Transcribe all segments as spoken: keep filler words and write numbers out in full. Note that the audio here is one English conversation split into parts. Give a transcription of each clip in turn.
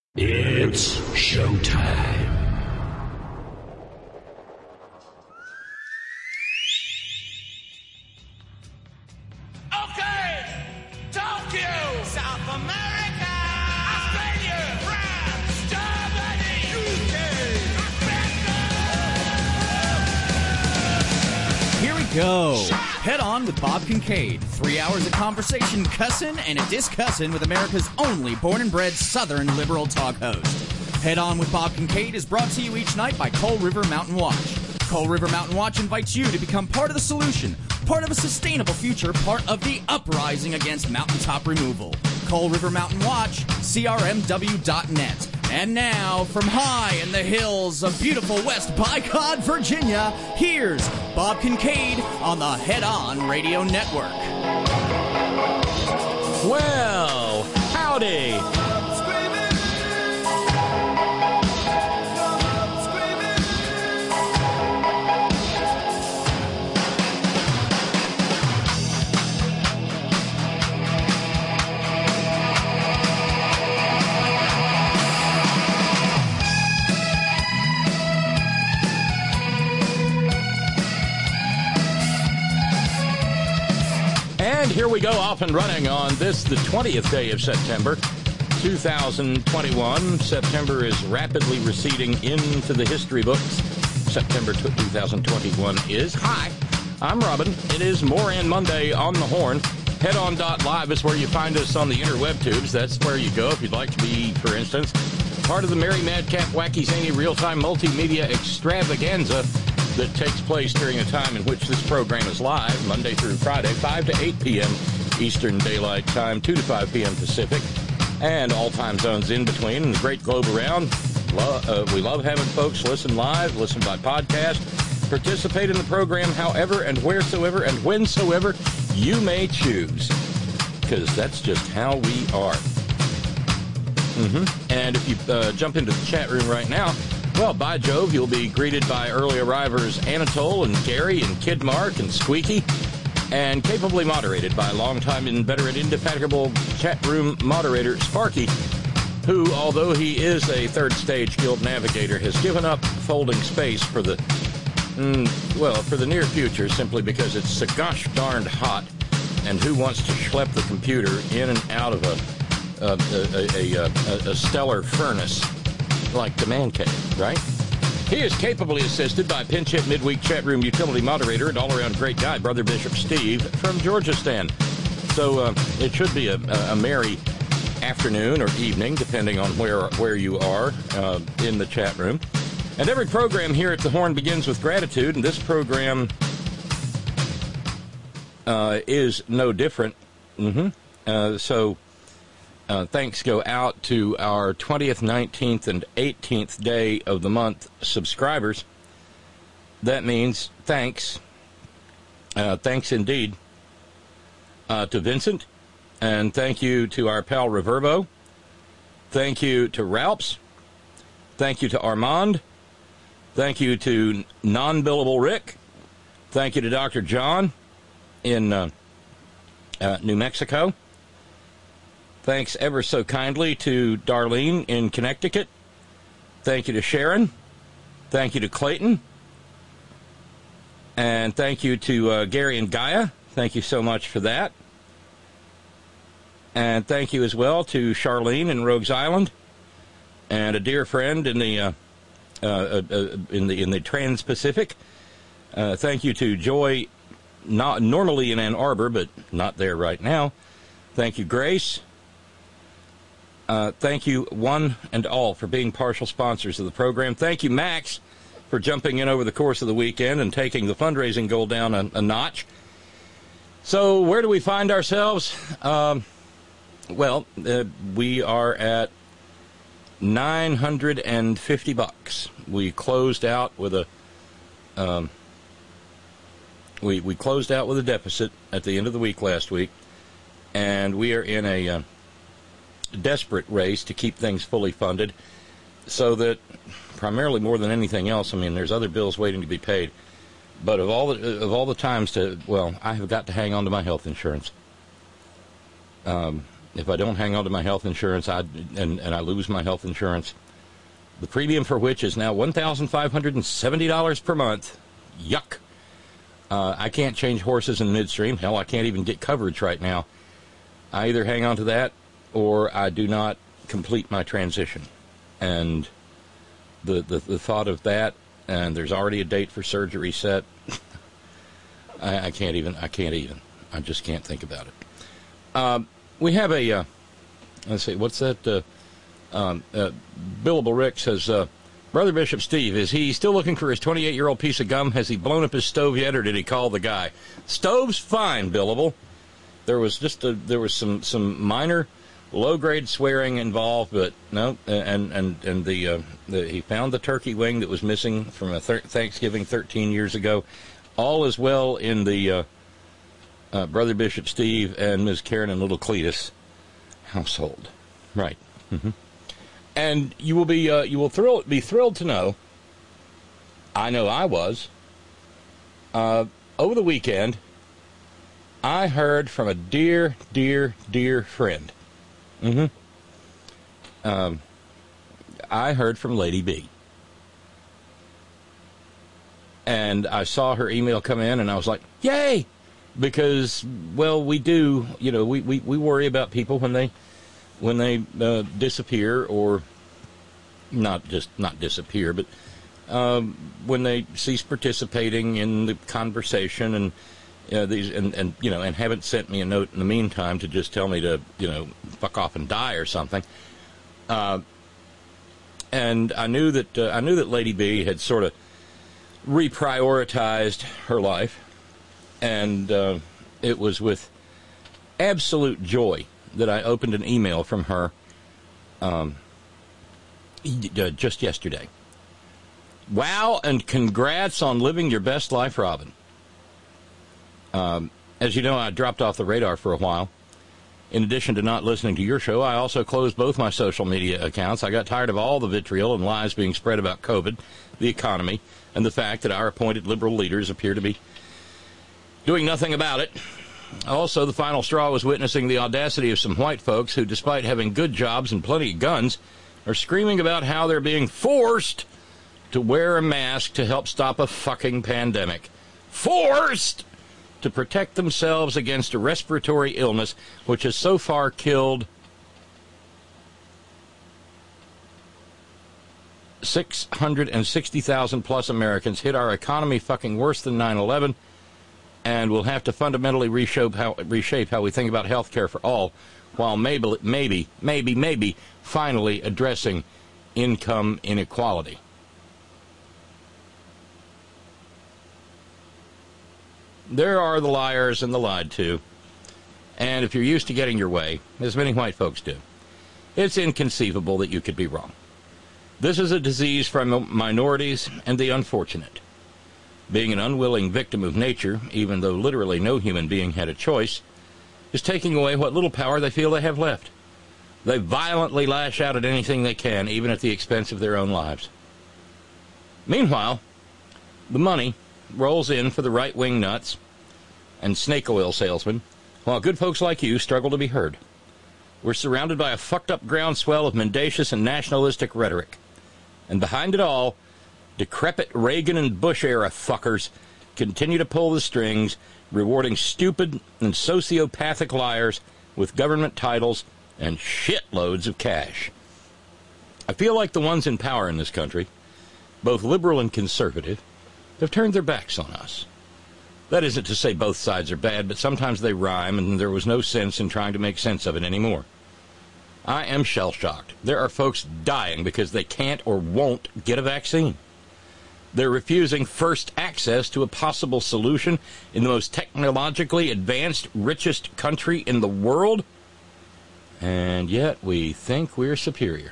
It's showtime. Okay, Tokyo, South America, Australia, France, Germany, U K, America. Here we go. Head On with Bob Kincaid. Three hours of conversation, cussin' and a discussin' with America's only born and bred Southern liberal talk host. Head On with Bob Kincaid is brought to you each night by Coal River Mountain Watch. Coal River Mountain Watch invites you to become part of the solution, part of a sustainable future, part of the uprising against mountaintop removal. Coal River Mountain Watch, C R M W dot net. And now, from high in the hills of beautiful West Bicod, Virginia, here's Bob Kincaid on the Head On Radio Network. Well, howdy. And here we go, off and running on this, the twentieth day of September, two thousand twenty-one. September is rapidly receding into the history books. September two thousand twenty-one is. Hi, I'm Robin. It is Moran Monday on the Horn. Head On dot live is where you find us on the interweb tubes. That's where you go if you'd like to be, for instance, part of the Merry Madcap Wacky Zany real-time multimedia extravaganza that takes place during a time in which this program is live, Monday through Friday, five to eight p.m. Eastern Daylight Time, two to five p.m. Pacific, and all time zones in between, and the great globe around. Lo- uh, we love having folks listen live, listen by podcast, participate in the program however and wheresoever and whensoever you may choose, because that's just how we are. Mm-hmm. And if you uh, jump into the chat room right now, well, by Jove, you'll be greeted by early arrivers Anatole and Gary and Kid Mark and Squeaky, and capably moderated by longtime inveterate indefatigable chat room moderator Sparky, who, although he is a third stage guild navigator, has given up folding space for the, mm, well, for the near future, simply because it's so gosh darned hot, and who wants to schlep the computer in and out of a, a, a, a, a, a stellar furnace like the man cave, right? He is capably assisted by pinch hit midweek chat room utility moderator and all-around great guy, Brother Bishop Steve from Georgistan. So uh, it should be a, a merry afternoon or evening, depending on where where you are uh, in the chat room. And every program here at the Horn begins with gratitude, and this program uh, is no different. Mm-hmm. Uh, so... Uh, thanks go out to our twentieth, nineteenth, and eighteenth day of the month subscribers. That means thanks. Uh, thanks indeed uh, to Vincent. And thank you to our pal Reverbo. Thank you to Ralphs. Thank you to Armand. Thank you to Non-Billable Rick. Thank you to Doctor John in uh, uh, New Mexico. Thanks ever so kindly to Darlene in Connecticut. Thank you to Sharon. Thank you to Clayton. And thank you to uh, Gary and Gaia. Thank you so much for that. And thank you as well to Charlene in Rogues Island, and a dear friend in the uh, uh, uh, in the in the Trans-Pacific. Uh, thank you to Joy, not normally in Ann Arbor, but not there right now. Thank you, Grace. Uh, thank you, one and all, for being partial sponsors of the program. Thank you, Max, for jumping in over the course of the weekend and taking the fundraising goal down a, a notch. So where do we find ourselves? Um, well, uh, we are at nine hundred fifty bucks. We closed out with a um, we we closed out with a deficit at the end of the week last week, and we are in a uh, desperate race to keep things fully funded, so that primarily more than anything else, I mean, there's other bills waiting to be paid, but of all the of all the times to, well, I have got to hang on to my health insurance. Um, if I don't hang on to my health insurance, I and, and I lose my health insurance, the premium for which is now one thousand five hundred seventy dollars per month. Yuck. Uh, I can't change horses in midstream. Hell, I can't even get coverage right now. I either hang on to that or I do not complete my transition. And the, the, the thought of that, and there's already a date for surgery set, I, I can't even, I can't even. I just can't think about it. Um, we have a, uh, let's see, what's that? Uh, um, uh, Billable Rick says, uh, Brother Bishop Steve, is he still looking for his twenty-eight-year-old piece of gum? Has he blown up his stove yet, or did he call the guy? Stove's fine, Billable. There was just a, there was some, some minor low-grade swearing involved, but no, and and and the, uh, the he found the turkey wing that was missing from a thir- Thanksgiving thirteen years ago. All is well in the uh, uh, Brother Bishop Steve and Miz Karen and little Cletus household, right? Mm-hmm. And you will be uh, you will thrill, be thrilled to know, I know I was, uh, over the weekend, I heard from a dear, dear, dear friend. Mm-hmm. Um, I heard from Lady B. And I saw her email come in, and I was like, yay! Because, well, we do, you know, we, we, we worry about people when they... when they uh, disappear, or not just not disappear, but um, when they cease participating in the conversation, and uh, these and, and you know and haven't sent me a note in the meantime to just tell me to you know fuck off and die or something. Uh, and I knew that uh, I knew that Lady B had sort of reprioritized her life, and uh, it was with absolute joy that I opened an email from her um, uh, just yesterday. Wow, and congrats on living your best life, Robin. Um, as you know, I dropped off the radar for a while. In addition to not listening to your show, I also closed both my social media accounts. I got tired of all the vitriol and lies being spread about COVID, the economy, and the fact that our appointed liberal leaders appear to be doing nothing about it. Also, the final straw was witnessing the audacity of some white folks who, despite having good jobs and plenty of guns, are screaming about how they're being forced to wear a mask to help stop a fucking pandemic. Forced to protect themselves against a respiratory illness which has so far killed six hundred sixty thousand plus Americans, hit our economy fucking worse than nine eleven, and we'll have to fundamentally reshape how, reshape how we think about health care for all, while maybe, maybe, maybe, maybe finally addressing income inequality. There are the liars and the lied to, and if you're used to getting your way, as many white folks do, it's inconceivable that you could be wrong. This is a disease from minorities and the unfortunate. Being an unwilling victim of nature, even though literally no human being had a choice, is taking away what little power they feel they have left. They violently lash out at anything they can, even at the expense of their own lives. Meanwhile, the money rolls in for the right-wing nuts and snake oil salesmen, while good folks like you struggle to be heard. We're surrounded by a fucked-up groundswell of mendacious and nationalistic rhetoric. And behind it all, decrepit Reagan and Bush-era fuckers continue to pull the strings, rewarding stupid and sociopathic liars with government titles and shitloads of cash. I feel like the ones in power in this country, both liberal and conservative, have turned their backs on us. That isn't to say both sides are bad, but sometimes they rhyme, and there was no sense in trying to make sense of it anymore. I am shell-shocked. There are folks dying because they can't or won't get a vaccine. They're refusing first access to a possible solution in the most technologically advanced, richest country in the world, and yet we think we're superior.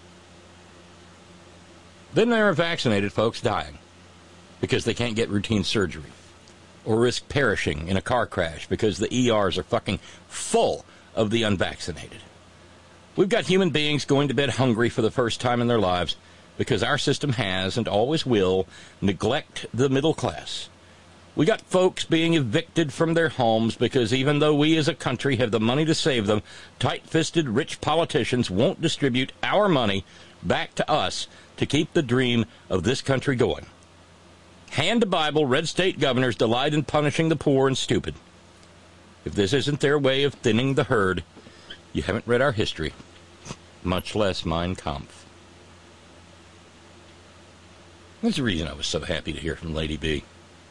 Then there are vaccinated folks dying because they can't get routine surgery, or risk perishing in a car crash because the E Rs are fucking full of the unvaccinated. We've got human beings going to bed hungry for the first time in their lives because our system has, and always will, neglect the middle class. We got folks being evicted from their homes because even though we as a country have the money to save them, tight-fisted rich politicians won't distribute our money back to us to keep the dream of this country going. Hand to Bible, red state governors delight in punishing the poor and stupid. If this isn't their way of thinning the herd, you haven't read our history, much less Mein Kampf. That's the reason I was so happy to hear from Lady B.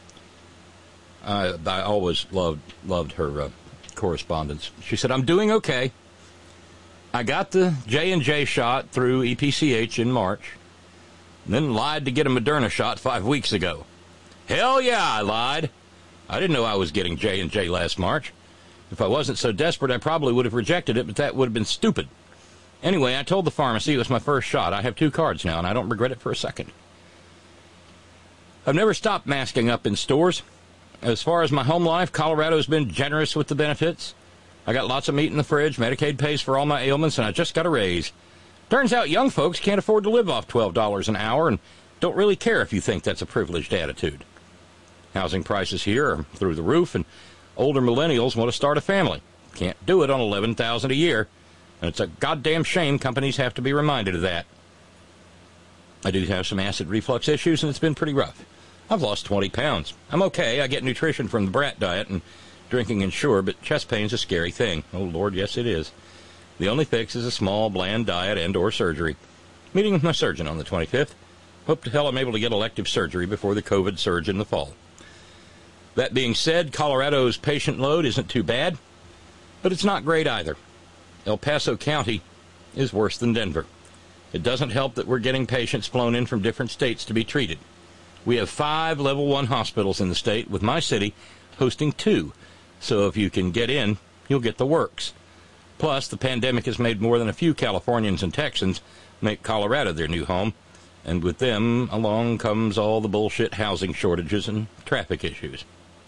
I, I always loved loved her uh, correspondence. She said, I'm doing okay. I got the J and J shot through E P C H in March, and then lied to get a Moderna shot five weeks ago. Hell yeah, I lied. I didn't know I was getting J and J last March. If I wasn't so desperate, I probably would have rejected it, but that would have been stupid. Anyway, I told the pharmacy it was my first shot. I have two cards now, and I don't regret it for a second. I've never stopped masking up in stores. As far as my home life, Colorado's been generous with the benefits. I got lots of meat in the fridge. Medicaid pays for all my ailments, and I just got a raise. Turns out young folks can't afford to live off twelve dollars an hour and don't really care if you think that's a privileged attitude. Housing prices here are through the roof, and older millennials want to start a family. Can't do it on eleven thousand dollars a year, and it's a goddamn shame companies have to be reminded of that. I do have some acid reflux issues, and it's been pretty rough. I've lost twenty pounds. I'm okay. I get nutrition from the Brat diet and drinking Ensure, but chest pain's a scary thing. Oh, Lord, yes, it is. The only fix is a small, bland diet and or surgery. Meeting with my surgeon on the twenty-fifth. Hope to hell I'm able to get elective surgery before the COVID surge in the fall. That being said, Colorado's patient load isn't too bad, but it's not great either. El Paso County is worse than Denver. It doesn't help that we're getting patients flown in from different states to be treated. We have five level one hospitals in the state, with my city hosting two. So if you can get in, you'll get the works. Plus, the pandemic has made more than a few Californians and Texans make Colorado their new home. And with them, along comes all the bullshit housing shortages and traffic issues.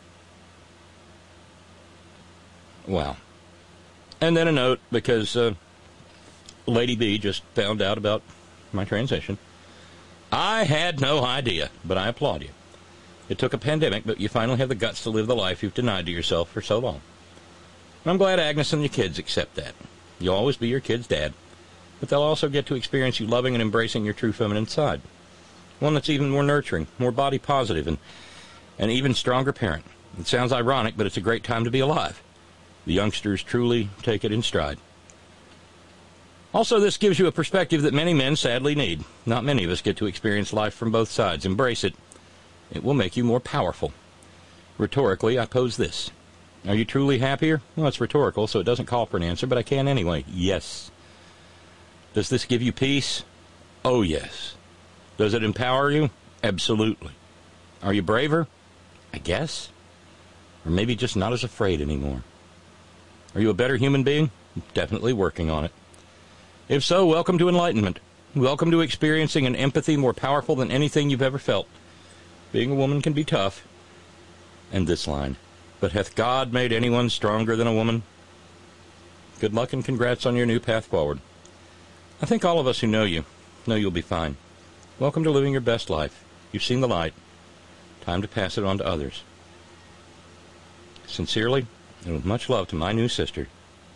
Wow. And then a note, because uh, Lady B just found out about my transition. I had no idea, but I applaud you. It took a pandemic, but you finally have the guts to live the life you've denied to yourself for so long. And I'm glad Agnes and your kids accept that. You'll always be your kid's dad, but they'll also get to experience you loving and embracing your true feminine side. One that's even more nurturing, more body positive, and an even stronger parent. It sounds ironic, but it's a great time to be alive. The youngsters truly take it in stride. Also, this gives you a perspective that many men sadly need. Not many of us get to experience life from both sides. Embrace it. It will make you more powerful. Rhetorically, I pose this. Are you truly happier? Well, it's rhetorical, so it doesn't call for an answer, but I can anyway. Yes. Does this give you peace? Oh, yes. Does it empower you? Absolutely. Are you braver? I guess. Or maybe just not as afraid anymore. Are you a better human being? Definitely working on it. If so, welcome to enlightenment. Welcome to experiencing an empathy more powerful than anything you've ever felt. Being a woman can be tough. And this line, but hath God made anyone stronger than a woman? Good luck and congrats on your new path forward. I think all of us who know you know you'll be fine. Welcome to living your best life. You've seen the light. Time to pass it on to others. Sincerely, and with much love to my new sister,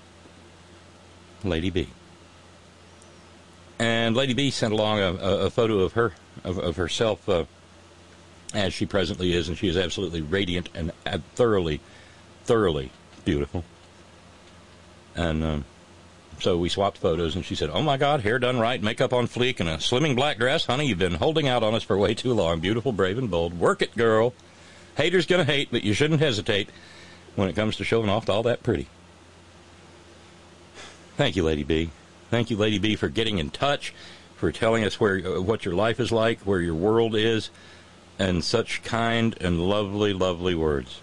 Lady B. And Lady B sent along a, a, a photo of her, of, of herself uh, as she presently is, and she is absolutely radiant and uh, thoroughly, thoroughly beautiful. And um, so we swapped photos, and she said, oh my God, hair done right, makeup on fleek, and a slimming black dress. Honey, you've been holding out on us for way too long. Beautiful, brave, and bold. Work it, girl. Haters gonna hate, but you shouldn't hesitate when it comes to showing off all that pretty. Thank you, Lady B. Thank you, Lady B, for getting in touch, for telling us where uh, what your life is like, where your world is, and such kind and lovely, lovely words.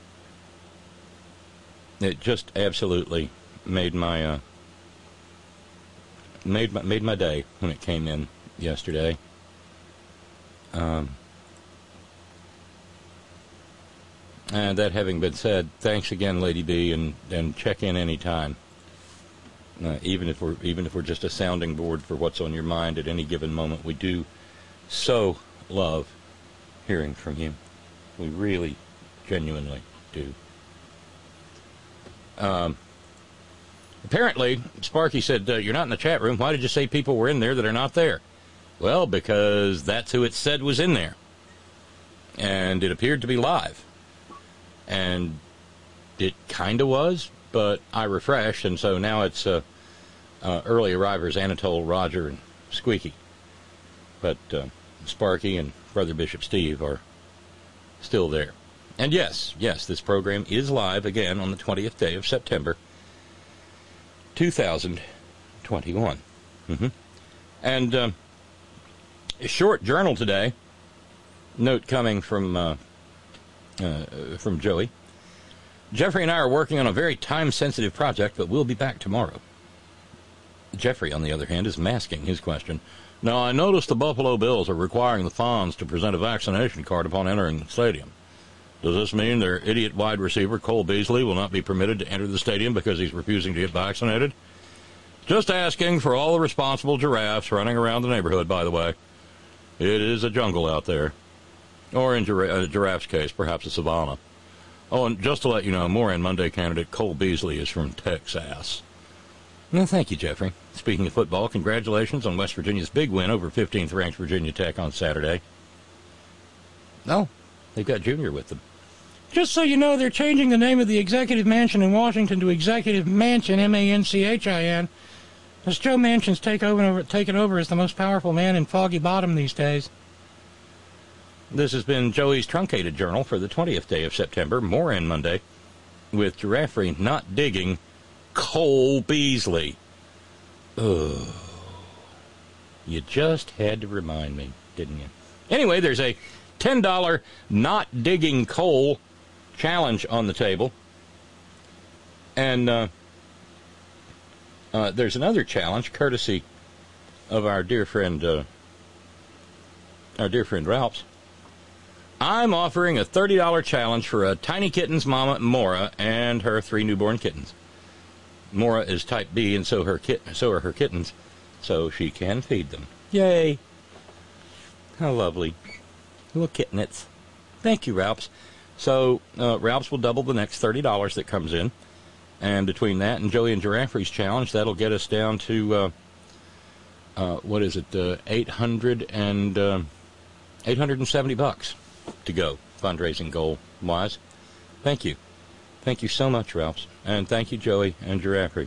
It just absolutely made my uh, made my made my day when it came in yesterday. Um, and that having been said, thanks again, Lady B, and, and check in anytime. Uh, even if we're even if we're just a sounding board for what's on your mind at any given moment, we do so love hearing from you. We really, genuinely do. Um, apparently, Sparky said, uh, you're not in the chat room. Why did you say people were in there that are not there? Well, because that's who it said was in there. And it appeared to be live. And it kind of was, but I refreshed, and so now it's uh, uh, early arrivers Anatole, Roger, and Squeaky. But uh, Sparky and Brother Bishop Steve are still there. And yes, yes, this program is live again on the twentieth day of September, two thousand twenty-one. Mm-hmm. And um, a short journal today, note coming from uh, uh, from Joey. Jeffrey and I are working on a very time-sensitive project, but we'll be back tomorrow. Jeffrey, on the other hand, is masking his question. Now, I noticed the Buffalo Bills are requiring the fans to present a vaccination card upon entering the stadium. Does this mean their idiot wide receiver, Cole Beasley, will not be permitted to enter the stadium because he's refusing to get vaccinated? Just asking for all the responsible giraffes running around the neighborhood, by the way. It is a jungle out there. Or in a giraffe's case, perhaps a savanna. Oh, and just to let you know, Moran Monday candidate Cole Beasley is from Texas. No, thank you, Jeffrey. Speaking of football, congratulations on West Virginia's big win over fifteenth-ranked Virginia Tech on Saturday. No, they've got Junior with them. Just so you know, they're changing the name of the Executive Mansion in Washington to Executive Mansion, M A N C H I N. As Joe Manchin's take over, taken over as the most powerful man in Foggy Bottom these days. This has been Joey's Truncated Journal for the twentieth day of September, Moran Monday, with Giraffe not digging Cole Beasley. Oh, you just had to remind me, didn't you? Anyway, there's a ten dollar not digging coal challenge on the table. And uh, uh, there's another challenge, courtesy of our dear friend, uh, our dear friend Ralph's. I'm offering a thirty dollar challenge for a tiny kitten's mama, Mora, and her three newborn kittens. Mora is type B, and so her kit, so are her kittens, so she can feed them. Yay! How lovely. Little kittenets. Thank you, Ralphs. So, uh, Ralphs will double the next thirty dollars that comes in, and between that and Joey and Giraffe's challenge, that'll get us down to, uh, uh, what is it, uh, eight hundred and, uh, eight hundred seventy bucks to go, fundraising goal-wise. Thank you. Thank you so much, Ralphs. And thank you, Joey and Giraffe.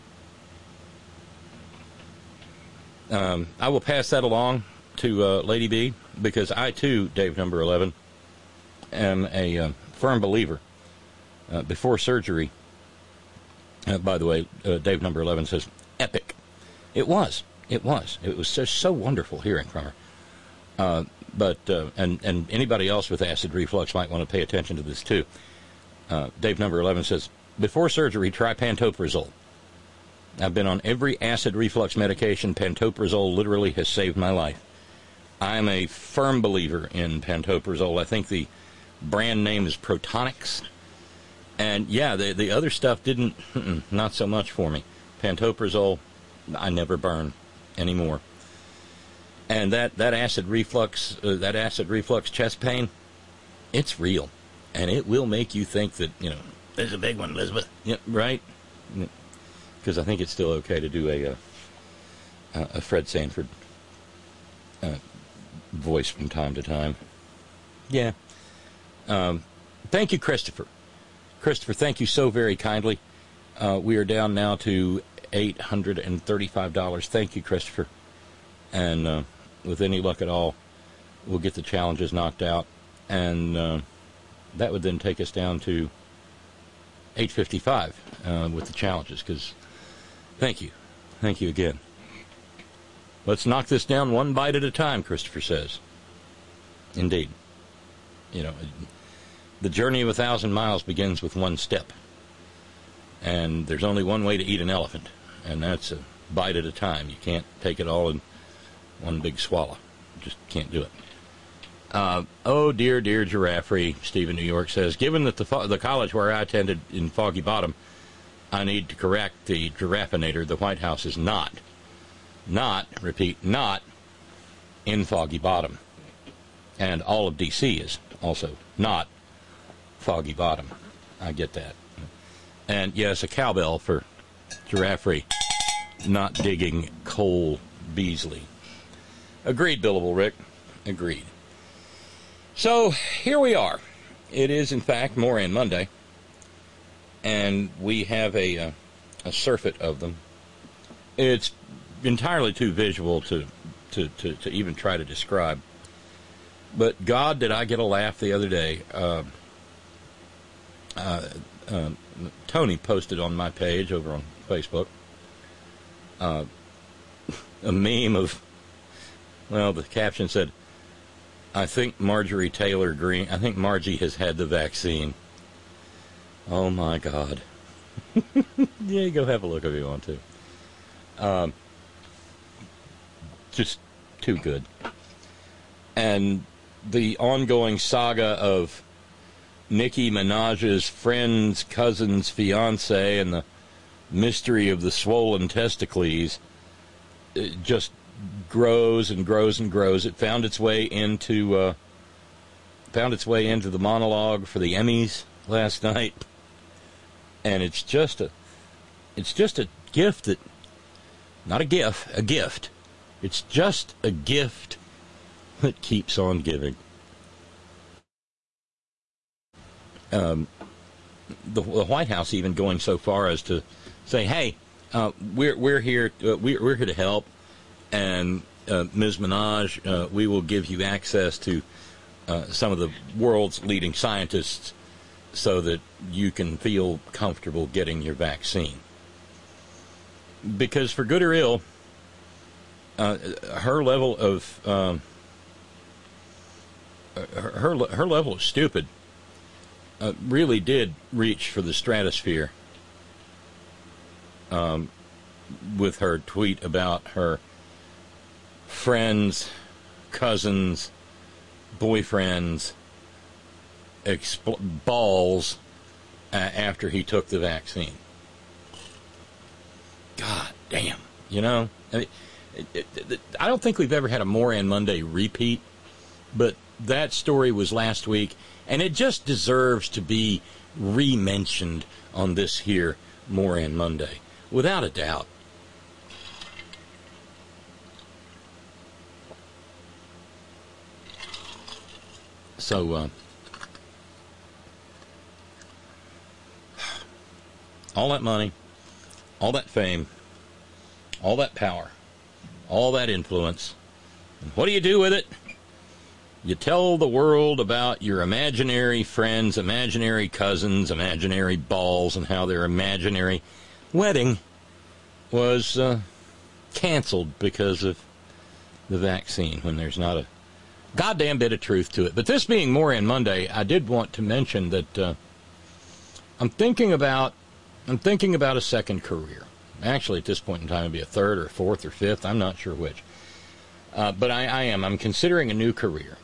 Um, I will pass that along to uh, Lady B, because I, too, Dave number eleven, am a uh, firm believer. Uh, before surgery, uh, by the way, uh, Dave number eleven says, epic. It was. It was. It was just so wonderful hearing from her. Uh, but, uh, and, and anybody else with acid reflux might want to pay attention to this, too. Uh, Dave number eleven says, before surgery, try pantoprazole. I've been on every acid reflux medication. Pantoprazole literally has saved my life. I am a firm believer in pantoprazole. I think the brand name is Protonix. And, yeah, the, the other stuff didn't, not so much for me. Pantoprazole, I never burn anymore. And that, that acid reflux, uh, that acid reflux chest pain, it's real. And it will make you think that, you know, there's a big one, Elizabeth. Yeah, right? Because I think it's still okay to do a, uh, a Fred Sanford uh, voice from time to time. Yeah. Um, thank you, Christopher. Christopher, thank you so very kindly. Uh, we are down now to eight hundred thirty-five dollars. Thank you, Christopher. And uh, with any luck at all, we'll get the challenges knocked out. And uh, that would then take us down to eight fifty-five uh, with the challenges. Because thank you. Thank you again. Let's knock this down one bite at a time, Christopher says. Indeed. You know, the journey of a thousand miles begins with one step. And there's only one way to eat an elephant, and that's a bite at a time. You can't take it all in one big swallow. You just can't do it. Uh, oh, dear, dear Giraffe, Steve in New York says, given that the, fo- the college where I attended in Foggy Bottom, I need to correct the Giraffinator. The White House is not, not, repeat, not in Foggy Bottom. And all of D C is also not Foggy Bottom. I get that. And yes, a cowbell for Giraffe not digging Cole Beasley. Agreed, Billable Rick. Agreed. So here we are. It is, in fact, Moran Monday, and we have a uh, a surfeit of them. It's entirely too visual to, to, to, to even try to describe. But God, did I get a laugh the other day. Uh, uh, uh, Tony posted on my page over on Facebook uh, a meme of, well, the caption said, I think Marjorie Taylor Greene, I think Margie has had the vaccine. Oh, my God. Yeah, go have a look if you want to. Um, just too good. And the ongoing saga of Nicki Minaj's friend's cousin's fiance and the mystery of the swollen testicles, it just grows and grows and grows. It found its way into uh, found its way into the monologue for the Emmys last night, and it's just a it's just a gift that not a gift a gift. It's just a gift that keeps on giving. Um, the, the White House even going so far as to say, "Hey, uh, we're we're here uh, we're we're here to help." And uh, Miz Minaj, uh, we will give you access to uh, some of the world's leading scientists so that you can feel comfortable getting your vaccine. Because for good or ill, uh, her level of um, her, her her level of stupid uh, really did reach for the stratosphere. Um, with her tweet about her friends, cousins, boyfriends, expl- balls uh, after he took the vaccine. God damn. You know? I mean, it, it, it, I don't think we've ever had a Moran Monday repeat, but that story was last week, and it just deserves to be re-mentioned on this here Moran Monday, without a doubt. So, uh, all that money, all that fame, all that power, all that influence, and what do you do with it? You tell the world about your imaginary friends, imaginary cousins, imaginary balls, and how their imaginary wedding was uh, canceled because of the vaccine, when there's not a goddamn bit of truth to it. But this being Moran Monday, I did want to mention that uh, I'm thinking about I'm thinking about a second career. Actually, at this point in time, it'd be a third or a fourth or fifth. I'm not sure which. Uh, but I, I am. I'm considering a new career.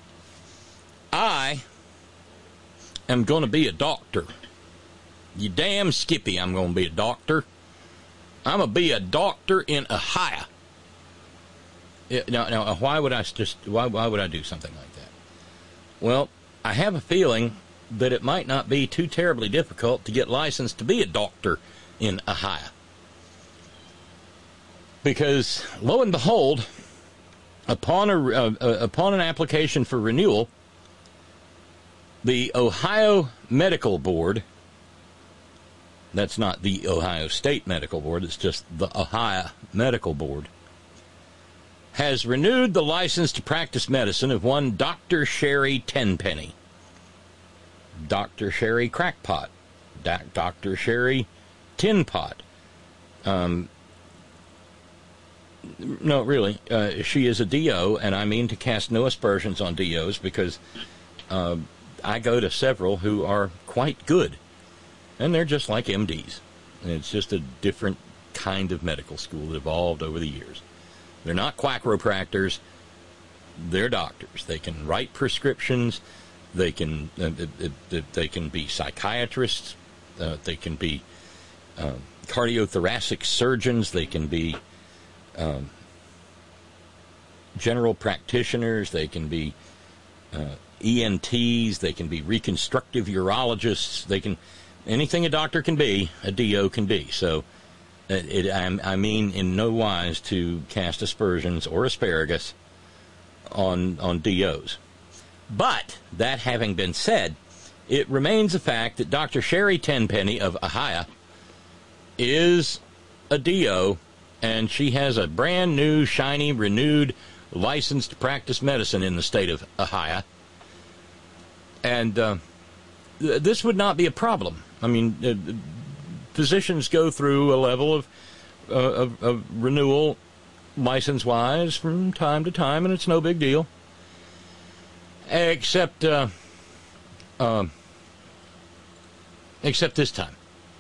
I am going to be a doctor. You damn skippy, I'm going to be a doctor. I'm going to be a doctor in Ohio. It, now, now, why would I just why why would I do something like that? Well, I have a feeling that it might not be too terribly difficult to get licensed to be a doctor in Ohio. Because lo and behold, upon a uh, uh, upon an application for renewal, the Ohio Medical Board, that's not the Ohio State Medical Board, it's just the Ohio Medical Board, has renewed the license to practice medicine of one Doctor Sherry Tenpenny, Doctor Sherry Crackpot, Doctor Sherry Tin Pot. Um, no, really, uh, she is a D O, and I mean to cast no aspersions on D Os because uh, I go to several who are quite good, and they're just like M Ds. And it's just a different kind of medical school that evolved over the years. They're not quackopractors. They're doctors. They can write prescriptions. They can uh, uh, they can be psychiatrists. Uh, they can be uh, cardiothoracic surgeons. They can be um, general practitioners. They can be uh, E N Ts, they can be reconstructive urologists, they can, anything a doctor can be, a D O can be. So it, it, I, I mean in no wise to cast aspersions or asparagus on on D Os. But, that having been said, it remains a fact that Doctor Sherry Tenpenny of Ohio is a D O, and she has a brand new, shiny, renewed license to practice medicine in the state of Ohio. And uh, th- this would not be a problem. I mean, uh, physicians go through a level of, uh, of, of renewal license-wise from time to time, and it's no big deal. Except, uh, uh, except this time.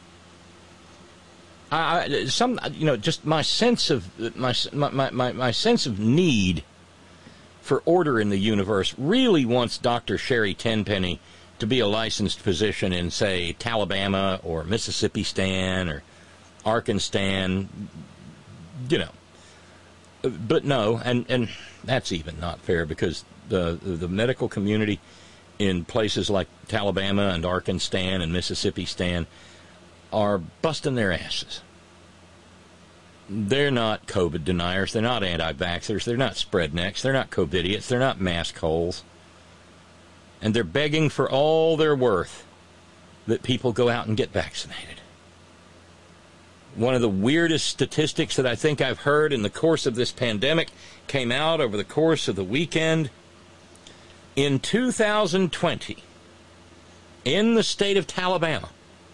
I, I, some, you know, just my sense of my, my my my sense of need for order in the universe really wants Doctor Sherry Tenpenny to be a licensed physician in, say, Alabama or Mississippi Stan or Arkansas, you know. But no, and, and that's even not fair, because the the medical community in places like Alabama and Arkansas and Mississippi Stan are busting their asses. They're not COVID deniers. They're not anti-vaxxers. They're not spreadnecks. They're not COVIDiots. They're not mask holes. And they're begging for all they're worth that people go out and get vaccinated. One of the weirdest statistics that I think I've heard in the course of this pandemic came out over the course of the weekend. In two thousand twenty, in the state of Alabama,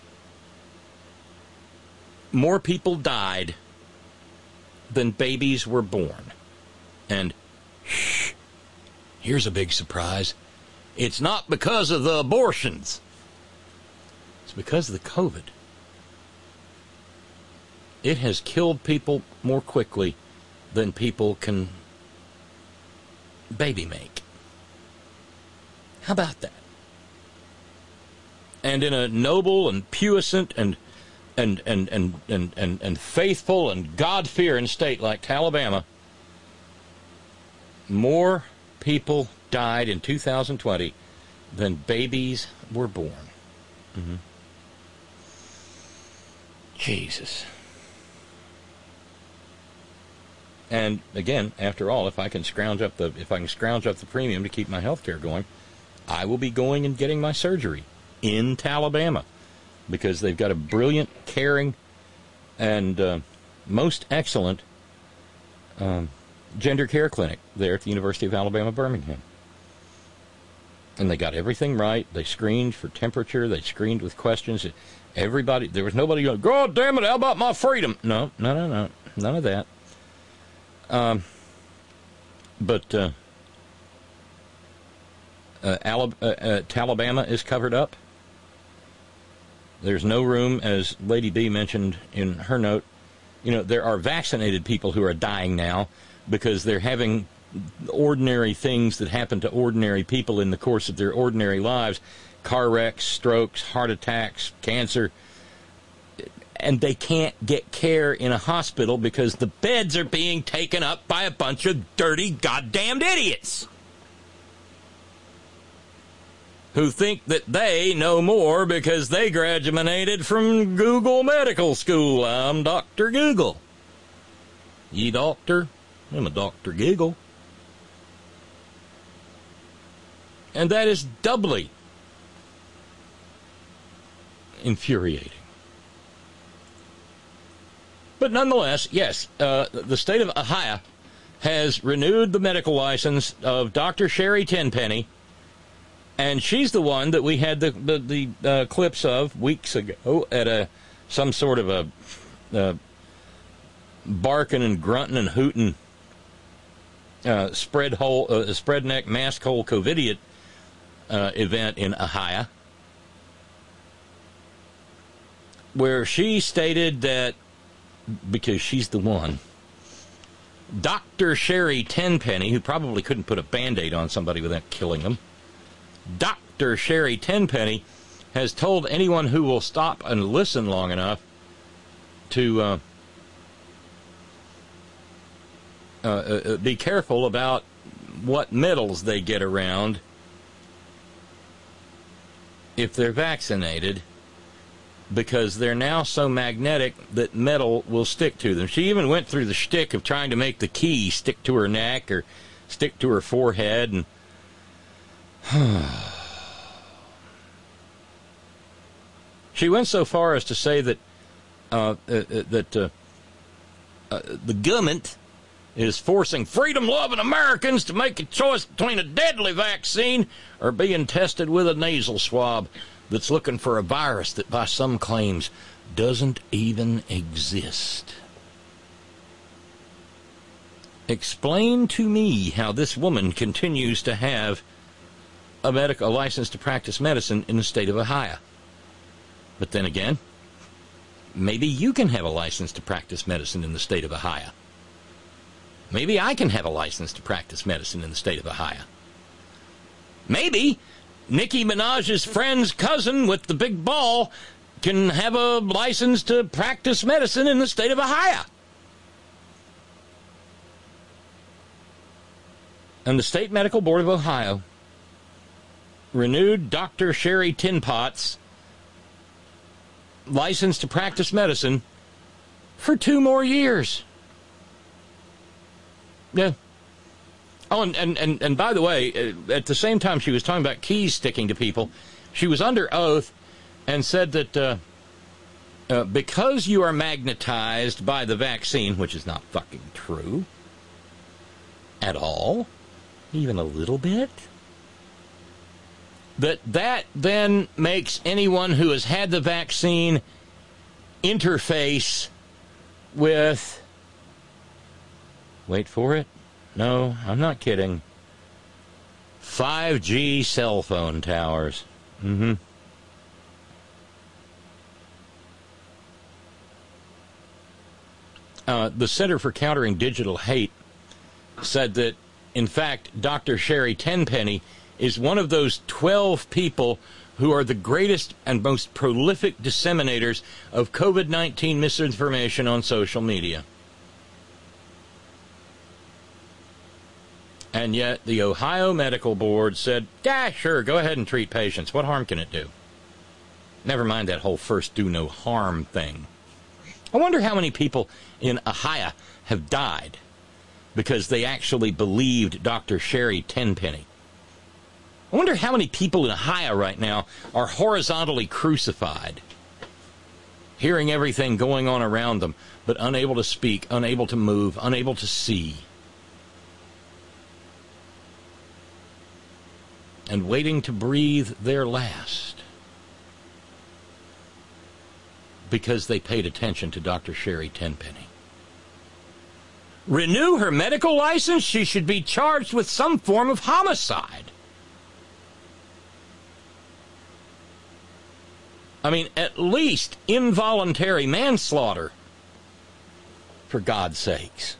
more people died than babies were born. And shh, here's a big surprise. It's not because of the abortions. It's because of the COVID. It has killed people more quickly than people can baby make. How about that? And in a noble and puissant and and and and and and, and faithful and God-fearing state like Alabama, more people died in two thousand twenty than babies were born. Mm-hmm. Jesus. And again, after all, if I can scrounge up the if I can scrounge up the premium to keep my health care going, I will be going and getting my surgery in Alabama, because they've got a brilliant, caring, and uh, most excellent um, gender care clinic there at the University of Alabama, Birmingham. And they got everything right. They screened for temperature. They screened with questions. Everybody, there was nobody going, God damn it, how about my freedom? No, no, no, no, none of that. Um, but uh, uh, Alab- uh, uh, Alabama is covered up. There's no room, as Lady B mentioned in her note. You know, there are vaccinated people who are dying now because they're having ordinary things that happen to ordinary people in the course of their ordinary lives. Car wrecks, strokes, heart attacks, cancer. And they can't get care in a hospital because the beds are being taken up by a bunch of dirty goddamned idiots who think that they know more because they graduated from Google Medical School. I'm Doctor Google. Ye doctor? I'm a Doctor Giggle. And that is doubly infuriating. But nonetheless, yes, uh, the state of Ohio has renewed the medical license of Doctor Sherry Tenpenny, and she's the one that we had the the, the uh, clips of weeks ago at a some sort of a uh, barking and grunting and hooting uh, spread hole, uh, spread neck mask hole COVIDiot uh, event in Ohio, where she stated that, because she's the one, Doctor Sherry Tenpenny, who probably couldn't put a Band-Aid on somebody without killing them, Doctor Sherry Tenpenny has told anyone who will stop and listen long enough to uh, uh, uh, be careful about what medals they get around if they're vaccinated because they're now so magnetic that metal will stick to them. She even went through the shtick of trying to make the key stick to her neck or stick to her forehead. And she went so far as to say that uh, uh, that uh, uh, the government is forcing freedom-loving Americans to make a choice between a deadly vaccine or being tested with a nasal swab that's looking for a virus that, by some claims, doesn't even exist. Explain to me how this woman continues to have a medical a license to practice medicine in the state of Ohio. But then again, maybe you can have a license to practice medicine in the state of Ohio. Maybe I can have a license to practice medicine in the state of Ohio. Maybe Nicki Minaj's friend's cousin with the big ball can have a license to practice medicine in the state of Ohio. And the State Medical Board of Ohio renewed Doctor Sherry Tinpot's license to practice medicine for two more years. Yeah. Oh, and, and, and, and by the way, at the same time she was talking about keys sticking to people, she was under oath and said that uh, uh, because you are magnetized by the vaccine, which is not fucking true at all, even a little bit, that that then makes anyone who has had the vaccine interface with, wait for it, no, I'm not kidding, five G cell phone towers. Mm-hmm. Uh, the Center for Countering Digital Hate said that, in fact, Doctor Sherry Tenpenny is one of those twelve people who are the greatest and most prolific disseminators of COVID nineteen misinformation on social media. And yet the Ohio Medical Board said, yeah, sure, go ahead and treat patients. What harm can it do? Never mind that whole first do no harm thing. I wonder how many people in Ohio have died because they actually believed Doctor Sherry Tenpenny. I wonder how many people in Ohio right now are horizontally crucified, hearing everything going on around them, but unable to speak, unable to move, unable to see, and waiting to breathe their last because they paid attention to Doctor Sherry Tenpenny. Renew her medical license? She should be charged with some form of homicide. I mean, at least involuntary manslaughter, for God's sakes.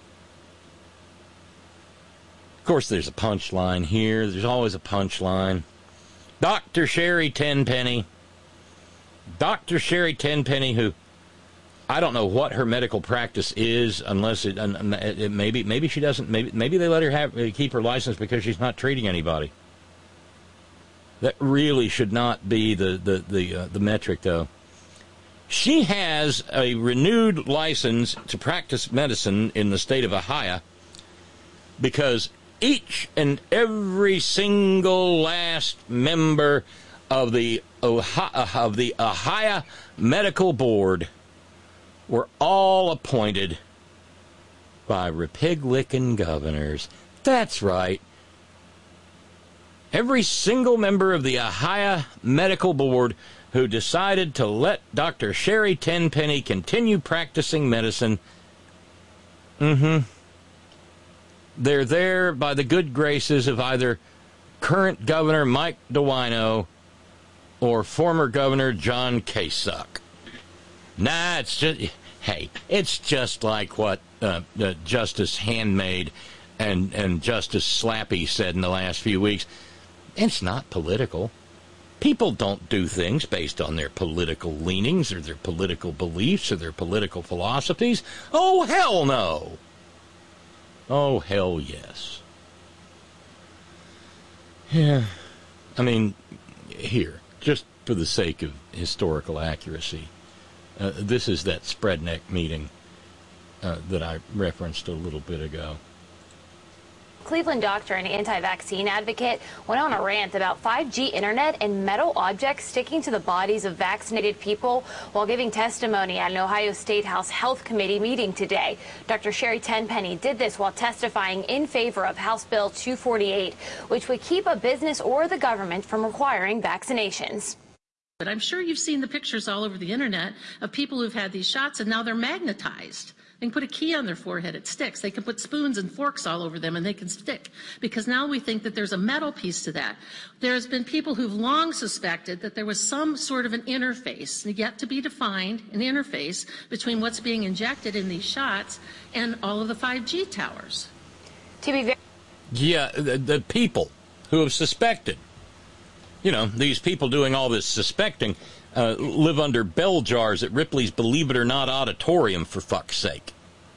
Of course, there's a punchline here. There's always a punchline. Doctor Sherry Tenpenny. Doctor Sherry Tenpenny, who, I don't know what her medical practice is, unless it, it, it maybe maybe she doesn't, maybe maybe they let her have keep her license because she's not treating anybody. That really should not be the the the, uh, the metric, though. She has a renewed license to practice medicine in the state of Ohio because each and every single last member of the Ohio, of the Ohio Medical Board were all appointed by Republican governors. That's right. Every single member of the Ohio Medical Board who decided to let Doctor Sherry Tenpenny continue practicing medicine, mm-hmm, they're there by the good graces of either current Governor Mike DeWino or former Governor John Kasich. Nah, it's just, hey, it's just like what uh, uh, Justice Handmaid and, and Justice Slappy said in the last few weeks. It's not political. People don't do things based on their political leanings or their political beliefs or their political philosophies. Oh, hell no. Oh, hell yes. Yeah. I mean, here, just for the sake of historical accuracy, uh, this is that Spreadneck meeting uh, that I referenced a little bit ago. Cleveland doctor and anti-vaccine advocate went on a rant about five G internet and metal objects sticking to the bodies of vaccinated people while giving testimony at an Ohio State House Health Committee meeting today. Doctor Sherry Tenpenny did this while testifying in favor of House Bill two forty-eight, which would keep a business or the government from requiring vaccinations. But I'm sure you've seen the pictures all over the internet of people who've had these shots and now they're magnetized. They can put a key on their forehead, it sticks. They can put spoons and forks all over them and they can stick. Because now we think that there's a metal piece to that. There's been people who've long suspected that there was some sort of an interface, yet to be defined, an interface between what's being injected in these shots and all of the five G towers. To be very Yeah, the, the people who have suspected. You know, these people doing all this suspecting uh, live under bell jars at Ripley's Believe It or Not auditorium, for fuck's sake.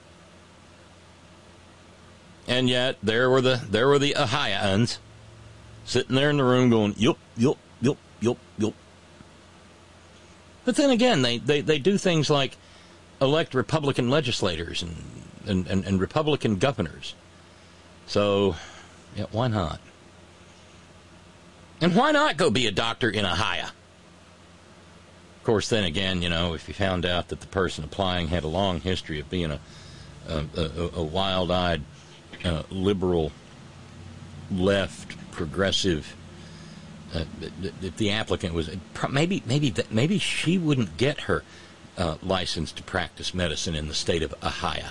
And yet, there were the there were the Ohioans sitting there in the room going, yup, yup, yup, yup, yup. But then again, they, they, they do things like elect Republican legislators and, and, and, and Republican governors. So, yeah, why not? And why not go be a doctor in Ohio? Of course, then again, you know, if you found out that the person applying had a long history of being a a, a, a wild-eyed, uh, liberal, left, progressive, uh, if the applicant was maybe maybe that maybe she wouldn't get her uh, license to practice medicine in the state of Ohio.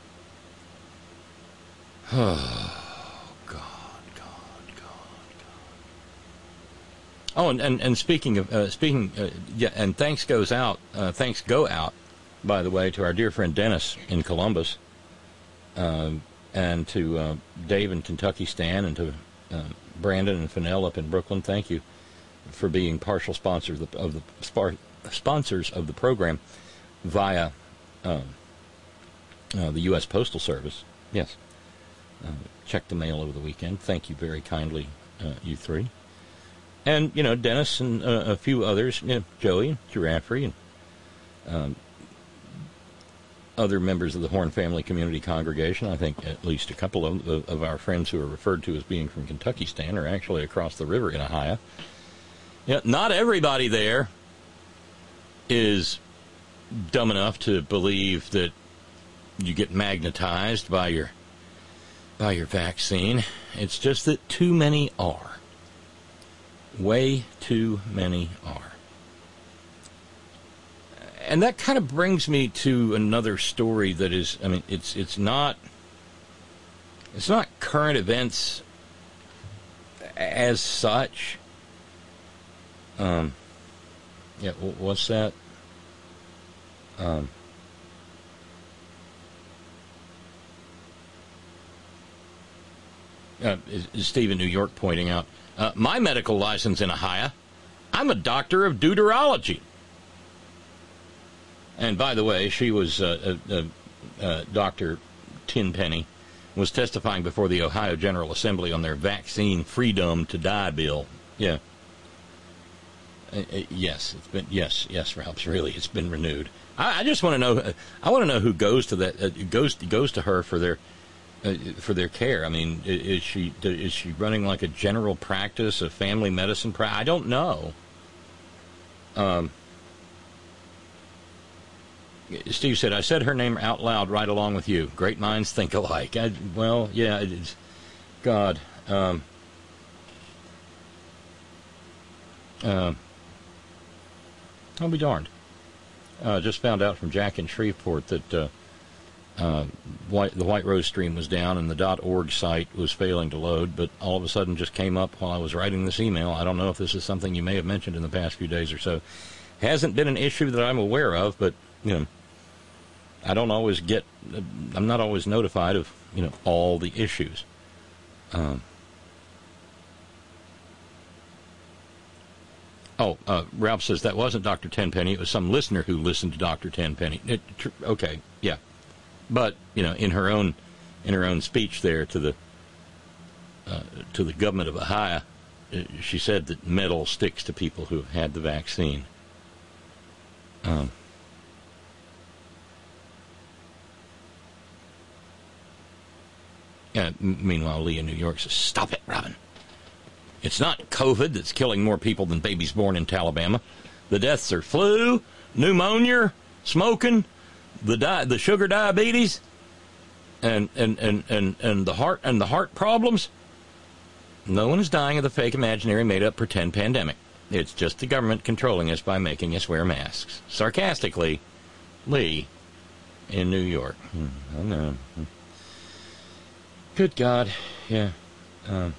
Oh. Oh, and, and, and speaking of uh, speaking, uh, yeah, and thanks goes out. Uh, thanks go out, by the way, to our dear friend Dennis in Columbus, uh, and to uh, Dave in Kentucky Stan, and to uh, Brandon and Fennell up in Brooklyn. Thank you for being partial sponsors of the, of the spar, sponsors of the program via um, uh, the U S Postal Service. Yes, uh, checked the mail over the weekend. Thank you very kindly, uh, you three. And, you know, Dennis and uh, a few others, you know, Joey and Giraffrey and um, other members of the Horn Family Community Congregation. I think at least a couple of, of our friends who are referred to as being from Kentucky Stan are actually across the river in Ohio. You know, not everybody there is dumb enough to believe that you get magnetized by your by your vaccine. It's just that too many are. Way too many are. And that kind of brings me to another story that is, I mean, it's it's not it's not current events as such. Um, yeah, what's that? Um, uh, is, is Steve in New York pointing out, Uh, my medical license in Ohio, I'm a doctor of deuterology. And by the way, she was, uh, uh, uh, uh, Doctor Tenpenny, was testifying before the Ohio General Assembly on their vaccine freedom to die bill. Yeah. Uh, uh, yes, it's been, yes, yes, Ralphs, really, it's been renewed. I, I just want to know, uh, I want to know who goes to that, uh, goes, goes to her for their, Uh, for their care. I mean, is she is she running like a general practice, a family medicine practice? I don't know. Um, Steve said, I said her name out loud right along with you. Great minds think alike. I, well, yeah, it's, God. Um, uh, I'll be darned. Uh, just found out from Jack in Shreveport that uh, Uh, white, the White Rose stream was down and the .org site was failing to load, but all of a sudden just came up while I was writing this email. I don't know if this is something you may have mentioned in the past few days or so. Hasn't been an issue that I'm aware of, but, you know, I don't always get, I'm not always notified of, you know, all the issues. Um, oh, uh, Ralph says that wasn't Doctor Tenpenny. It was some listener who listened to Doctor Tenpenny. It, tr- okay, yeah. But, you know, in her own in her own speech there to the uh, to the government of Ohio, she said that metal sticks to people who have had the vaccine. Um, uh, meanwhile, Lee in New York says, "Stop it, Robin. It's not COVID that's killing more people than babies born in Alabama. The deaths are flu, pneumonia, smoking, the di- the sugar diabetes, and and, and, and and the heart and the heart problems. No one is dying of the fake, imaginary, made-up, pretend pandemic. It's just the government controlling us by making us wear masks." Sarcastically, Lee in New York. Hmm, I know. Good God. Yeah. Um,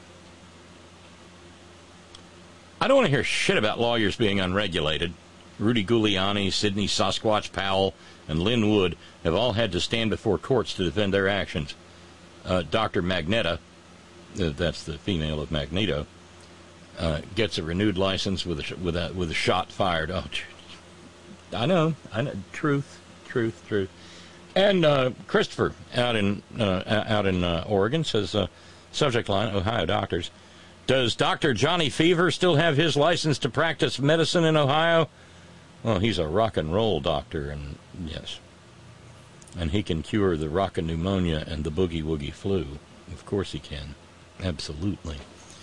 I don't want to hear shit about lawyers being unregulated. Rudy Giuliani, Sidney Sasquatch Powell, and Lynn Wood have all had to stand before courts to defend their actions. Uh, Doctor Magneta, uh, that's the female of Magneto, uh, gets a renewed license with a, sh- with a with a shot fired. Oh, I know, I know. Truth, truth, truth. And uh, Christopher out in uh, out in uh, Oregon says, uh, subject line: Ohio doctors. Does Doctor Johnny Fever still have his license to practice medicine in Ohio? Well, he's a rock and roll doctor, and yes. And he can cure the rockin' pneumonia and the boogie woogie flu. Of course he can. Absolutely.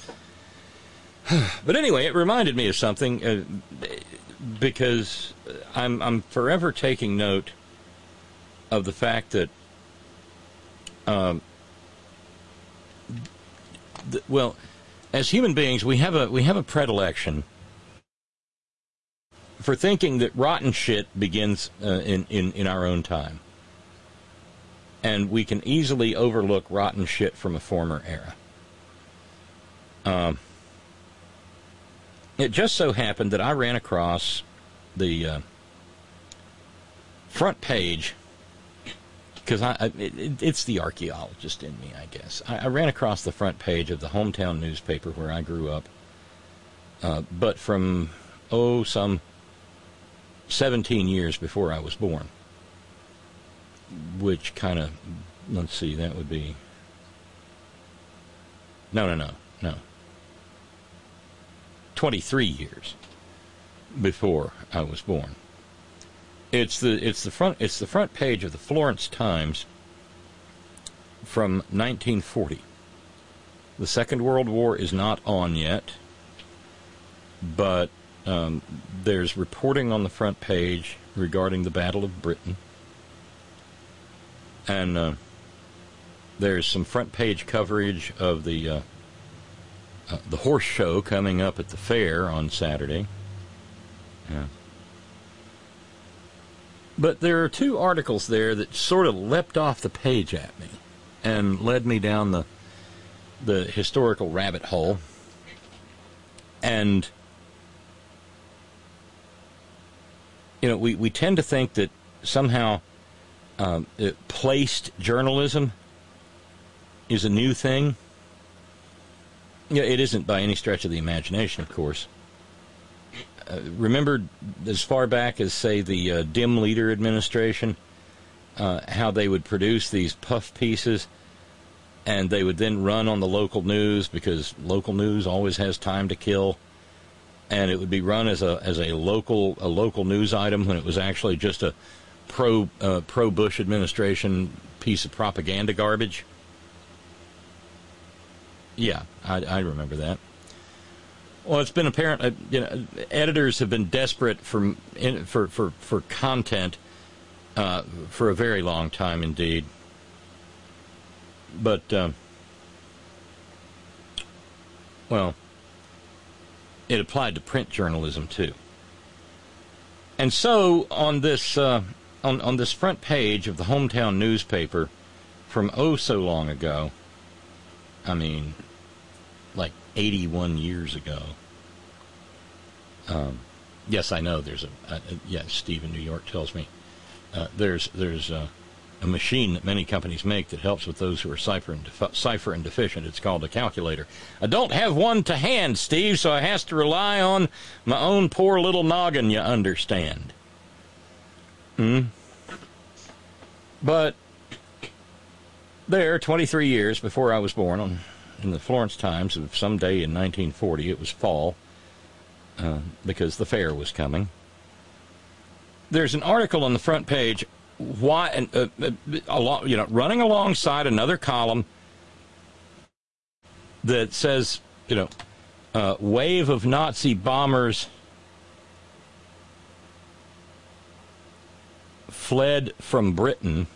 But anyway, it reminded me of something, uh, because I'm, I'm forever taking note of the fact that, um, th- well, as human beings, we have a we have a predilection for thinking that rotten shit begins uh, in, in, in our own time. And we can easily overlook rotten shit from a former era. Um, it just so happened that I ran across the uh, front page, because I, I it, it's the archaeologist in me, I guess. I, I ran across the front page of the hometown newspaper where I grew up, uh, but from, oh, some seventeen years before I was born, which kind of, let's see, that would be, no, no, no, no, twenty-three years before I was born. It's the it's the front it's the front page of the Florence Times from nineteen forty. The Second World War is not on yet, but um, there's reporting on the front page regarding the Battle of Britain, and uh, there's some front page coverage of the uh, uh, the horse show coming up at the fair on Saturday. Yeah. But there are two articles there that sort of leapt off the page at me and led me down the the historical rabbit hole. And, you know, we, we tend to think that somehow um, it, placed journalism is a new thing. Yeah, it isn't by any stretch of the imagination, of course. Uh, remember, as far back as, say, the uh, Dim Leader administration, uh, how they would produce these puff pieces, and they would then run on the local news, because local news always has time to kill, and it would be run as a as a local a local news item when it was actually just a pro uh, pro Bush administration piece of propaganda garbage. Yeah, I, I remember that. Well, it's been apparent, uh, you know, editors have been desperate for in, for, for, for content uh, for a very long time indeed. But, um, well, it applied to print journalism too. And so on this uh, on on this front page of the hometown newspaper from oh so long ago, I mean, like eighty-one years ago. Um, yes, I know. There's a, a, a yes. Steve in New York tells me uh, there's there's a, a machine that many companies make that helps with those who are cipher and defi- cipher and deficient. It's called a calculator. I don't have one to hand, Steve, so I has to rely on my own poor little noggin. You understand? Hmm. But there, twenty-three years before I was born, on in the Florence Times of some day in nineteen forty. It was fall uh, because the fair was coming. There's an article on the front page, why, and uh, uh, along, you know, running alongside another column that says, you know, uh, wave of Nazi bombers fled from Britain.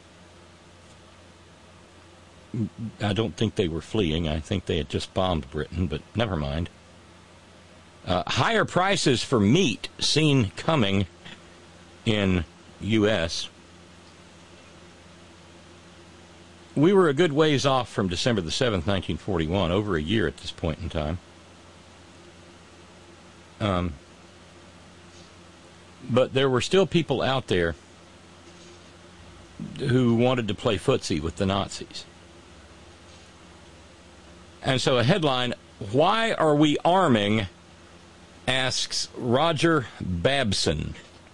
I don't think they were fleeing. I think they had just bombed Britain, but never mind. Uh, higher prices for meat seen coming in U S We were a good ways off from December the seventh, nineteen forty-one, over a year at this point in time. Um, but there were still people out there who wanted to play footsie with the Nazis. And so a headline, "Why Are We Arming?" asks Roger Babson.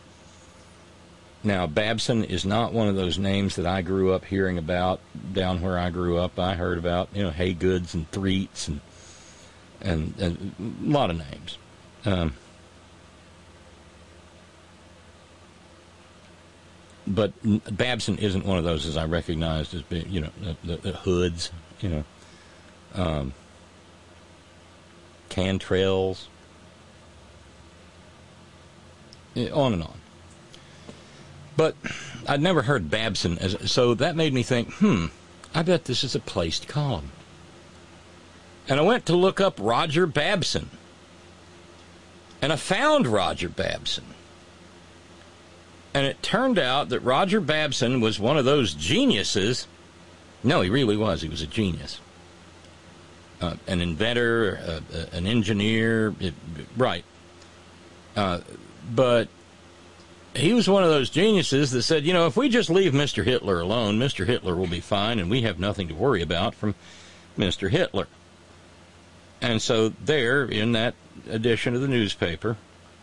Now, Babson is not one of those names that I grew up hearing about down where I grew up. I heard about, you know, Haygoods and Threets and, and, and a lot of names. Um, but Babson isn't one of those as I recognized as being, you know, the, the, the Hoods, you know. Um, Cantrells, on and on. But I'd never heard Babson, as, so that made me think, hmm, I bet this is a placed column. And I went to look up Roger Babson, and I found Roger Babson. And it turned out that Roger Babson was one of those geniuses. No, he really was. He was a genius. Uh, an inventor, uh, uh, an engineer, it, right. Uh, but he was one of those geniuses that said, you know, if we just leave Mister Hitler alone, Mister Hitler will be fine, and we have nothing to worry about from Mister Hitler. And so there, in that edition of the newspaper,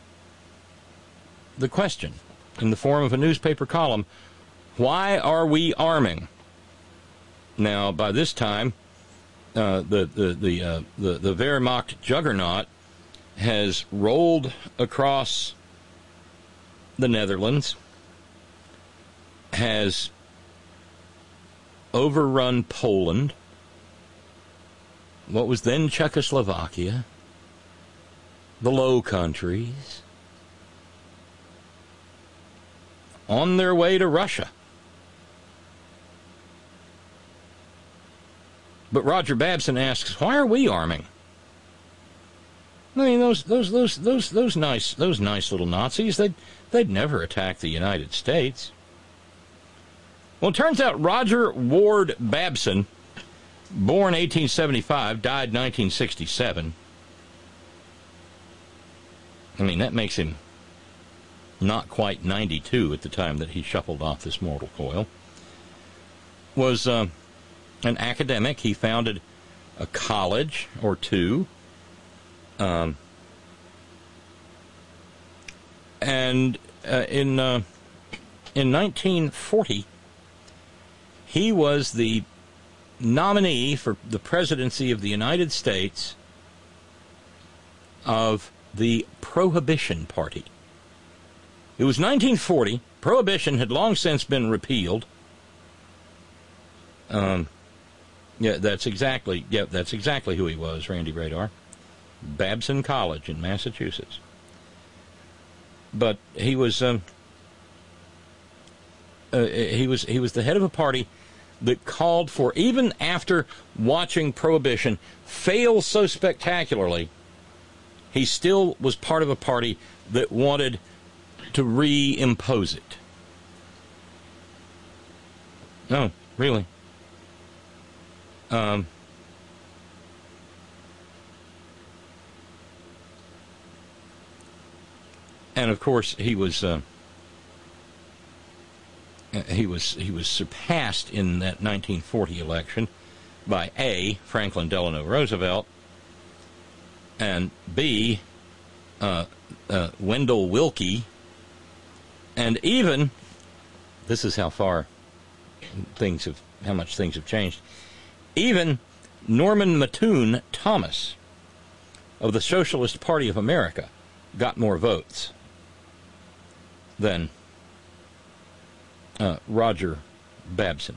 the question, in the form of a newspaper column, why are we arming? Now, by this time, Uh, the the the, uh, the the Wehrmacht juggernaut has rolled across the Netherlands, has overrun Poland, what was then Czechoslovakia, the Low Countries, on their way to Russia. But Roger Babson asks, why are we arming? I mean, those those those those those nice those nice little Nazis, they'd they'd never attack the United States. Well, it turns out Roger Ward Babson, born eighteen seventy-five, died nineteen sixty-seven. I mean, that makes him not quite ninety-two at the time that he shuffled off this mortal coil. Was uh, an academic. He founded a college or two. Um, and uh, in uh, in nineteen forty, he was the nominee for the presidency of the United States of the Prohibition Party. It was nineteen forty. Prohibition had long since been repealed. Um, yeah, that's exactly. Yeah, that's exactly who he was, Randy Radar. Babson College in Massachusetts. But he was um, uh, he was he was the head of a party that called for, even after watching Prohibition fail so spectacularly, he still was part of a party that wanted to reimpose it. No, really. Um, and of course, he was uh, he was he was surpassed in that nineteen forty election by A, Franklin Delano Roosevelt, and B, uh, uh, Wendell Willkie, and even, this is how far things have, how much things have changed, even Norman Mattoon Thomas of the Socialist Party of America got more votes than uh, Roger Babson.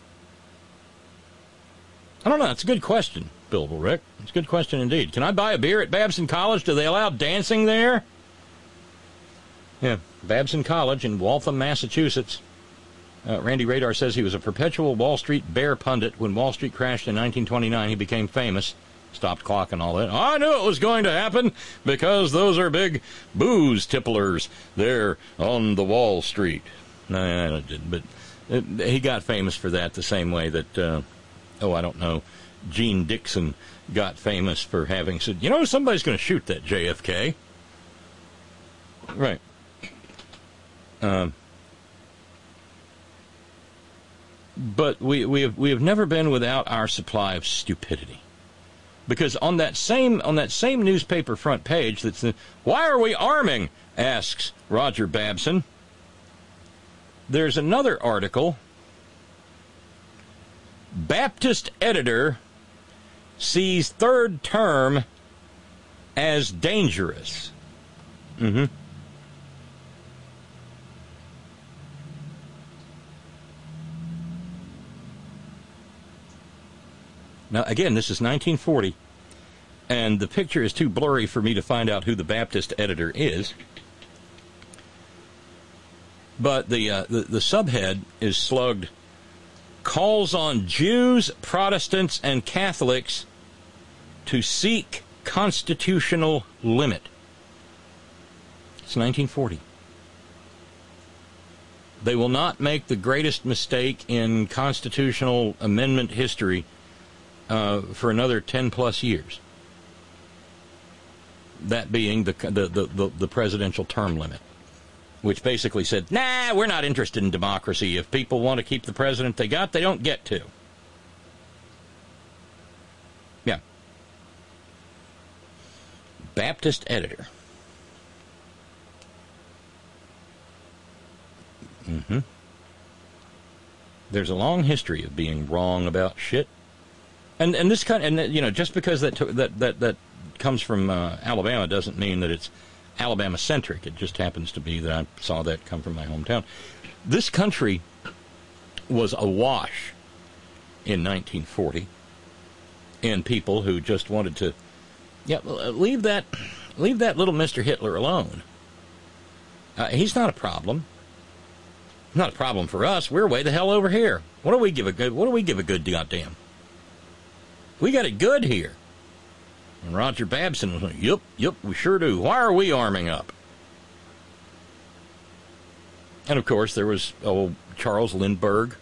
I don't know. It's a good question, Billable Rick. It's a good question indeed. Can I buy a beer at Babson College? Do they allow dancing there? Yeah, Babson College in Waltham, Massachusetts. Uh, Randy Radar says he was a perpetual Wall Street bear pundit. When Wall Street crashed in nineteen twenty-nine, he became famous. Stopped clock and all that. I knew it was going to happen because those are big booze tipplers there on the Wall Street. No, I didn't, but it, he got famous for that the same way that, uh, oh, I don't know, Gene Dixon got famous for having said, you know, somebody's going to shoot that J F K. Right. Um, but we we have we have never been without our supply of stupidity. Because on that same on that same newspaper front page, that's the, why are we arming? Asks Roger Babson. There's another article. Baptist editor sees third term as dangerous. Mm-hmm. Now, again, this is nineteen forty, and the picture is too blurry for me to find out who the Baptist editor is. But the uh, the, the subhead is slugged, calls on Jews, Protestants, and Catholics to seek constitutional limit. It's nineteen forty. They will not make the greatest mistake in constitutional amendment history Uh, for another ten plus years. That being the, the the the the presidential term limit, which basically said, nah, we're not interested in democracy. If people want to keep the president they got, they don't get to. Yeah. Baptist editor. Mm-hmm. There's a long history of being wrong about shit. And and this kind, and you know, just because that that that that comes from uh, Alabama doesn't mean that it's Alabama centric. It just happens to be that I saw that come from my hometown. This country was awash in nineteen forty in people who just wanted to, yeah, leave that leave that little Mister Hitler alone. Uh, he's not a problem. Not a problem for us. We're way the hell over here. What do we give a good? What do we give a good goddamn? We got it good here. And Roger Babson was like, yep, yep, we sure do. Why are we arming up? And, of course, there was old Charles Lindbergh,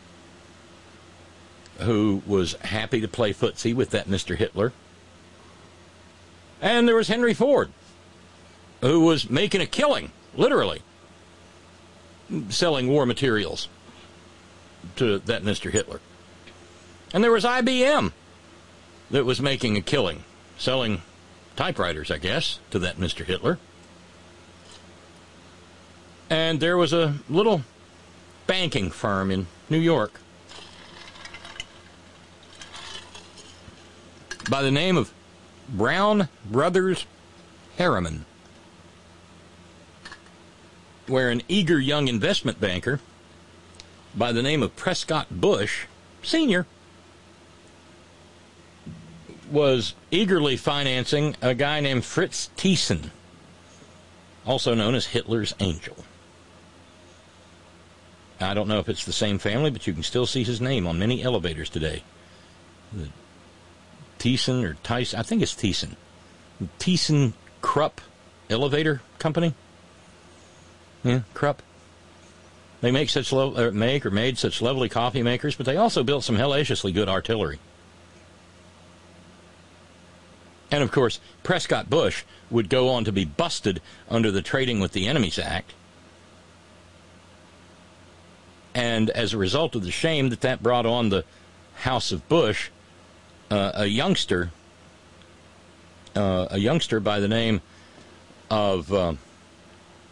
who was happy to play footsie with that Mister Hitler. And there was Henry Ford, who was making a killing, literally, selling war materials to that Mister Hitler. And there was I B M, that was making a killing, selling typewriters, I guess, to that Mister Hitler. And there was a little banking firm in New York by the name of Brown Brothers Harriman, where an eager young investment banker by the name of Prescott Bush, Senior, was eagerly financing a guy named Fritz Thyssen, also known as Hitler's Angel. I don't know if it's the same family, but you can still see his name on many elevators today. The Thyssen or Tyson, I think it's Thyssen. Thyssen Krupp Elevator Company. Yeah, Krupp. They make such lo- or make or made such lovely coffee makers, but they also built some hellaciously good artillery. And, of course, Prescott Bush would go on to be busted under the Trading with the Enemies Act. And as a result of the shame that that brought on the House of Bush, uh, a youngster, uh, a youngster by the name of uh,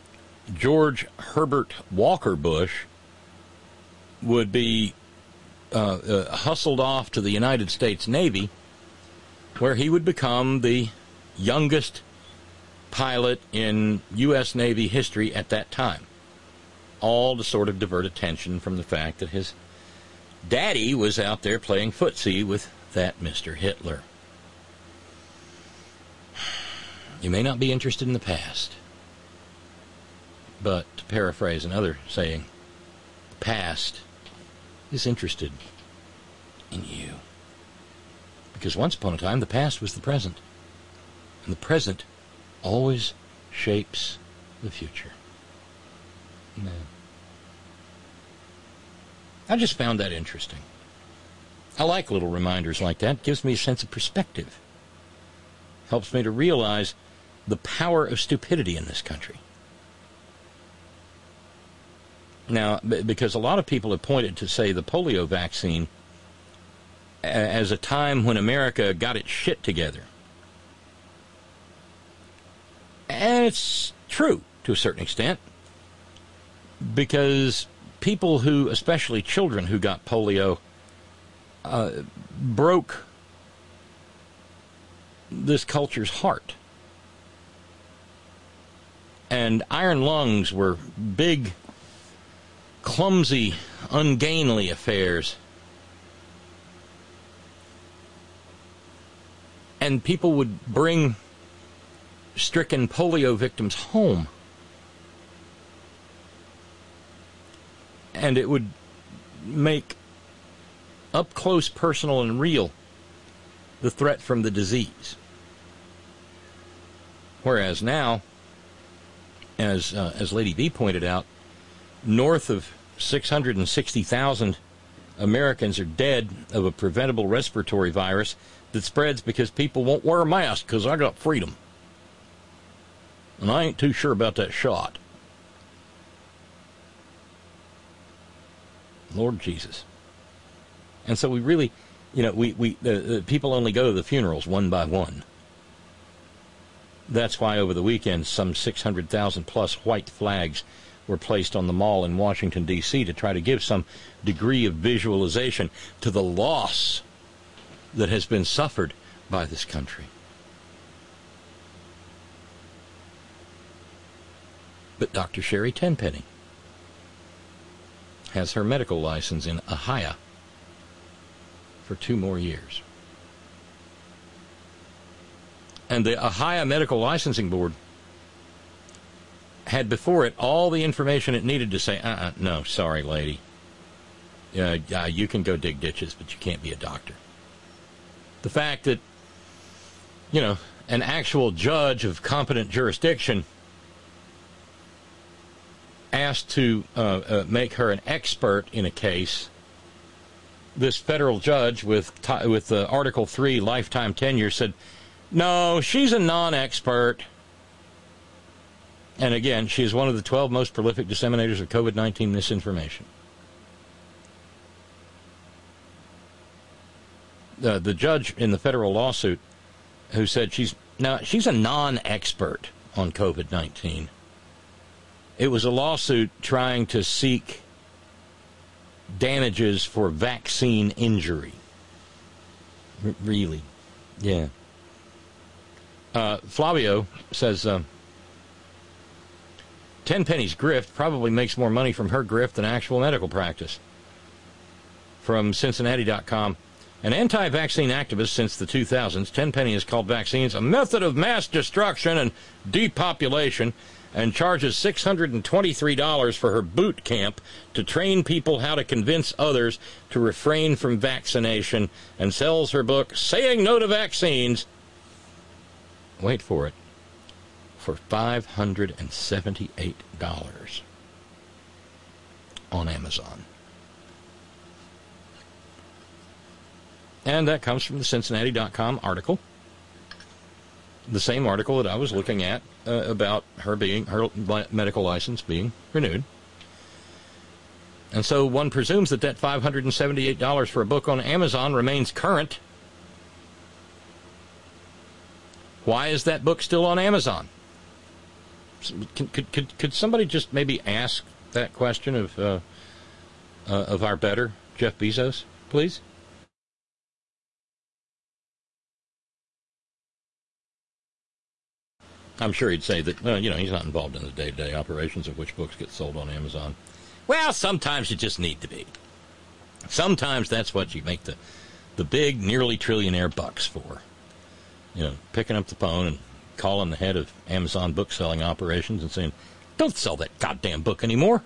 George Herbert Walker Bush would be uh, uh, hustled off to the United States Navy, where he would become the youngest pilot in U S Navy history at that time. All to sort of divert attention from the fact that his daddy was out there playing footsie with that Mister Hitler. You may not be interested in the past, but to paraphrase another saying, the past is interested in you. Because once upon a time, the past was the present, and the present always shapes the future. No. I just found that interesting. I like little reminders like that. It gives me a sense of perspective. Helps me to realize the power of stupidity in this country. Now, because a lot of people have pointed to, say, the polio vaccine as a time when America got its shit together. And it's true to a certain extent, because people who, especially children who got polio, uh, broke this culture's heart. And iron lungs were big, clumsy, ungainly affairs. And people would bring stricken polio victims home. And it would make up close, personal, and real the threat from the disease. Whereas now, as uh, as Lady B pointed out, north of six hundred sixty thousand Americans are dead of a preventable respiratory virus that spreads because people won't wear a mask because I got freedom. And I ain't too sure about that shot. Lord Jesus. And so we really, you know, we, we uh, people only go to the funerals one by one. That's why over the weekend some six hundred thousand plus white flags were placed on the mall in Washington, D C to try to give some degree of visualization to the loss that has been suffered by this country. But Doctor Sherry Tenpenny has her medical license in Ohio for two more years. And the Ohio Medical Licensing Board had before it all the information it needed to say, uh-uh, no, sorry, lady. Uh, uh, you can go dig ditches, but you can't be a doctor. The fact that, you know, an actual judge of competent jurisdiction asked to uh, uh, make her an expert in a case, this federal judge with t- with uh, Article three lifetime tenure said, no, she's a non-expert. And again, she is one of the twelve most prolific disseminators of COVID nineteen misinformation. The, the judge in the federal lawsuit who said she's, now, she's a non-expert on COVID nineteen. It was a lawsuit trying to seek damages for vaccine injury. R- really? Yeah. Uh, Flavio says, uh, Tenpenny's grift probably makes more money from her grift than actual medical practice. From Cincinnati dot com. An anti-vaccine activist since the two thousands, Tenpenny has called vaccines a method of mass destruction and depopulation, and charges six hundred twenty-three dollars for her boot camp to train people how to convince others to refrain from vaccination, and sells her book, Saying No to Vaccines, wait for it, for five hundred seventy-eight dollars on Amazon. And that comes from the Cincinnati dot com article. The same article that I was looking at uh, about her being, her medical license being renewed. And so one presumes that that five hundred seventy-eight dollars for a book on Amazon remains current. Why is that book still on Amazon? Could, could, could, could somebody just maybe ask that question of, uh, uh, of our better Jeff Bezos, please? I'm sure he'd say that, well, you know, he's not involved in the day-to-day operations of which books get sold on Amazon. Well, sometimes you just need to be. Sometimes that's what you make the, the big, nearly trillionaire bucks for. You know, picking up the phone and calling the head of Amazon book-selling operations and saying, don't sell that goddamn book anymore.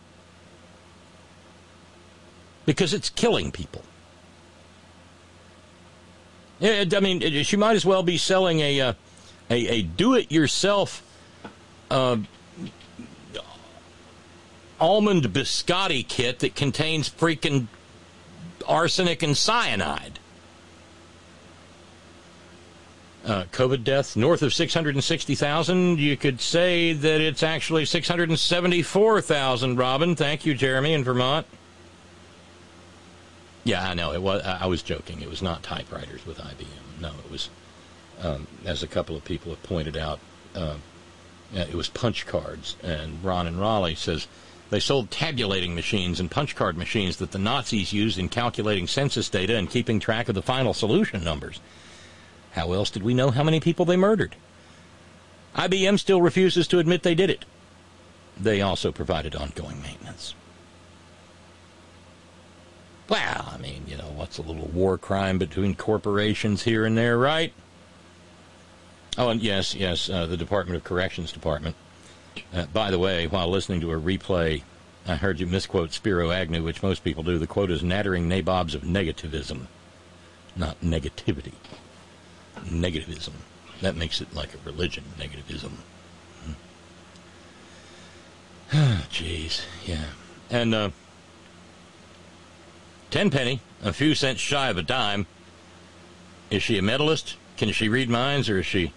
Because it's killing people. Yeah, I mean, she might as well be selling a uh, a, a do-it-yourself uh, almond biscotti kit that contains freaking arsenic and cyanide. Uh, COVID deaths north of six hundred sixty thousand. You could say that it's actually six hundred seventy-four thousand, Robin. Thank you, Jeremy, in Vermont. Yeah, I know. It was. I was joking. It was not typewriters with I B M. No, it was, um, as a couple of people have pointed out, uh, it was punch cards. And Ron in Raleigh says they sold tabulating machines and punch card machines that the Nazis used in calculating census data and keeping track of the final solution numbers. How else did we know how many people they murdered? I B M still refuses to admit they did it. They also provided ongoing maintenance. Well, I mean, you know, what's a little war crime between corporations here and there, right? Oh, and yes, yes, uh, the Department of Corrections Department. Uh, by the way, while listening to a replay, I heard you misquote Spiro Agnew, which most people do. The quote is nattering nabobs of negativism, not negativity. Negativism. That makes it like a religion, negativism. Jeez, yeah. And, uh, Tenpenny, a few cents shy of a dime. Is she a medalist? Can she read minds, or is she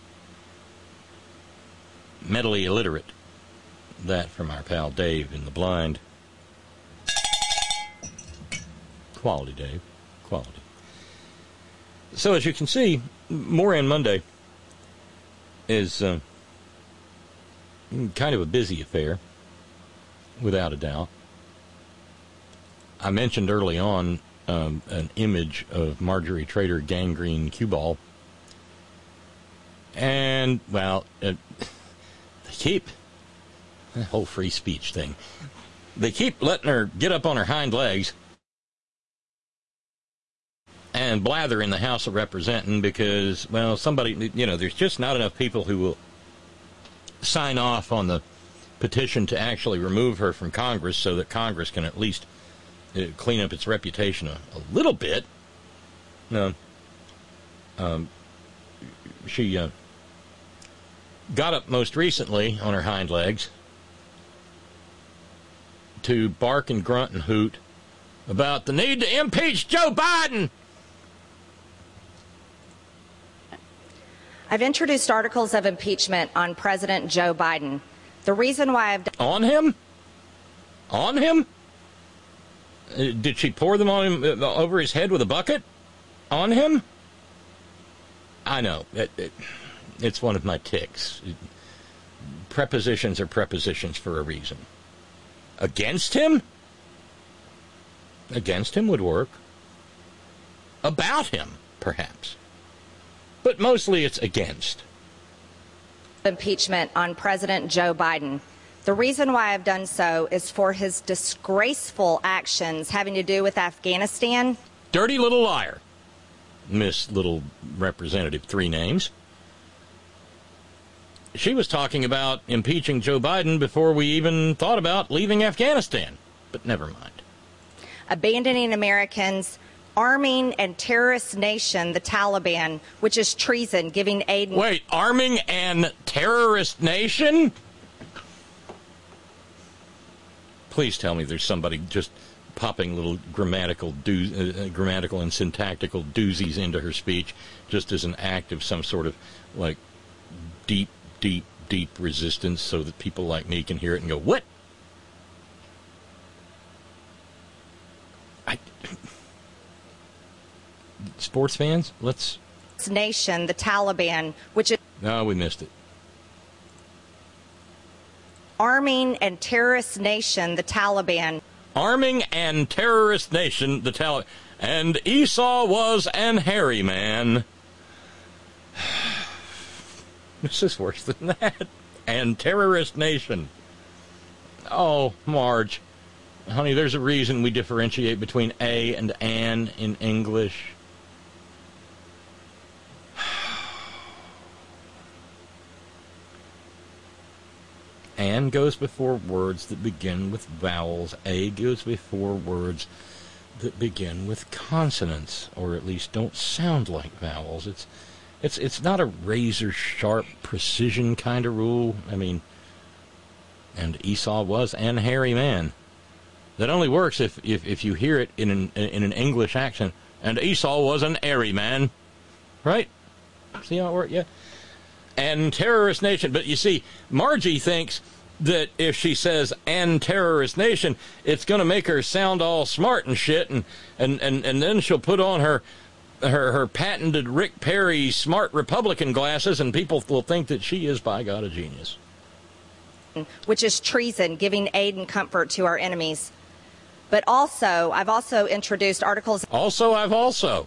mentally illiterate? That from our pal Dave in the blind. Quality, Dave. Quality. So as you can see, Moran Monday is uh, kind of a busy affair, without a doubt. I mentioned early on um, an image of Marjorie Trader gangrene cue ball. And, well, uh, they keep, the whole free speech thing, they keep letting her get up on her hind legs and blather in the House of Representatives because, well, somebody, you know, there's just not enough people who will sign off on the petition to actually remove her from Congress so that Congress can at least uh, clean up its reputation a, a little bit. No. Um, she uh, got up most recently on her hind legs to bark and grunt and hoot about the need to impeach Joe Biden. I've introduced articles of impeachment on President Joe Biden. The reason why I've... On him? On him? Uh, did she pour them on him uh, over his head with a bucket? On him? I know. It, it, it's one of my tics. It, prepositions are prepositions for a reason. Against him? Against him would work. About him, perhaps. But mostly it's against. Impeachment on President Joe Biden. The reason why I've done so is for his disgraceful actions having to do with Afghanistan. Dirty little liar, Miss Little Representative Three Names. She was talking about impeaching Joe Biden before we even thought about leaving Afghanistan. But never mind. Abandoning Americans, arming and terrorist nation, the Taliban, which is treason, giving aid... Wait, arming and terrorist nation? Please tell me there's somebody just popping little grammatical do, uh, grammatical and syntactical doozies into her speech just as an act of some sort of, like, deep, deep, deep resistance so that people like me can hear it and go, what? I... Sports fans, let's... Nation, the Taliban, which is... No, we missed it. Arming and terrorist nation, the Taliban. arming and terrorist nation, the Taliban. And Esau was an hairy man. This is worse than that. And terrorist nation. Oh, Marge. Honey, there's a reason we differentiate between a and an in English. An goes before words that begin with vowels. A goes before words that begin with consonants, or at least don't sound like vowels. It's it's it's not a razor-sharp precision kind of rule. I mean, and Esau was an hairy man. That only works if, if, if you hear it in an in an English accent. And Esau was an airy man. Right? See how it works? Yeah. And terrorist nation. But you see, Margie thinks that if she says "and terrorist nation," it's going to make her sound all smart and shit, and, and, and, and then she'll put on her, her her patented Rick Perry smart Republican glasses, and people will think that she is, by God, a genius. Which is treason, giving aid and comfort to our enemies. But also, I've also introduced articles... Also, I've also.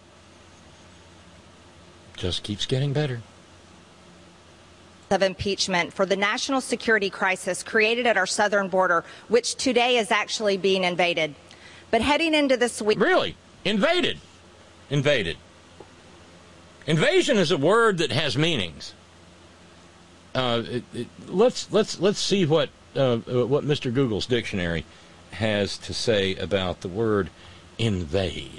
Just keeps getting better. ...of impeachment for the national security crisis created at our southern border, which today is actually being invaded. But heading into this week... Really? Invaded? Invaded. Invasion is a word that has meanings. Uh, it, it, let's let's let's see what uh, what Mister Google's dictionary has to say about the word invade.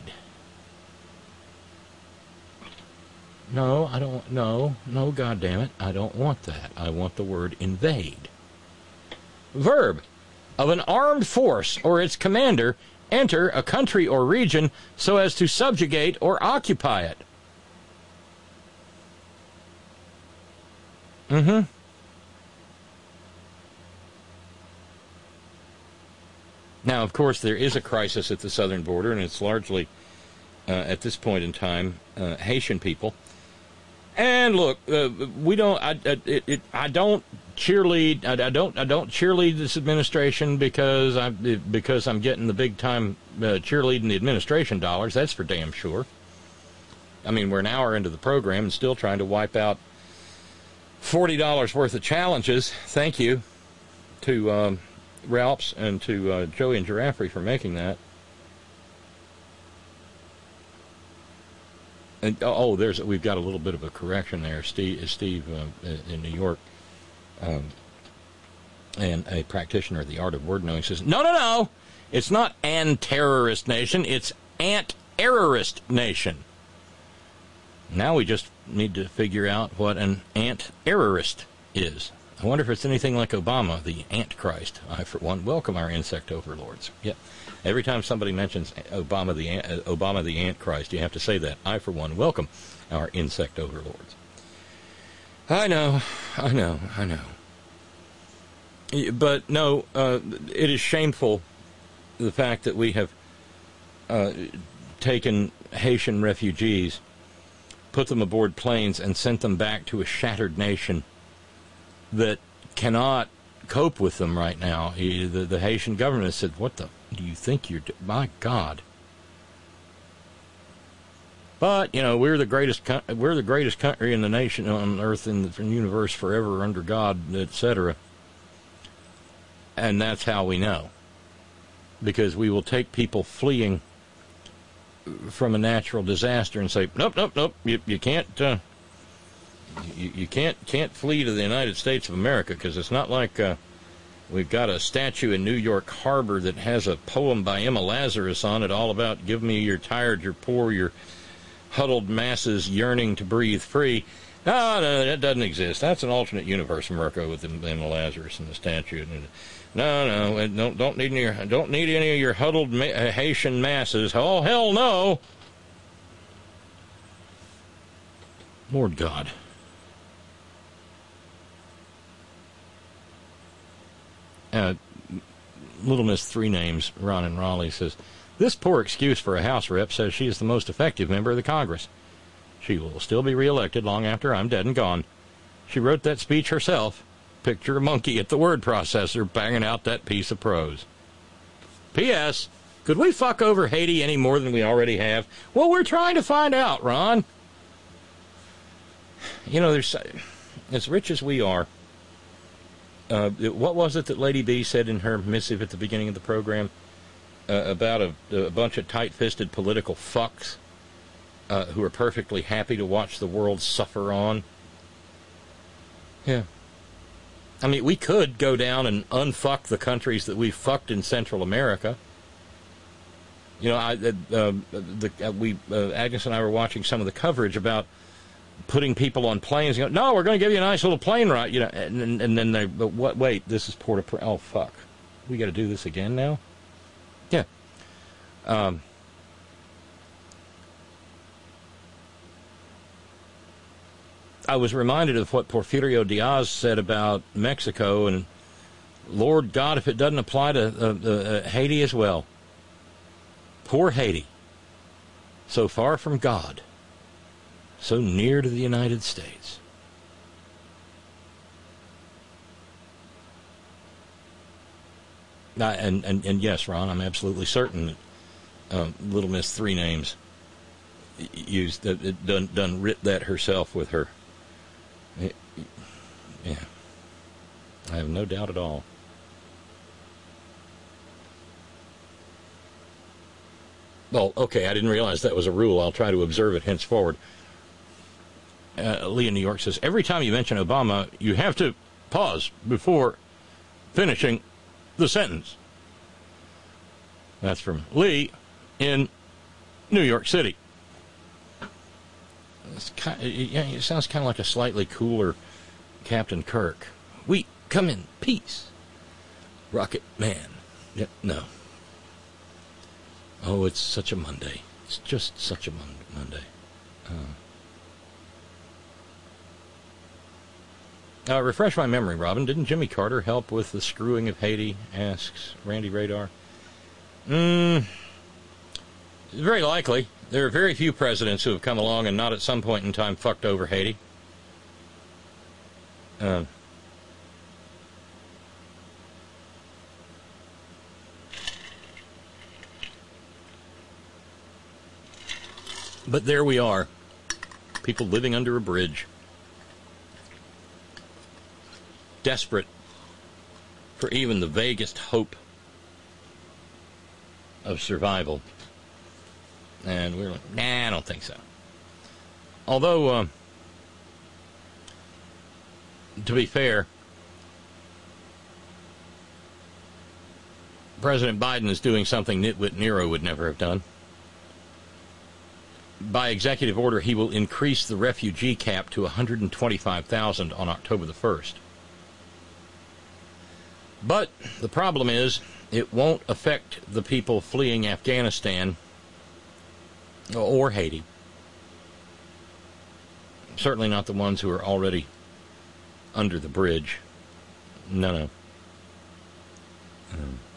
No, I don't. No, no, goddamn it, I don't want that. I want the word invade. Verb: of an armed force or its commander enter a country or region so as to subjugate or occupy it. Mm-hmm. Now, of course, there is a crisis at the southern border, and it's largely, uh, at this point in time, uh, Haitian people. And look, uh, we don't. I, I, it, it, I don't cheerlead. I, I don't. I don't cheerlead this administration because I because I'm getting the big time uh, cheerleading the administration dollars. That's for damn sure. I mean, we're an hour into the program and still trying to wipe out forty dollars worth of challenges. Thank you to um, Ralphs and to uh, Joey and Giraffe for making that. And, oh, there's we've got a little bit of a correction there. Steve, Steve uh, in New York, um, and a practitioner of the art of word knowing says, no, no, no, it's not an terrorist nation, it's ant-errorist nation. Now we just need to figure out what an ant-errorist is. I wonder if it's anything like Obama, the Antichrist. I, for one, welcome our insect overlords. Yep. Every time somebody mentions Obama the uh, Obama the Antichrist, you have to say that. I, for one, welcome our insect overlords. I know, I know, I know. But no, uh, it is shameful, the fact that we have uh, taken Haitian refugees, put them aboard planes, and sent them back to a shattered nation that cannot cope with them right now. He, the, the Haitian government said, what the do you think you're doing? My God. But, you know, we're the greatest we're the greatest country in the nation, on earth, in the universe, forever, under God, et cetera. And that's how we know. Because we will take people fleeing from a natural disaster and say, nope, nope, nope, you, you can't... Uh, You, you can't can't flee to the United States of America, because it's not like uh, we've got a statue in New York Harbor that has a poem by Emma Lazarus on it, all about give me your tired, your poor, your huddled masses yearning to breathe free. No, no, that doesn't exist. That's an alternate universe, Mirko, with Emma Lazarus and the statue. No, no, don't don't need any don't need any of your huddled Haitian masses. Oh, hell no! Lord God. Uh, Little Miss Three Names, Ron and Raleigh, says, this poor excuse for a House rep says she is the most effective member of the Congress. She will still be reelected long after I'm dead and gone. She wrote that speech herself. Picture a monkey at the word processor banging out that piece of prose. P S. Could we fuck over Haiti any more than we already have? Well, we're trying to find out, Ron. You know, there's as rich as we are. Uh, what was it that Lady B said in her missive at the beginning of the program uh, about a, a bunch of tight-fisted political fucks uh, who are perfectly happy to watch the world suffer on? Yeah. I mean, we could go down and unfuck the countries that we fucked in Central America. You know, I, uh, the, uh, we, uh, Agnes and I were watching some of the coverage about putting people on planes. You know, no, we're going to give you a nice little plane ride. You know, and, and, and then they, but what? Wait, this is Port-au-Prince. Oh, fuck, we got to do this again now. Yeah. Um. I was reminded of what Porfirio Diaz said about Mexico, and Lord God, if it doesn't apply to uh, uh, Haiti as well. Poor Haiti, so far from God, so near to the United States. Uh, and, and, and yes, Ron, I'm absolutely certain that um, Little Miss Three Names used uh, done done writ that herself with her. It, yeah, I have no doubt at all. Well, okay, I didn't realize that was a rule. I'll try to observe it henceforward. Uh, Lee in New York says, every time you mention Obama, you have to pause before finishing the sentence. That's from Lee in New York City. It's kind of, it sounds kind of like a slightly cooler Captain Kirk. We come in peace. Rocket Man. Yep, no. Oh, it's such a Monday. It's just such a mon- Monday. Uh, uh, refresh my memory, Robin. Didn't Jimmy Carter help with the screwing of Haiti? Asks Randy Radar. Mm, very likely. There are very few presidents who have come along and not at some point in time fucked over Haiti. Uh, But there we are, people living under a bridge, desperate for even the vaguest hope of survival. And we're like, nah, I don't think so. Although, uh, to be fair, President Biden is doing something Nitwit Nero would never have done. By executive order, he will increase the refugee cap to one hundred twenty-five thousand on October the first. But the problem is, it won't affect the people fleeing Afghanistan or Haiti. Certainly not the ones who are already under the bridge. No, no. Um.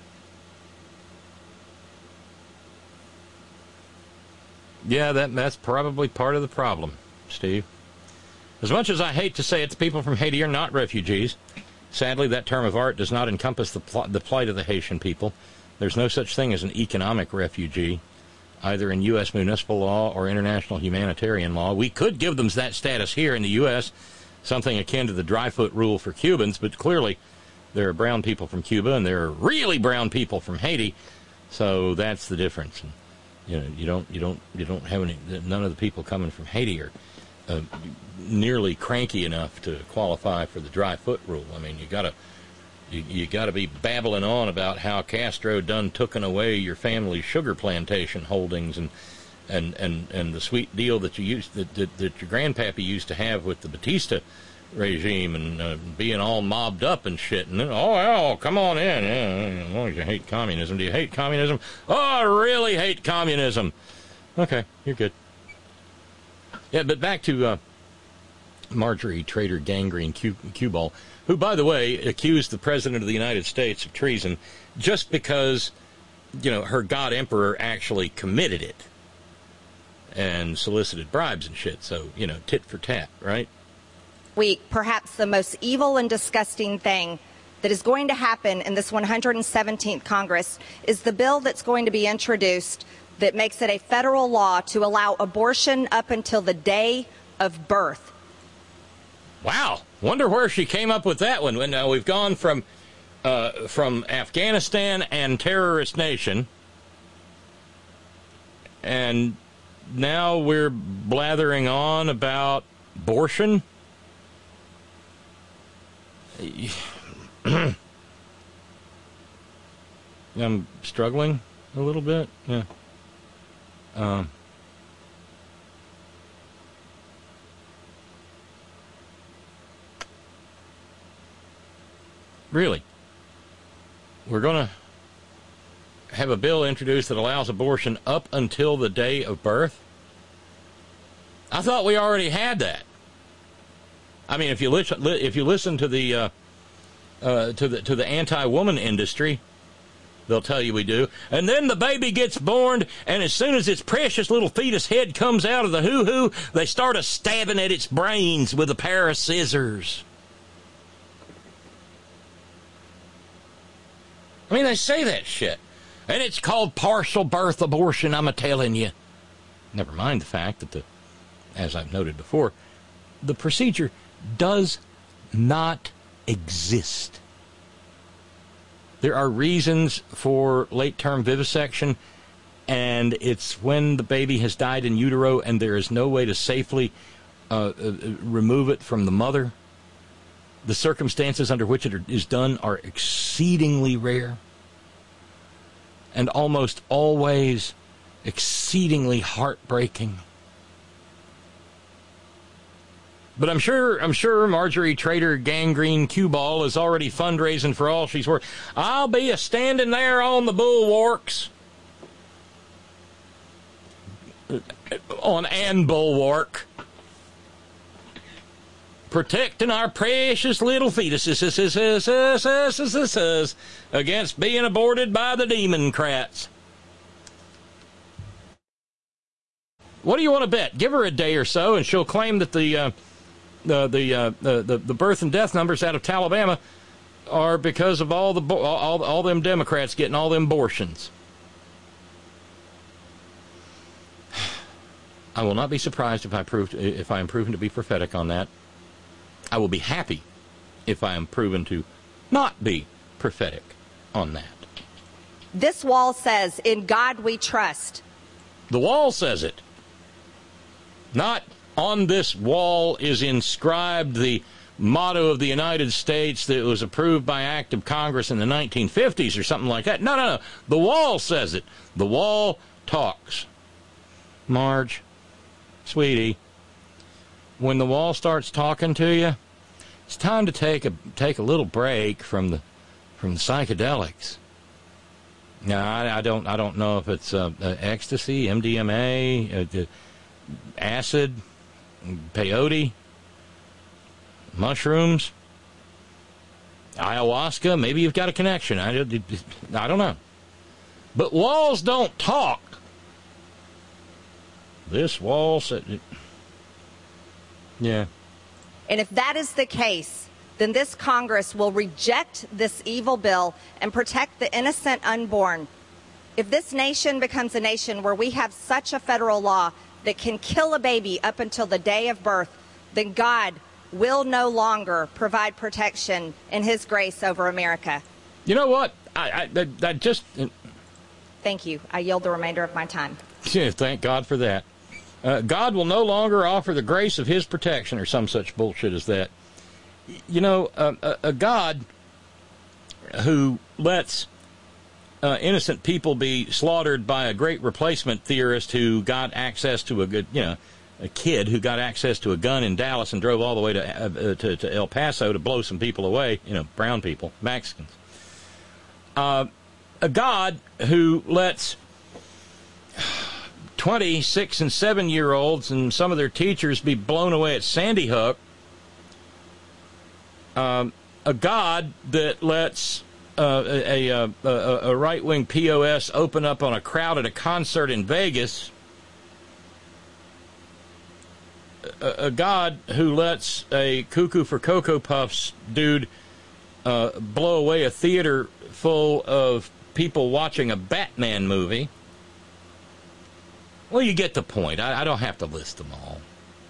Yeah, that that's probably part of the problem, Steve. As much as I hate to say it, the people from Haiti are not refugees. Sadly, that term of art does not encompass the, pl- the plight of the Haitian people. There's no such thing as an economic refugee, either in U S municipal law or international humanitarian law. We could give them that status here in the U S, something akin to the dry-foot rule for Cubans, but clearly there are brown people from Cuba and there are really brown people from Haiti, so that's the difference. And, you know, you don't, you don't, you don't have any. None of the people coming from Haiti are uh, nearly cranky enough to qualify for the dry foot rule. I mean, you gotta, you, you gotta be babbling on about how Castro done tooken away your family's sugar plantation holdings and, and, and, and the sweet deal that you used that, that, that your grandpappy used to have with the Batista regime and uh, being all mobbed up and shit. And then, oh, well, come on in. Yeah, as long as you hate communism. Do you hate communism? Oh, I really hate communism. Okay, you're good. Yeah, but back to uh, Marjorie Trader Gangrene Cue Ball, who, by the way, accused the President of the United States of treason just because, you know, her God Emperor actually committed it and solicited bribes and shit. So, you know, tit for tat, right? Week, perhaps the most evil and disgusting thing that is going to happen in this one hundred seventeenth Congress is the bill that's going to be introduced that makes it a federal law to allow abortion up until the day of birth. Wow. Wonder where she came up with that one. When uh, we've gone from uh, from Afghanistan and terrorist nation, and now we're blathering on about abortion. I'm struggling a little bit. Yeah. Um. Really? We're going to have a bill introduced that allows abortion up until the day of birth? I thought we already had that. I mean, if you listen, if you listen to the uh, uh, to the to the anti-woman industry, they'll tell you we do. And then the baby gets born, and as soon as its precious little fetus head comes out of the hoo-hoo, they start a stabbing at its brains with a pair of scissors. I mean, they say that shit. And it's called partial birth abortion, I'm a-telling you. Never mind the fact that, the, as I've noted before, the procedure does not exist. There are reasons for late-term vivisection, and it's when the baby has died in utero and there is no way to safely uh, uh, remove it from the mother. The circumstances under which it is done are exceedingly rare and almost always exceedingly heartbreaking. But I'm sure I'm sure Marjorie Trader Gangrene Q-Ball is already fundraising for all she's worth. I'll be a standing there on the bulwarks. On an bulwark. Protecting our precious little fetuses against being aborted by the Democrats. What do you want to bet? Give her a day or so, and she'll claim that the uh, the the, uh, the the the birth and death numbers out of Alabama are because of all the all all them Democrats getting all them abortions. I will not be surprised if I proved if I am proven to be prophetic on that. I will be happy if I am proven to not be prophetic on that. This wall says, "In God we trust." The wall says it. Not on this wall is inscribed the motto of the United States that was approved by act of Congress in the nineteen fifties or something like that. No, no, no. The wall says it. The wall talks. Marge, sweetie, when the wall starts talking to you, it's time to take a take a little break from the from the psychedelics. Now, I, I don't I don't know if it's uh, uh, ecstasy, M D M A, uh, acid, peyote, mushrooms, ayahuasca. Maybe you've got a connection. I, I don't know. But walls don't talk. This wall said, yeah. And if that is the case, then this Congress will reject this evil bill and protect the innocent unborn. If this nation becomes a nation where we have such a federal law that can kill a baby up until the day of birth, then God will no longer provide protection in his grace over America. You know what? I, I, I just... Thank you. I yield the remainder of my time. Yeah, thank God for that. Uh, God will no longer offer the grace of his protection or some such bullshit as that. You know, uh, a, a God who lets uh, innocent people be slaughtered by a great replacement theorist who got access to a good, you know, a kid who got access to a gun in Dallas and drove all the way to, uh, to, to El Paso to blow some people away, you know, brown people, Mexicans. Uh, a God who lets twenty, six, and seven-year-olds and some of their teachers be blown away at Sandy Hook. Um, a God that lets uh, a, a, a, a right-wing P O S open up on a crowd at a concert in Vegas. A, a God who lets a cuckoo for Cocoa Puffs dude uh, blow away a theater full of people watching a Batman movie. Well, you get the point. I, I don't have to list them all.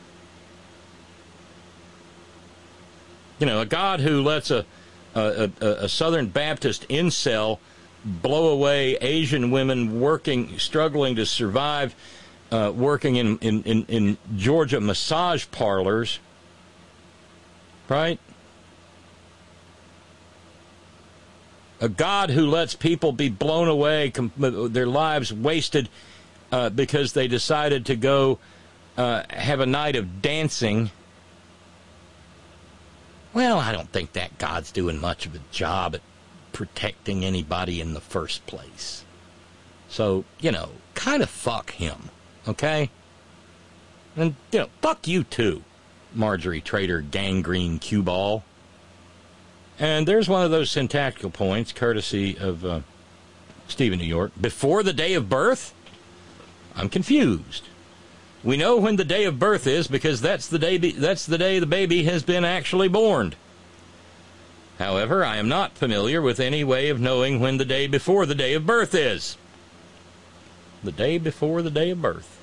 You know, a God who lets a, a, a, a Southern Baptist incel blow away Asian women working, struggling to survive, uh, working in, in, in, in Georgia massage parlors, right? A God who lets people be blown away, com- their lives wasted uh, because they decided to go uh, have a night of dancing. Well, I don't think that God's doing much of a job at protecting anybody in the first place. So, you know, kind of fuck him, okay? And, you know, fuck you too, Marjorie Trader Gangrene Cue Ball. And there's one of those syntactical points, courtesy of uh, Stephen New York. Before the day of birth? I'm confused. We know when the day of birth is because that's the day be- that's the day the baby has been actually born. However, I am not familiar with any way of knowing when the day before the day of birth is. The day before the day of birth.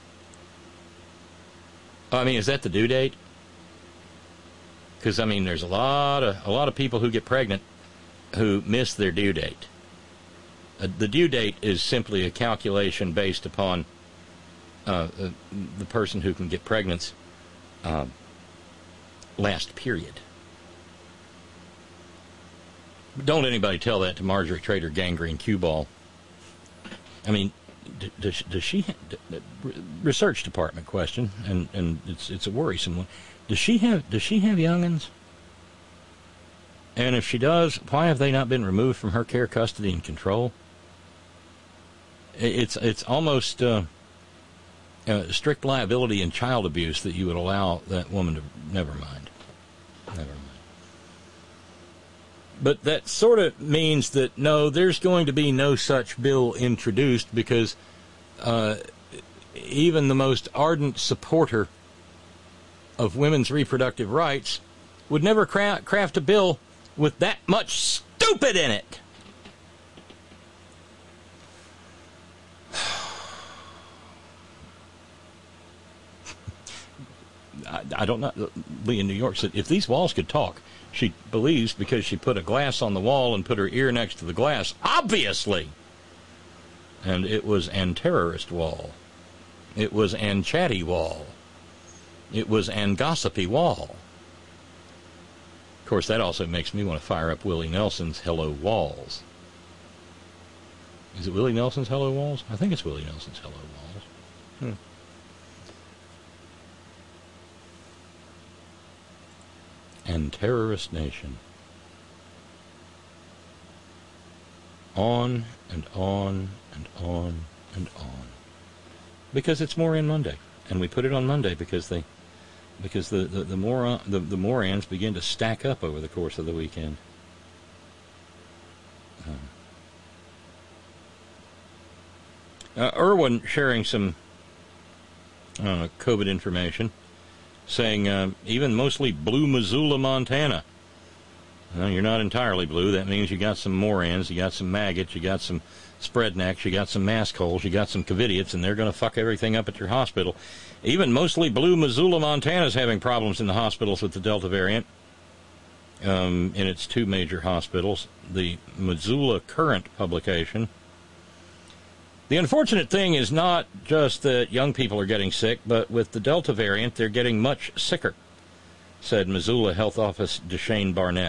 I mean, is that the due date? Because, I mean, there's a lot of a lot of people who get pregnant who miss their due date. Uh, the due date is simply a calculation based upon uh, uh, the person who can get pregnant's uh, last period. Don't anybody tell that to Marjorie Trader Gangrene Cue Ball. I mean, d- does, does she... D- d- research department question, and, and it's it's a worrisome one. Does she have Does she have young'uns? And if she does, why have they not been removed from her care, custody, and control? It's it's almost uh, uh, strict liability and child abuse that you would allow that woman to... Never mind. Never mind. But that sort of means that, no, there's going to be no such bill introduced because uh, even the most ardent supporter of women's reproductive rights would never cra- craft a bill with that much stupid in it. I, I don't know. Lee in New York said, if these walls could talk, she believes because she put a glass on the wall and put her ear next to the glass. Obviously! And it was an terrorist wall. It was an chatty wall. It was an gossipy wall. Of course, that also makes me want to fire up Willie Nelson's Hello Walls. Is it Willie Nelson's Hello Walls? I think it's Willie Nelson's Hello Walls. Hmm. And terrorist nation. On and on and on and on. Because it's Moran Monday. And we put it on Monday because they because the, the, the more the, the Morans begin to stack up over the course of the weekend. Uh, uh, Irwin sharing some uh, COVID information, saying uh, even mostly blue Missoula, Montana. Well, you're not entirely blue. That means you got some Morans, you got some maggots, you got some spreadnecks, you got some mask holes, you got some covidiots, and they're going to fuck everything up at your hospital. Even mostly blue Missoula, Montana is having problems in the hospitals with the Delta variant. Um, in its two major hospitals, the Missoula Current publication. The unfortunate thing is not just that young people are getting sick, but with the Delta variant, they're getting much sicker, said Missoula Health Office Deshane Barnett.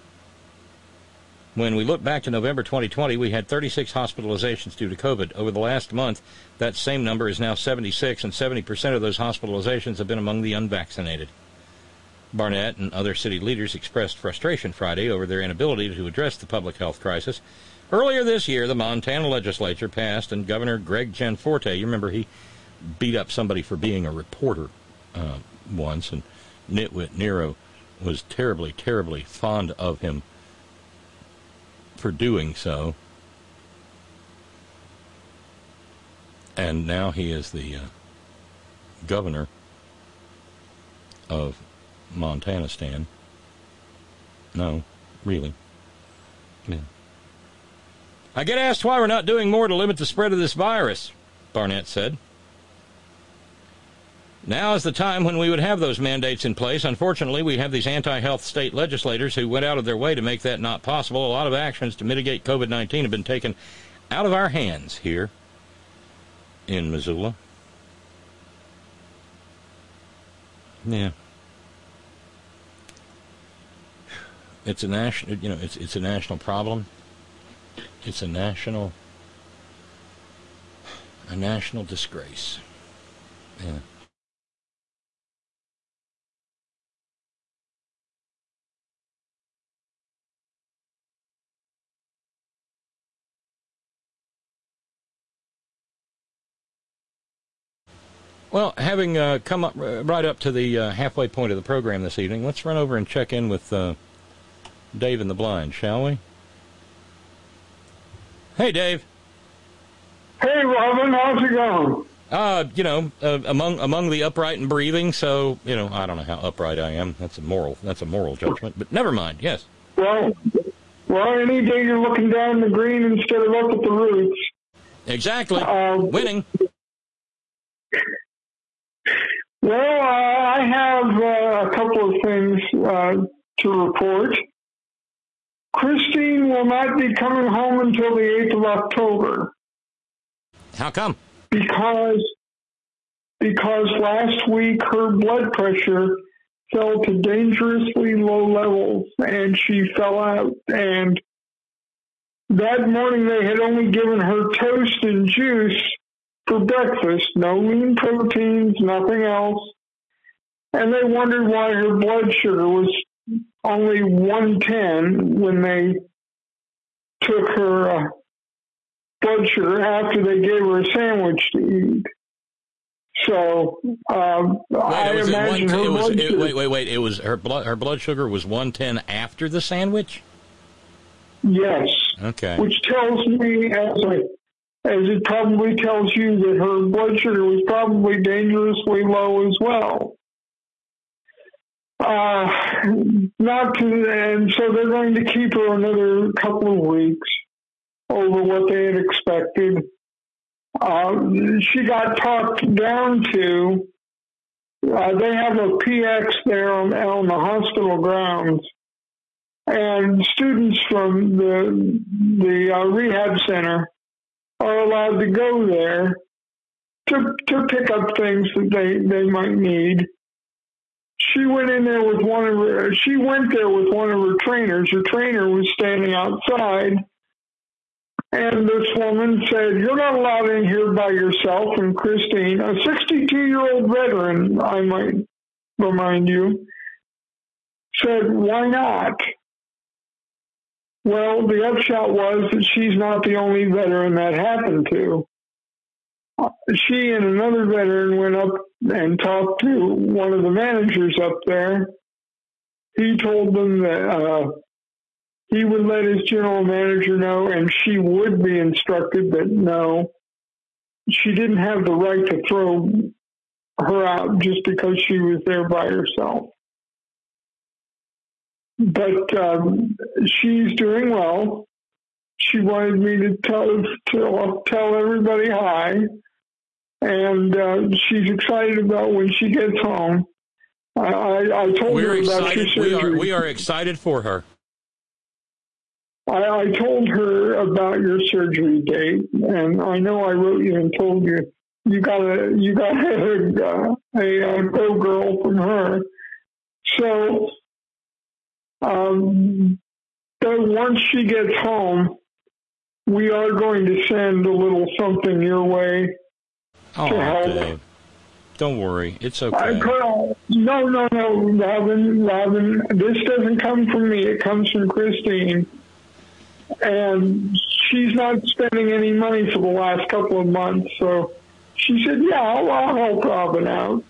When we look back to November twenty twenty, we had thirty-six hospitalizations due to COVID. Over the last month, that same number is now seventy-six, and seventy percent of those hospitalizations have been among the unvaccinated. Barnett and other city leaders expressed frustration Friday over their inability to address the public health crisis. Earlier this year, the Montana legislature passed, and Governor Greg Gianforte, you remember he beat up somebody for being a reporter uh, once, and Nitwit Nero was terribly, terribly fond of him for doing so. And now he is the uh, governor of Montanistan. No, really. Yeah. I get asked why we're not doing more to limit the spread of this virus, Barnett said. Now is the time when we would have those mandates in place. Unfortunately, we have these anti-health state legislators who went out of their way to make that not possible. A lot of actions to mitigate COVID nineteen have been taken out of our hands here in Missoula. Yeah. It's a national, you know, it's it's a national problem. It's a national, a national disgrace. Yeah. Well, having uh, come up uh, right up to the uh, halfway point of the program this evening, let's run over and check in with uh, Dave in the blind, shall we? Hey, Dave. Hey, Robin, how's it going? Uh, you know, uh, among among the upright and breathing. So, you know, I don't know how upright I am. That's a moral. That's a moral judgment. But never mind. Yes. Well, well, any day you're looking down the green instead of up at the roots. Exactly. Um, Winning. Well, uh, I have uh, a couple of things uh, to report. Christine will not be coming home until the eighth of October. How come? Because because last week her blood pressure fell to dangerously low levels and she fell out. And that morning they had only given her toast and juice for breakfast, no lean proteins, nothing else. And they wondered why her blood sugar was only one ten when they took her uh, blood sugar after they gave her a sandwich to eat. So um, wait, I was imagine it one, her it was, blood it, sugar. Wait, wait, wait! It was her blood. Her blood sugar was one ten after the sandwich. Yes. Okay. Which tells me, as I, as it probably tells you, that her blood sugar was probably dangerously low as well. Uh, not to, and so they're going to keep her another couple of weeks over what they had expected. Uh, she got talked down to, uh, they have a P X there on, on the hospital grounds, and students from the, the uh, rehab center are allowed to go there to, to pick up things that they, they might need. She went in there with one of her, she went there with one of her trainers. Her trainer was standing outside, and this woman said, "You're not allowed in here by yourself." And Christine, a sixty-two-year-old veteran, I might remind you, said, "Why not?" Well, the upshot was that she's not the only veteran that happened to. She and another veteran went up and talked to one of the managers up there. He told them that uh, he would let his general manager know, and she would be instructed that no, she didn't have the right to throw her out just because she was there by herself. But um, she's doing well. She wanted me to tell, to tell everybody hi. And uh, she's excited about when she gets home. I, I, I told We're her about excited. your We surgery. are, we are excited for her. I, I told her about your surgery date, and I know I wrote you and told you you got a you got a, a, a go girl from her. So, um, but once she gets home, we are going to send a little something your way. Oh, Dave. Don't worry. It's okay. I could, no, no, no, Robin, Robin. This doesn't come from me. It comes from Christine. And she's not spending any money for the last couple of months. So she said, yeah, I'll, I'll help Robin out.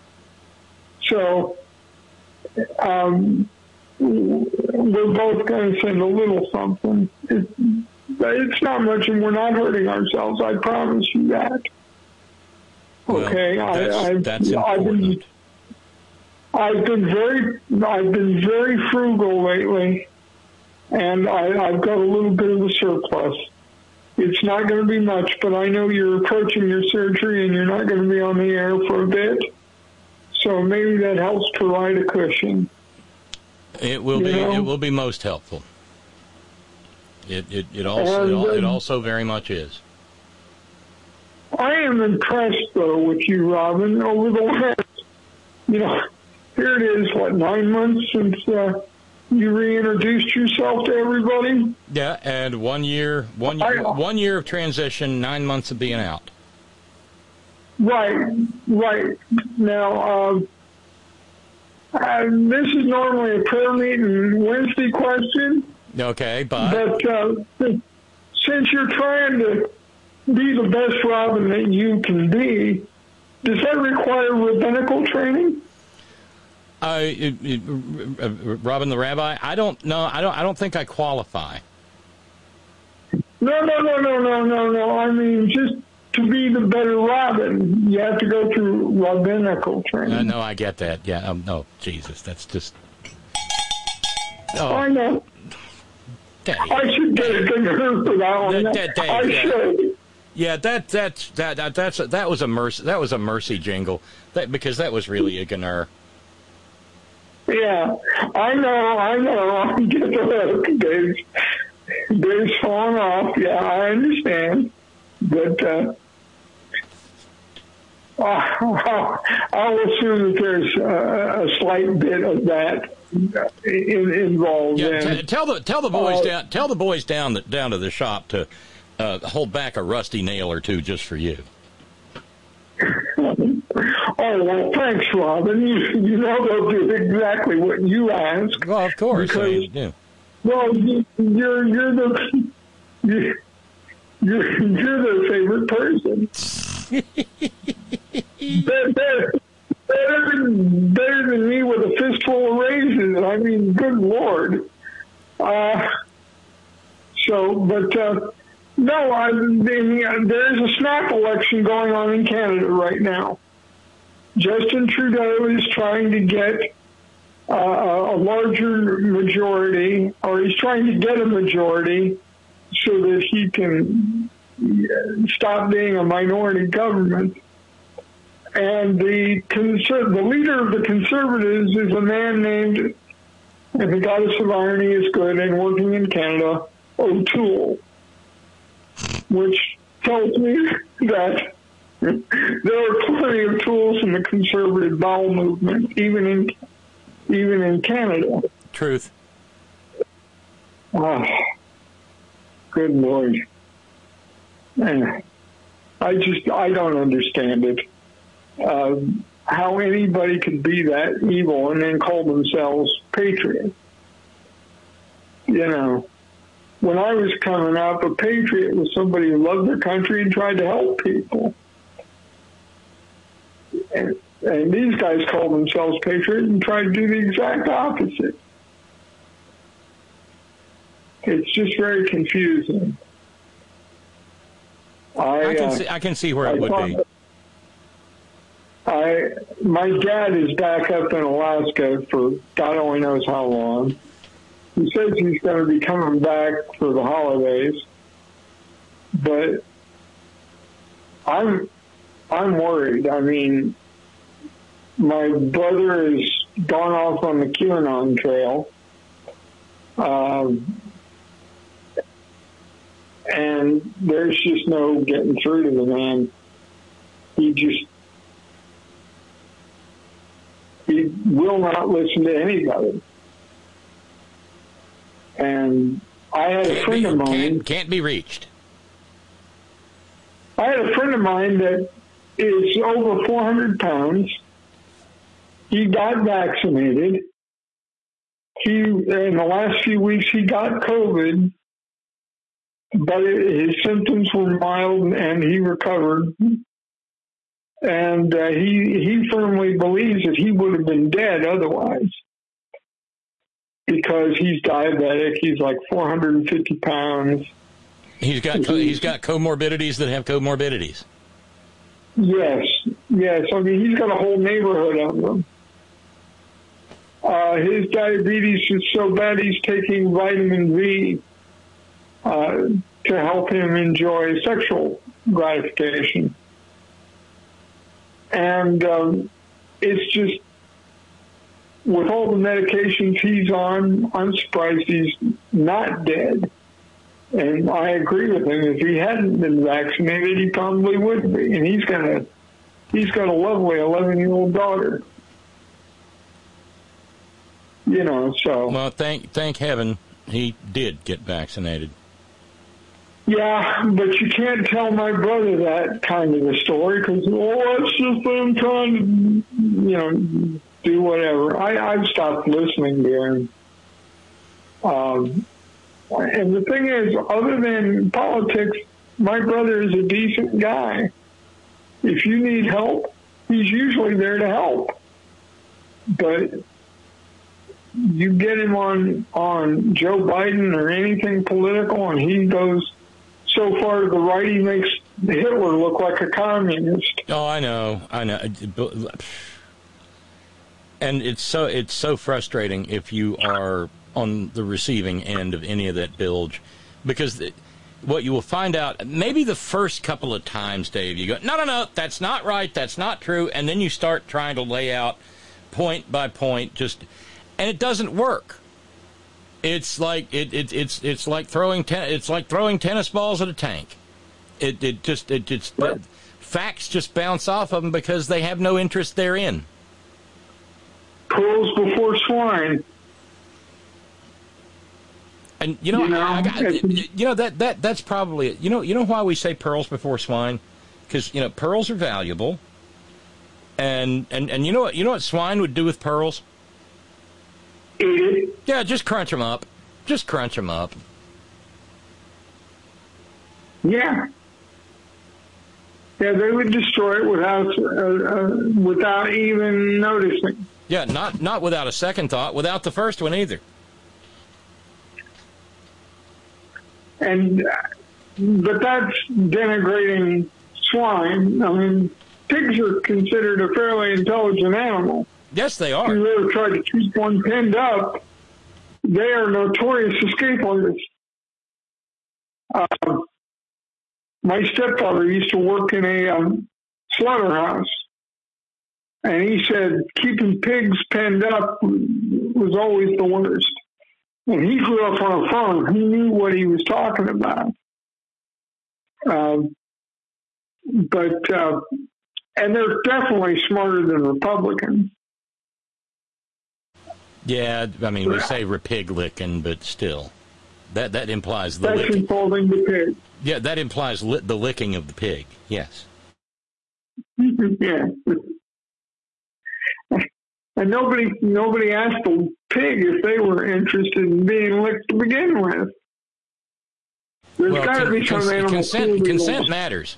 So um, we're both going to send a little something. It, it's not much, and we're not hurting ourselves. I promise you that. Okay, well, that's, I, I've, that's I've been, I've been very, I've been very frugal lately, and I, I've got a little bit of a surplus. It's not going to be much, but I know you're approaching your surgery and you're not going to be on the air for a bit. So maybe that helps provide a cushion. It will you be. know? It will be most helpful. It it, it also it, al- it also very much is. I am impressed though with you, Robin. Over the last, you know, here it is. What, nine months since uh, you reintroduced yourself to everybody? Yeah, and one year, one year, I, one year of transition, nine months of being out. Right, right. Now, uh, uh, this is normally a prayer meeting Wednesday question. Okay, but... But uh, since you're trying to be the best Robin that you can be, does that require rabbinical training? Uh, it, it, uh, Robin the Rabbi, I don't know. I don't. I don't think I qualify. No, no, no, no, no, no, no. I mean, just to be the better Robin, you have to go through rabbinical training. Uh, no, I get that. Yeah. Um, no, Jesus, that's just. Oh. I know. Dave. I should get a good hurt for that one. That, that, Dave, I yeah. should. Yeah, that that's that, that that's that was a mercy that was a mercy jingle. That because that was really a gunner. Yeah, I know, I know. I get the hook. Dave's, Dave's falling off. Yeah, I understand. But uh, I'll, I'll assume that there's a, a slight bit of that in, involved. Yeah, in. t- tell the tell the boys uh, down tell the boys down the, down to the shop to uh, hold back a rusty nail or two just for you. Oh, well, thanks, Robin. You, you know they'll do exactly what you ask. Well, of course. Because, I mean, yeah. well, you, you're you're the you're, you're, you're their favorite person. better, better, better, than, better than me with a fistful of raisins. I mean, good Lord. Uh, so, but uh, no, I, the, there's a snap election going on in Canada right now. Justin Trudeau is trying to get uh, a larger majority, or he's trying to get a majority so that he can stop being a minority government. And the conser- the leader of the Conservatives is a man named, and the goddess of irony is good, and working in Canada, O'Toole, which tells me that there are plenty of tools in the conservative bowel movement, even in even in Canada. Truth. Oh, good Lord. Man, I just, I don't understand it. Uh, how anybody could be that evil and then call themselves patriot. You know, when I was coming up, a patriot was somebody who loved their country and tried to help people. And, and these guys call themselves patriots and try to do the exact opposite. It's just very confusing. I, I can uh, see. I can see where I it would be. I my dad is back up in Alaska for God only knows how long. He says he's going to be coming back for the holidays, but I'm I'm worried. I mean, my brother has gone off on the QAnon trail, um, and there's just no getting through to the man. He just he will not listen to anybody. And I had a friend of mine. Can't, can't be reached. I had a friend of mine that is over four hundred pounds. He got vaccinated. He, in the last few weeks, he got COVID, but his symptoms were mild and he recovered. And uh, he he firmly believes that he would have been dead otherwise, because he's diabetic. He's like four hundred fifty pounds. He's got co- he's got comorbidities that have comorbidities. Yes, yes. I mean, he's got a whole neighborhood of them. Uh, Uh, his diabetes is so bad he's taking vitamin V uh, to help him enjoy sexual gratification. And um, it's just, with all the medications he's on, I'm surprised he's not dead. And I agree with him. If he hadn't been vaccinated, he probably would be. And he's got a, he's got a lovely eleven-year-old daughter. You know, so. Well, thank thank heaven he did get vaccinated. Yeah, but you can't tell my brother that kind of a story because, oh, it's just them trying to, you know, do whatever. I, I've stopped listening to him. Um, and the thing is, other than politics, my brother is a decent guy. If you need help, he's usually there to help. But you get him on, on Joe Biden or anything political, and he goes so far to the right, he makes Hitler look like a communist. Oh, I know, I know. And it's so it's so frustrating if you are on the receiving end of any of that bilge, because what you will find out, maybe the first couple of times, Dave, you go, no, no, no, that's not right, that's not true, and then you start trying to lay out point by point, just, and it doesn't work. It's like it, it it's it's like throwing ten, it's like throwing tennis balls at a tank. It it just it just right. Facts just bounce off of them because they have no interest therein. Pearls before swine. And you know, you know, I, I got, you know that that that's probably it. You know you know why we say pearls before swine? Because you know pearls are valuable. And and and you know what you know what swine would do with pearls? Eat it. Yeah, just crunch them up. Just crunch them up. Yeah. Yeah, they would destroy it without uh, uh, without even noticing. Yeah, not not without a second thought, without the first one either. And but that's denigrating swine. I mean, pigs are considered a fairly intelligent animal. Yes, they are. If you ever try to keep one pinned up, they are notorious escape artists. Uh, my stepfather used to work in a um, slaughterhouse, and he said keeping pigs penned up was always the worst. And he grew up on a farm. He knew what he was talking about. Um, but, uh, and they're definitely smarter than Republicans. Yeah, I mean, we say repig licking, but still, that that implies the That's licking. involving the pig. Yeah, that implies li- the licking of the pig. Yes. Yeah. And nobody nobody asked the pig if they were interested in being licked to begin with. There's Well, got to con- be some cons- animal consent cruelty consent laws. matters.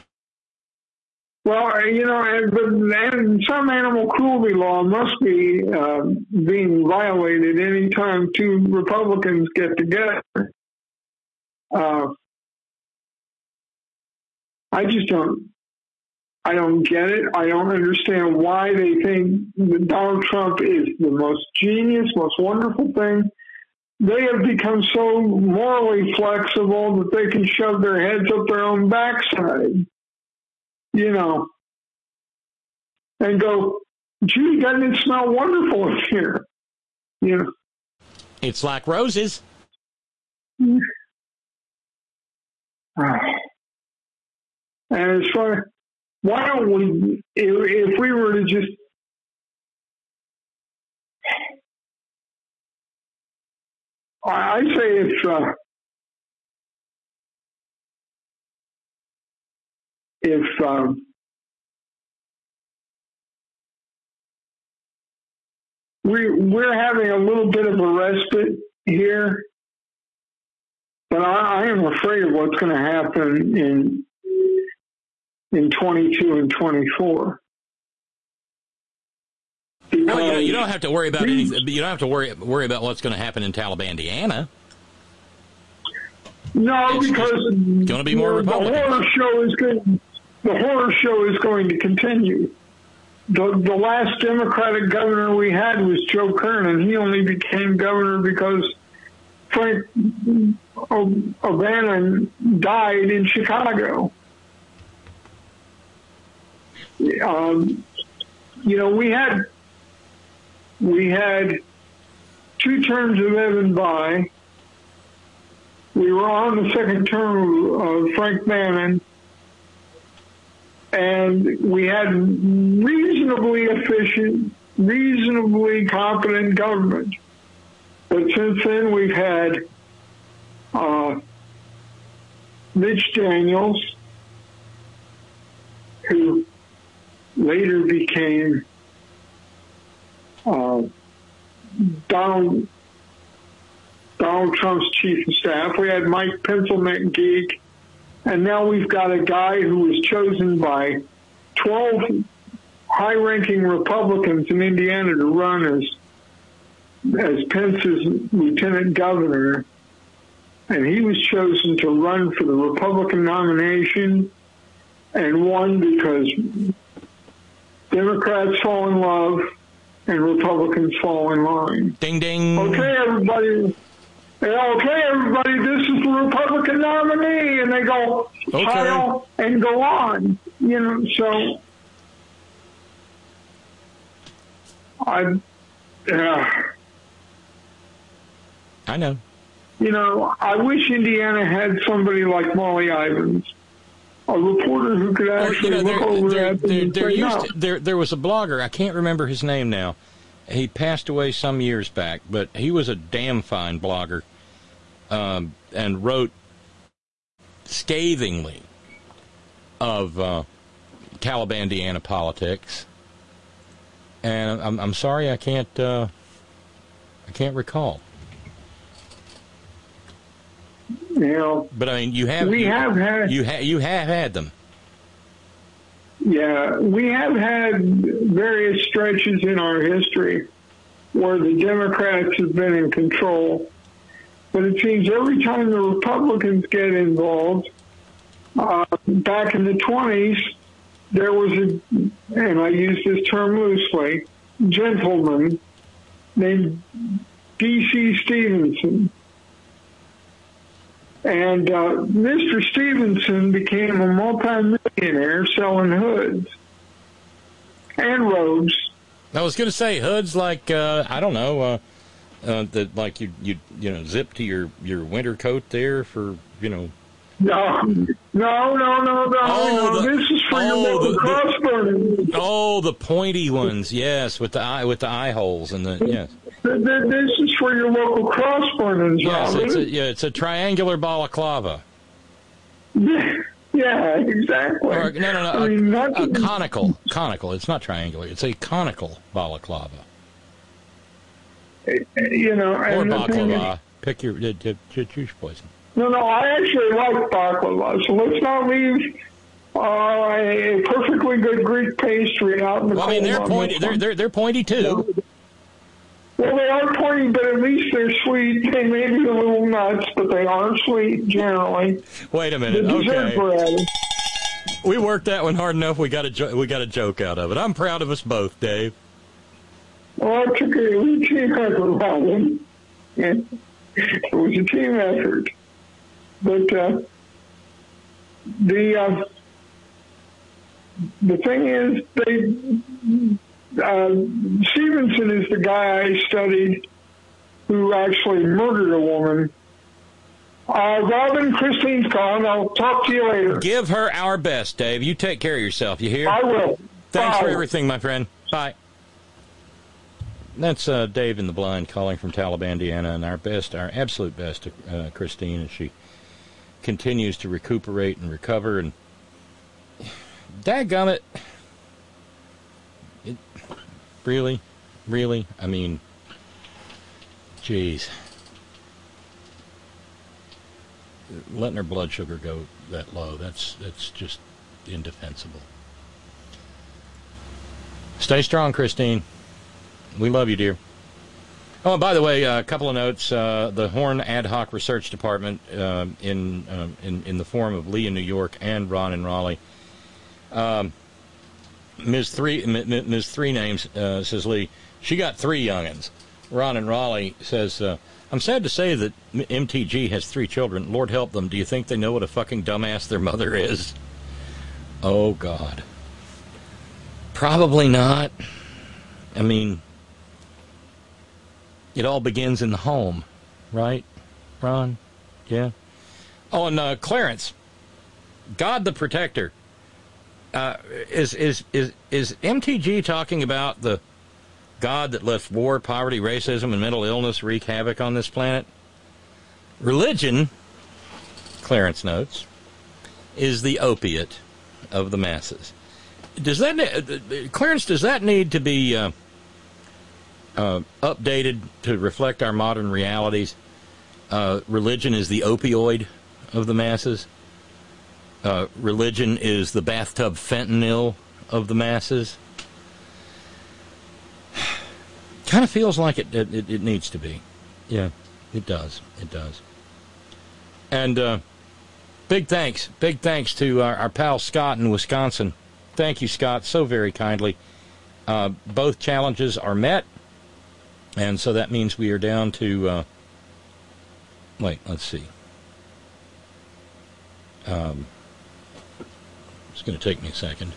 Well, you know, and, but and some animal cruelty law must be uh, being violated any time two Republicans get together. Uh, I just don't. I don't get it. I don't understand why they think that Donald Trump is the most genius, most wonderful thing. They have become so morally flexible that they can shove their heads up their own backside, you know, and go, gee, doesn't it smell wonderful in here? You know. It's like roses. And as far why don't we, if, if we were to just, I say if, uh, if, um, we, we're having a little bit of a respite here, but I, I am afraid of what's going to happen in in twenty-two and twenty-four. Because Well, you, know, you don't have to worry about anything. You don't have to worry worry about what's going to happen in Talibandiana. No, It's because going to be more the, the Republican. horror show is going. The horror show is going to continue. the, the last Democratic governor we had was Joe Kernan. He only became governor because Frank O'Bannon died in Chicago. Um, you know, we had we had two terms of Evan Bayh. We were on the second term of Frank Bannon, and we had reasonably efficient, reasonably competent government. But since then, we've had uh, Mitch Daniels, who later became uh, Donald Donald Trump's chief of staff. We had Mike Pencil-McGeek, and now we've got a guy who was chosen by twelve high-ranking Republicans in Indiana to run as as Pence's lieutenant governor, and he was chosen to run for the Republican nomination and won because Democrats fall in love and Republicans fall in line. Ding, ding. Okay, everybody. Okay, everybody, this is the Republican nominee. And they go, okay, file and go on. You know, so I, uh, I know. You know, I wish Indiana had somebody like Molly Ivins, a reporter who could actually well, you know, look over there, at them there, and there, say, used no. to, there, there was a blogger, I can't remember his name now. He passed away some years back, but he was a damn fine blogger, um, and wrote scathingly of uh, Calabandiana politics. And I'm, I'm sorry I can't uh, I can't recall. You know, but I mean, you have we you, have had you, ha- you have had them. Yeah, we have had various stretches in our history where the Democrats have been in control. But it seems every time the Republicans get involved, uh, back in the twenties, there was a, and I use this term loosely, gentleman named D C Stevenson. And uh, Mister Stevenson became a multimillionaire selling hoods and robes. I was going to say hoods like uh, I don't know, uh, uh, that like you you you know zip to your, your winter coat there for you know. No, no, no, no, no. Oh, no. The, this is for oh, your local the, crossburners. Oh, the pointy ones, yes, with the eye with the eye holes and the yes. This is for your local crossburners. Yes, it's a, yeah, it's a triangular balaclava. Yeah, yeah, exactly. Or, no, no, no, I a, mean, not a conical, conical. It's not triangular. It's a conical balaclava. You know, or and baklava. Pick your, uh, choose your poison. No, no, I actually like baklava, so let's not leave uh, a perfectly good Greek pastry out in the well, cold. I mean, they're pointy. They're, they're they're pointy too. Well, they are pointy, but at least they're sweet. They may be a little nuts, but they are sweet generally. Wait a minute. The dessert Okay. bread. We worked that one hard enough. We got a jo- we got a joke out of it. I'm proud of us both, Dave. Well, it took a team effort, Robin. It was a team effort. But uh, the uh, the thing is, they uh, Stevenson is the guy I studied who actually murdered a woman. Uh, Robin, Christine's calling. I'll talk to you later. Give her our best, Dave. You take care of yourself. You hear? I will. Thanks Bye. for everything, my friend. Bye. That's uh, Dave in the blind calling from Talibandiana, and our best, our absolute best to uh, Christine as she continues to recuperate and recover. And dadgummit, it really, really, I mean, geez, letting her blood sugar go that low, that's that's just indefensible. Stay strong, Christine. We love you, dear. Oh, and by the way, uh, a couple of notes. Uh, the Horn Ad Hoc Research Department, uh, in, uh, in in the form of Lee in New York and Ron in Raleigh, um, Miz Three, Miz Three Names, uh, says Lee, she got three youngins. Ron in Raleigh says, uh, I'm sad to say that M T G has three children. Lord help them. Do you think they know what a fucking dumbass their mother is? Oh, God. Probably not. I mean, it all begins in the home, right, Ron? Yeah. Oh, and uh, Clarence, God the Protector. Uh, is is is is M T G talking about the God that left war, poverty, racism, and mental illness wreak havoc on this planet? Religion, Clarence notes, is the opiate of the masses. Does that, uh, Clarence? Does that need to be uh, uh, updated to reflect our modern realities? Uh, religion is the opioid of the masses. Uh, religion is the bathtub fentanyl of the masses. Kind of feels like it, it it needs to be. Yeah, it does. It does. And uh, big thanks. Big thanks to our, our pal Scott in Wisconsin. Thank you, Scott, so very kindly. Uh, both challenges are met. And so that means we are down to... Uh, wait, let's see. Um... It's going to take me a second.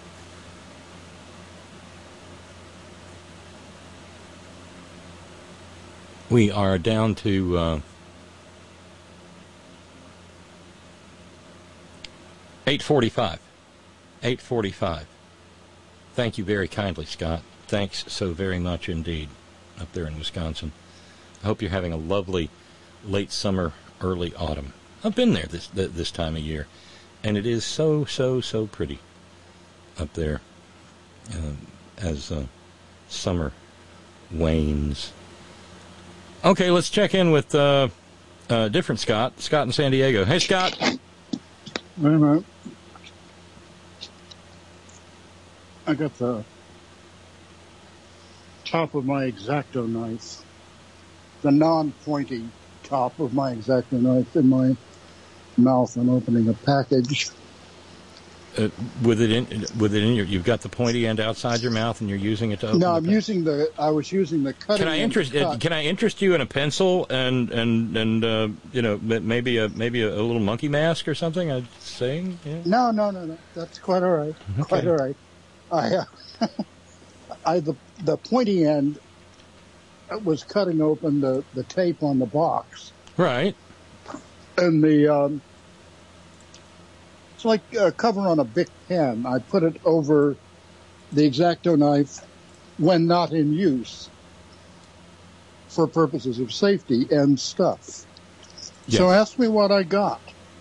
We are down to uh, eight forty-five. eight forty-five. Thank you very kindly, Scott. Thanks so very much indeed up there in Wisconsin. I hope you're having a lovely late summer, early autumn. I've been there this this time of year. And it is so, so, so pretty up there uh, as uh, summer wanes. Okay, let's check in with uh, uh, different Scott. Scott in San Diego. Hey, Scott. Wait a minute. I got the top of my X-Acto knife, the non-pointy top of my X-Acto knife in my mouth. I'm opening a package. Uh, with it in, with it in your, you've got the pointy end outside your mouth, and you're using it to open. No, the I'm pack. using the. I was using the cutting. Can I interest? Cut. Can I interest you in a pencil and and and uh, you know maybe a maybe a, a little monkey mask or something? I'm saying. Yeah. No, no, no, no. That's quite all right. Okay. Quite all right. I, uh, I the the pointy end was cutting open the the tape on the box. Right. And the, um, it's like a cover on a Bic pen. I put it over the X-Acto knife when not in use for purposes of safety and stuff. Yes. So ask me what I got.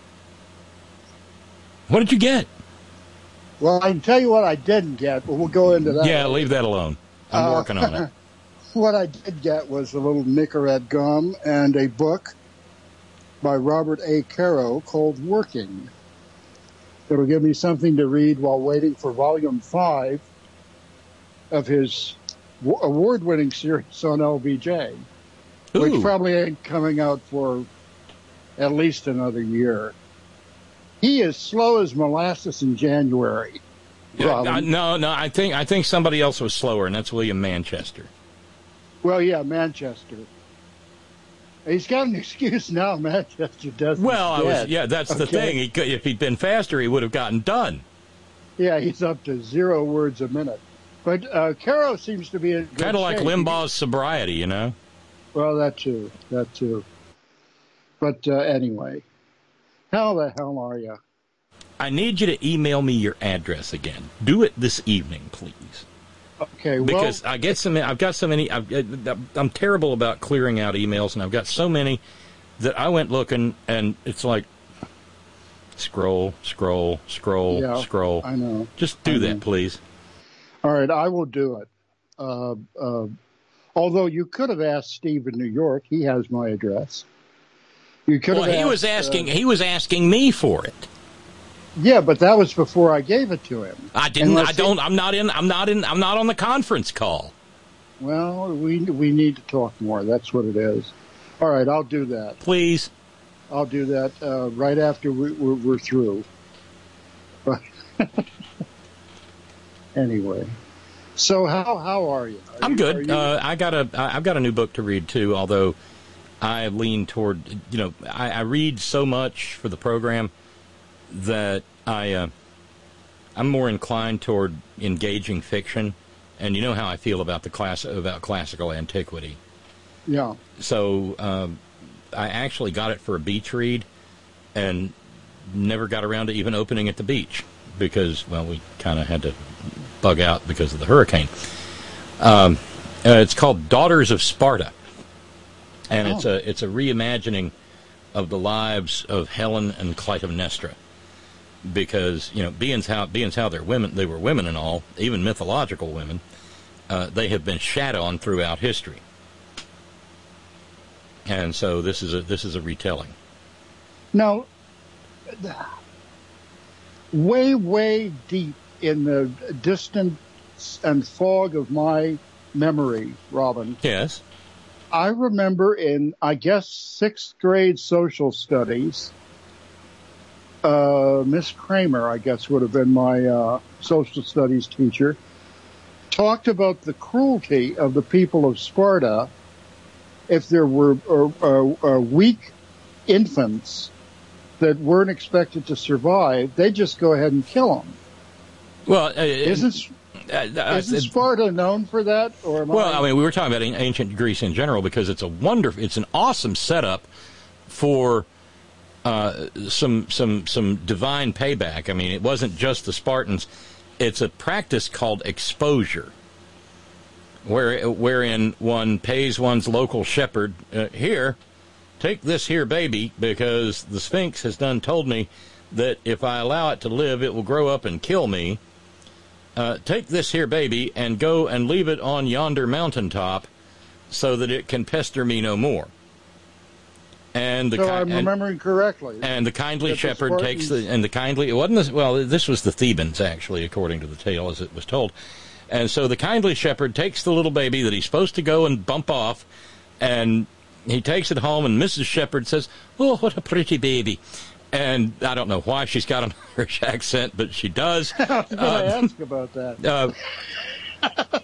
What did you get? Well, I can tell you what I didn't get, but we'll go into that. Yeah, leave that alone. I'm uh, working on it. What I did get was a little Nicorette gum and a book by Robert A. Caro called Working. It'll give me something to read while waiting for volume five of his w- award-winning series on L B J, Ooh. which probably ain't coming out for at least another year. He is slow as molasses in January. Yeah, I, no, no, I think I think somebody else was slower, and that's William Manchester. Well, yeah, Manchester. He's got an excuse now. Manchester doesn't. Well, I was, yeah, that's okay. The thing. He could, if he'd been faster, he would have gotten done. Yeah, he's up to zero words a minute. But uh, Caro seems to be in good kind of like shape. Limbaugh's sobriety, you know. Well, that too, that too. But uh, anyway, how the hell are you? I need you to email me your address again. Do it this evening, please. Okay, well, because I get so many, I've got so many. I've, I'm terrible about clearing out emails, and I've got so many that I went looking, and it's like scroll, scroll, scroll, yeah, scroll. I know. Just do I that, know. please. All right, I will do it. Uh, uh, although you could have asked Steve in New York, he has my address. You could well, have. he asked, was asking. Uh, he was asking me for it. Yeah, but that was before I gave it to him. I didn't. Unless I don't. He, I'm not in. I'm not in. I'm not on the conference call. Well, we we need to talk more. That's what it is. All right, I'll do that. Please. I'll do that uh, right after we, we're, we're through. But Anyway, so how how are you? Are I'm you, good. are you- Uh, I got a I've got a new book to read too. Although I lean toward you know I, I read so much for the program that I uh, I'm more inclined toward engaging fiction, and you know how I feel about the class about classical antiquity. yeah. So um, I actually got it for a beach read, and never got around to even opening at the beach because, well, we kind of had to bug out because of the hurricane. Um, uh, it's called Daughters of Sparta, and Oh. it's a it's a reimagining of the lives of Helen and Clytemnestra. Because you know, being how being how they're women, they were women and all, even mythological women. Uh, they have been shat on throughout history. And so this is a this is a retelling. Now, way, way deep in the distance and fog of my memory, Robin, Yes. I remember in, I guess, sixth grade social studies, uh, Miss Kramer, I guess, would have been my uh, social studies teacher, talked about the cruelty of the people of Sparta if there were uh, uh, uh, weak infants that weren't expected to survive, they just go ahead and kill them. Well, uh, Isn't, uh, uh, isn't uh, Sparta known for that? Or am well, I, I mean, we were talking about an- ancient Greece in general because it's a wonderful, it's an awesome setup for uh, some some some divine payback. I mean, it wasn't just the Spartans; it's a practice called exposure, where wherein one pays one's local shepherd uh, here. Take this here baby because the Sphinx has done told me that if I allow it to live, it will grow up and kill me. Uh, take this here baby and go and leave it on yonder mountaintop so that it can pester me no more. And the so ki- I'm and, remembering correctly. and the kindly that the shepherd takes the Spartans- and the kindly it wasn't this, well this was the Thebans actually according to the tale as it was told. And so the kindly shepherd takes the little baby that he's supposed to go and bump off, and he takes it home, and Missus Shepherd says, "Oh, what a pretty baby." And I don't know why she's got an Irish accent, but she does. I was going to Uh, ask about that. uh,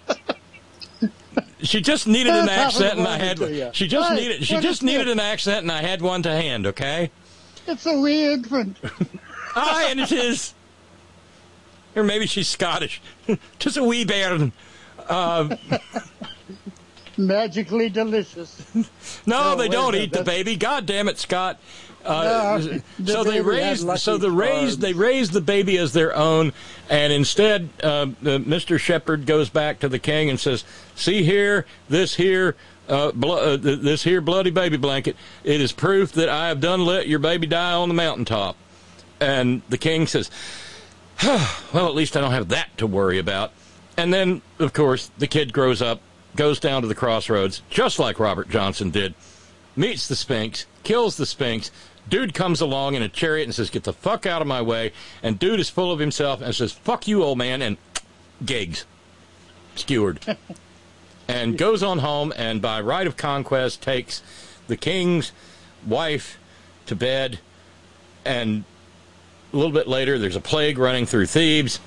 she just needed an That's accent, and I happened had to one. you. She just Hey, needed. She what just is needed this? an accent, and I had one to hand. Okay. It's a wee infant. Aye, and it is. Or maybe she's Scottish. Just a wee bairn. Uh, Magically delicious. no, No, they wait a don't minute, eat the that's- baby. God damn it, Scott. Uh, No, the so they baby had raised. lucky So the raised. charms. They raised the baby as their own, and instead, uh, uh, Mister Shepherd goes back to the king and says, "See here, this here." Uh, blo- uh, th- this here bloody baby blanket. It is proof that I have done let your baby die on the mountaintop. And the king says, well, at least I don't have that to worry about. And then, of course, the kid grows up, goes down to the crossroads, just like Robert Johnson did, meets the Sphinx, kills the Sphinx. Dude comes along in a chariot and says, get the fuck out of my way. And dude is full of himself and says, fuck you, old man, and gigs. Skewered. And goes on home and by right of conquest takes the king's wife to bed. And a little bit later, there's a plague running through Thebes.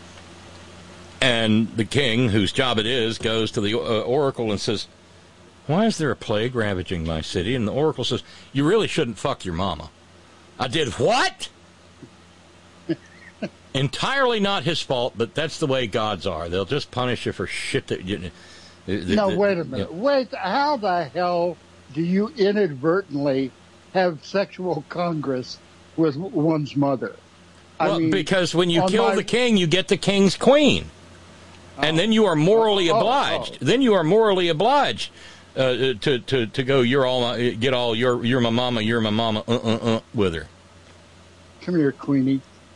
And the king, whose job it is, goes to the uh, oracle and says, why is there a plague ravaging my city? And the oracle says, you really shouldn't fuck your mama. I did what? Entirely not his fault, but that's the way gods are. They'll just punish you for shit that you... No, wait a minute. Yeah. Wait, how the hell do you inadvertently have sexual congress with one's mother? I Well, mean, because when you on kill my- the king, you get the king's queen. And then you are morally Oh, oh, obliged. oh. Then you are morally obliged uh, to, to, to go, you're all my, get all, you're, you're my mama, you're my mama, uh, uh, uh, with her. Come here, Queenie.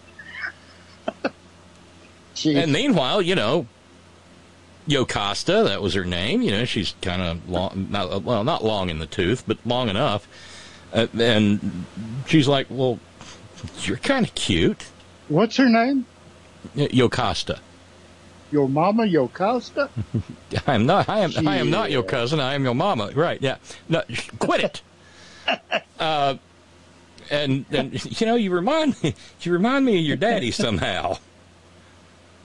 Jeez. And meanwhile, you know, Yocasta, that was her name. You know, she's kind of long, not, well, not long in the tooth, but long enough. Uh, and she's like, well, you're kind of cute. What's her name? Y- Yocasta. Your mama, Yocasta? I am not. I am. I am not your Yeah. cousin. I am your mama. Right? Yeah. No, sh- quit it. uh, and and you know, you remind me. You remind me of your daddy somehow.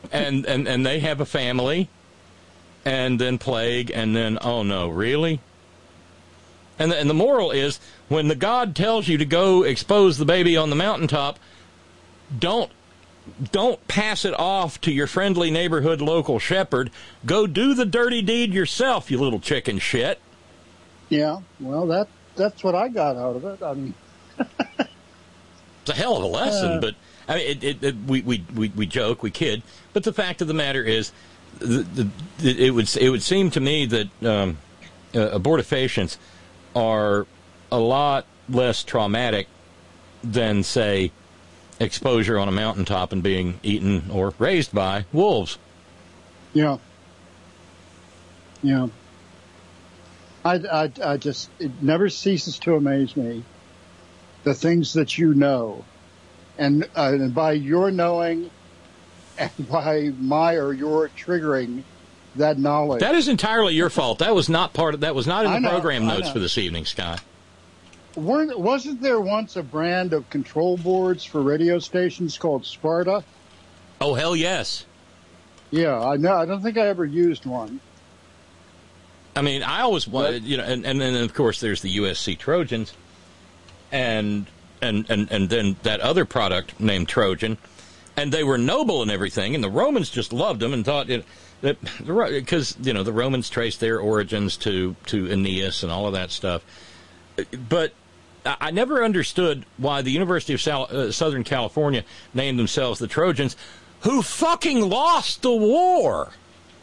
and, and, and they have a family, and then plague, and then, oh no, really? And the, and the moral is, when the God tells you to go expose the baby on the mountaintop, don't don't pass it off to your friendly neighborhood local shepherd. Go do the dirty deed yourself, you little chicken shit. Yeah, well, that that's what I got out of it. I mean, it's a hell of a lesson, uh, but I mean, it, it, it, we, we we we joke, we kid, but the fact of the matter is, the, the, the, it would it would seem to me that um, uh, abortifacients are a lot less traumatic than, say, exposure on a mountaintop and being eaten or raised by wolves. Yeah. Yeah. I, I, I just, it never ceases to amaze me, the things that you know. And, uh, and by your knowing and by my or your triggering that knowledge. That is entirely your fault. That was not part of, that was not in the know, program I notes know. for this evening, Scott. Weren't, wasn't there once a brand of control boards for radio stations called Sparta? Oh, hell yes. Yeah, I know. I don't think I ever used one. I mean, I always wanted, you know, and, and then, of course, there's the U S C Trojans, and, and, and, and then that other product named Trojan, and they were noble and everything, and the Romans just loved them and thought it, that, because, you know, the Romans traced their origins to, to Aeneas and all of that stuff. But I never understood why the University of Sal- uh, Southern California named themselves the Trojans, who fucking lost the war.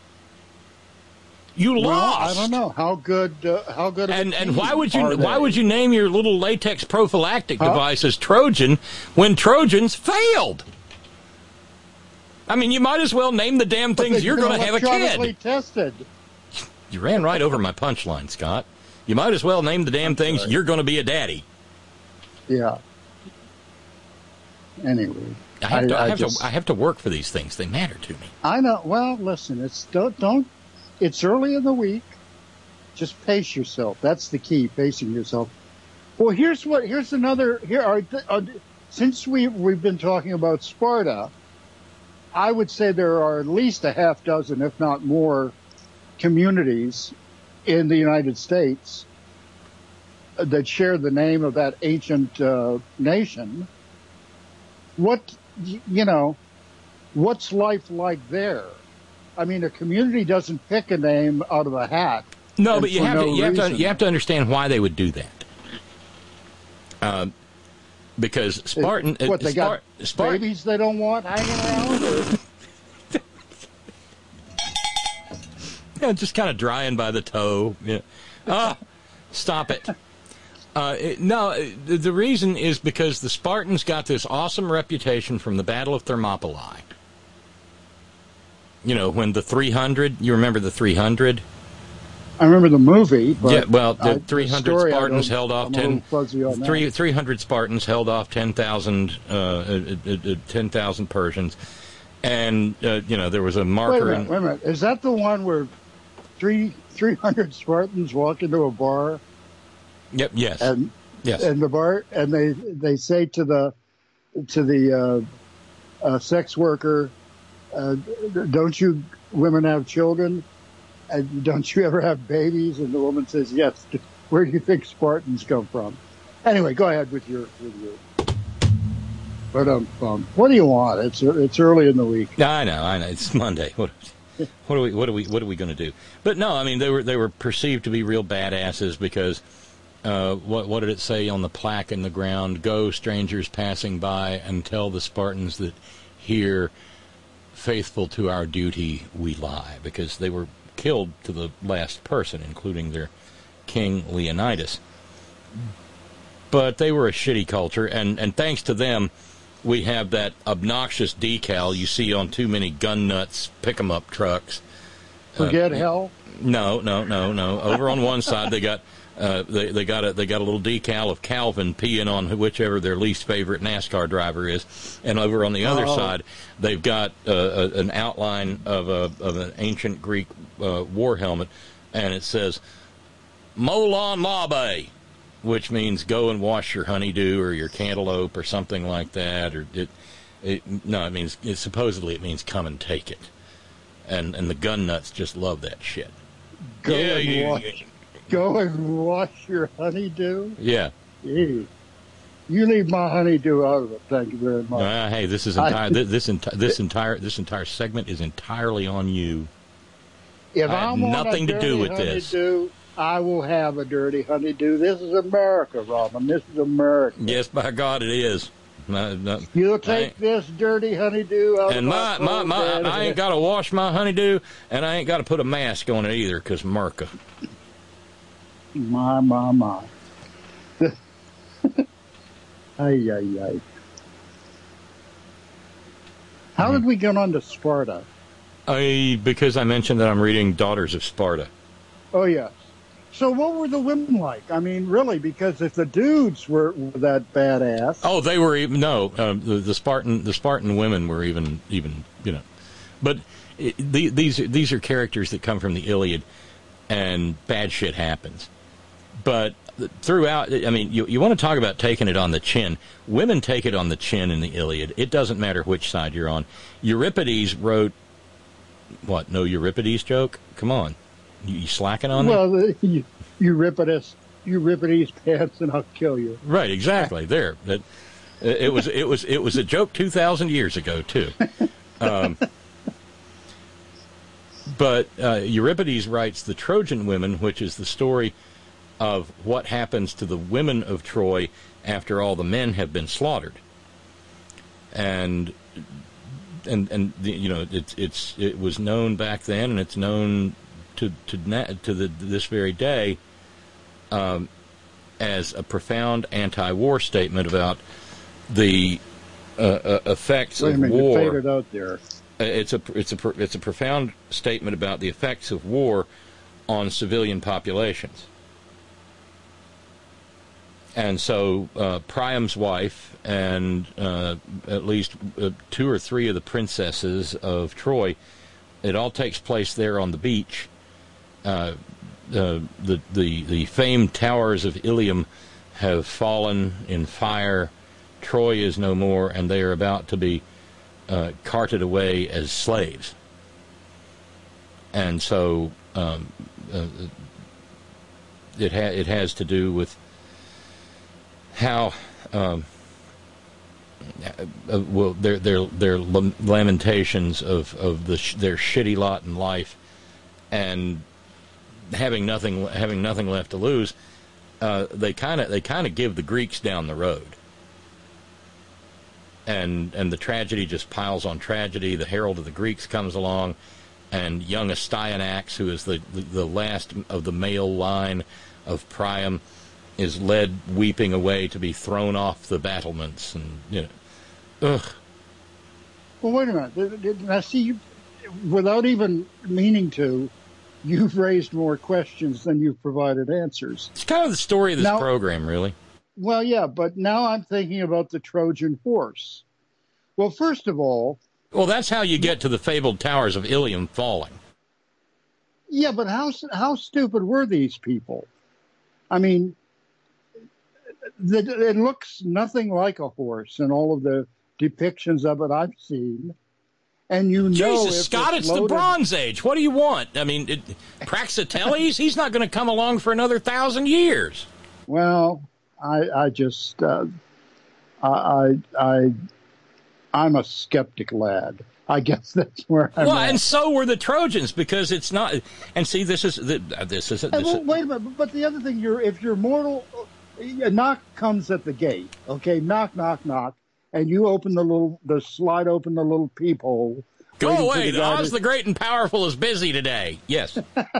You well, lost. I don't know how good. Uh, how good. And and why would you they? why would you name your little latex prophylactic huh? device as Trojan when Trojans failed? I mean, you might as well name the damn But things you're going to have a electronically kid. Tested. You ran right over my punchline, Scott. You might as well name the damn things you're going to be a daddy. Yeah. Anyway, I have, to, I, I have just, to, I have to work for these things. They matter to me. I know. Well, listen. It's don't don't. It's early in the week. Just pace yourself. That's the key. Pacing yourself. Well, here's what. Here's another. Here are. Uh, since we we've been talking about Sparta, I would say there are at least a half dozen, if not more, communities in the United States that share the name of that ancient uh, nation. What, you know, what's life like there? I mean, a community doesn't pick a name out of a hat. No, but you have no to you have to reason. you have to understand why they would do that. Uh, because Spartan, It, what they Spart- got Spart- babies they don't want hanging around. Or? Yeah, just kind of drying by the toe. Yeah. Ah, stop it. Uh, it no, the, the reason is because the Spartans got this awesome reputation from the Battle of Thermopylae. You know, when the three hundred, you remember the three hundred? I remember the movie. But yeah, well, the I, three hundred the story, Spartans I don't- held off I'm a ten. little fuzzy on that. Three three hundred Spartans held off ten thousand uh, uh, uh, uh, ten thousand Persians, and uh, you know there was a Wait a marker. minute, in, wait a minute. Is that the one where three three hundred Spartans walk into a bar Yep. Yes. and yes. and the bar and they they say to the to the uh, uh, sex worker, uh, "Don't you women have children? And don't you ever have babies?" And the woman says, "Yes." Where do you think Spartans come from? Anyway, go ahead with your with your. But um, um, what do you want? It's it's early in the week. I know, I know. It's Monday. What, what are we? What are we? What are we going to do? But no, I mean they were they were perceived to be real badasses because uh, what what did it say on the plaque in the ground? Go, strangers passing by, and tell the Spartans that here, faithful to our duty, we lie. Because they were killed to the last person, including their king Leonidas. But they were a shitty culture, and, and thanks to them, we have that obnoxious decal you see on too many gun nuts pick-em-up trucks. Forget uh, hell. No, no, no, no. Over on one side, they got uh, they they got a they got a little decal of Calvin peeing on whichever their least favorite NASCAR driver is, and over on the other Oh. side, they've got uh, a, an outline of a of an ancient Greek uh, war helmet, and it says "Molon Labe," which means go and wash your honeydew or your cantaloupe or something like that. Or it, It, no, it means it, supposedly it means come and take it, and and the gun nuts just love that shit. Go yeah, and yeah, wash, yeah. Go and wash your honeydew. Yeah. Gee. You leave my honeydew out of it. Thank you very much. Uh, hey, this is entire this this, enti- this entire this entire segment is entirely on you. If I I have want nothing a to dirty do with this. honeydew, I will have a dirty honeydew. This is America, Robin. This is America. Yes, by God, it is. No, no, You'll take this dirty honeydew out and of my my, my bed. I ain't got to wash my honeydew, and I ain't got to put a mask on it either, because America. My, my, my. Ay, ay, ay. How did we get on to Sparta? I because I mentioned that I'm reading Daughters of Sparta. Oh, yes. So what were the women like? I mean, really, because if the dudes were, were that badass... Oh, they were even... No, uh, the, the Spartan the Spartan women were even, even you know... But it, the, these, these are characters that come from the Iliad, and bad shit happens. But throughout... I mean, you, you want to talk about taking it on the chin. Women take it on the chin in the Iliad. It doesn't matter which side you're on. Euripides wrote... What, no Euripides joke? Come on. You, you slacking on well, that? Well, you, you rip it as you rip it his pants, and I'll kill you. Right, exactly. There, that it was. It was. It was a joke two thousand years ago too. Um, but uh, Euripides writes the Trojan Women, which is the story of what happens to the women of Troy after all the men have been slaughtered, and and and the, you know it's it's it was known back then, and it's known to to to the, this very day um, as a profound anti-war statement about the uh, uh, effects Wait a of minute, war. you faded out there. It's a it's a it's a profound statement about the effects of war on civilian populations. And so uh, Priam's wife and uh, at least uh, two or three of the princesses of Troy, it all takes place there on the beach. Uh, the, the the the famed towers of Ilium have fallen in fire. Troy is no more, and they are about to be uh, carted away as slaves. And so um, uh, it ha- it has to do with how um, uh, well their their their lamentations of of the sh- their shitty lot in life, and having nothing having nothing left to lose. Uh, they kind of they kind of give the Greeks down the road, and and the tragedy just piles on tragedy. The herald of the Greeks comes along, and young Astyanax, who is the the, the last of the male line of Priam, is led weeping away to be thrown off the battlements, and you know, ugh. Well, wait a minute. Now, see, you, without even meaning to, you've raised more questions than you've provided answers. It's kind of the story of this now, program, really. Well, yeah, but now I'm thinking about the Trojan horse. Well, first of all... Well, that's how you get to the fabled towers of Ilium falling. Yeah, but how how stupid were these people? I mean... The, it looks nothing like a horse in all of the depictions of it I've seen. And you know... Jesus, Scott, it's, it's the Bronze Age. What do you want? I mean, it, Praxiteles, he's not going to come along for another thousand years. Well, I, I just... Uh, I, I, I'm a skeptic lad. I guess that's where I'm Well, at. and so were the Trojans, because it's not... And see, this is... This is... This Hey, well, is wait a minute, but the other thing, you're if you're mortal... A knock comes at the gate, okay? Knock, knock, knock, and you open the little, the slide open the little peephole. Go away! The Oz to... the Great and Powerful is busy today. Yes.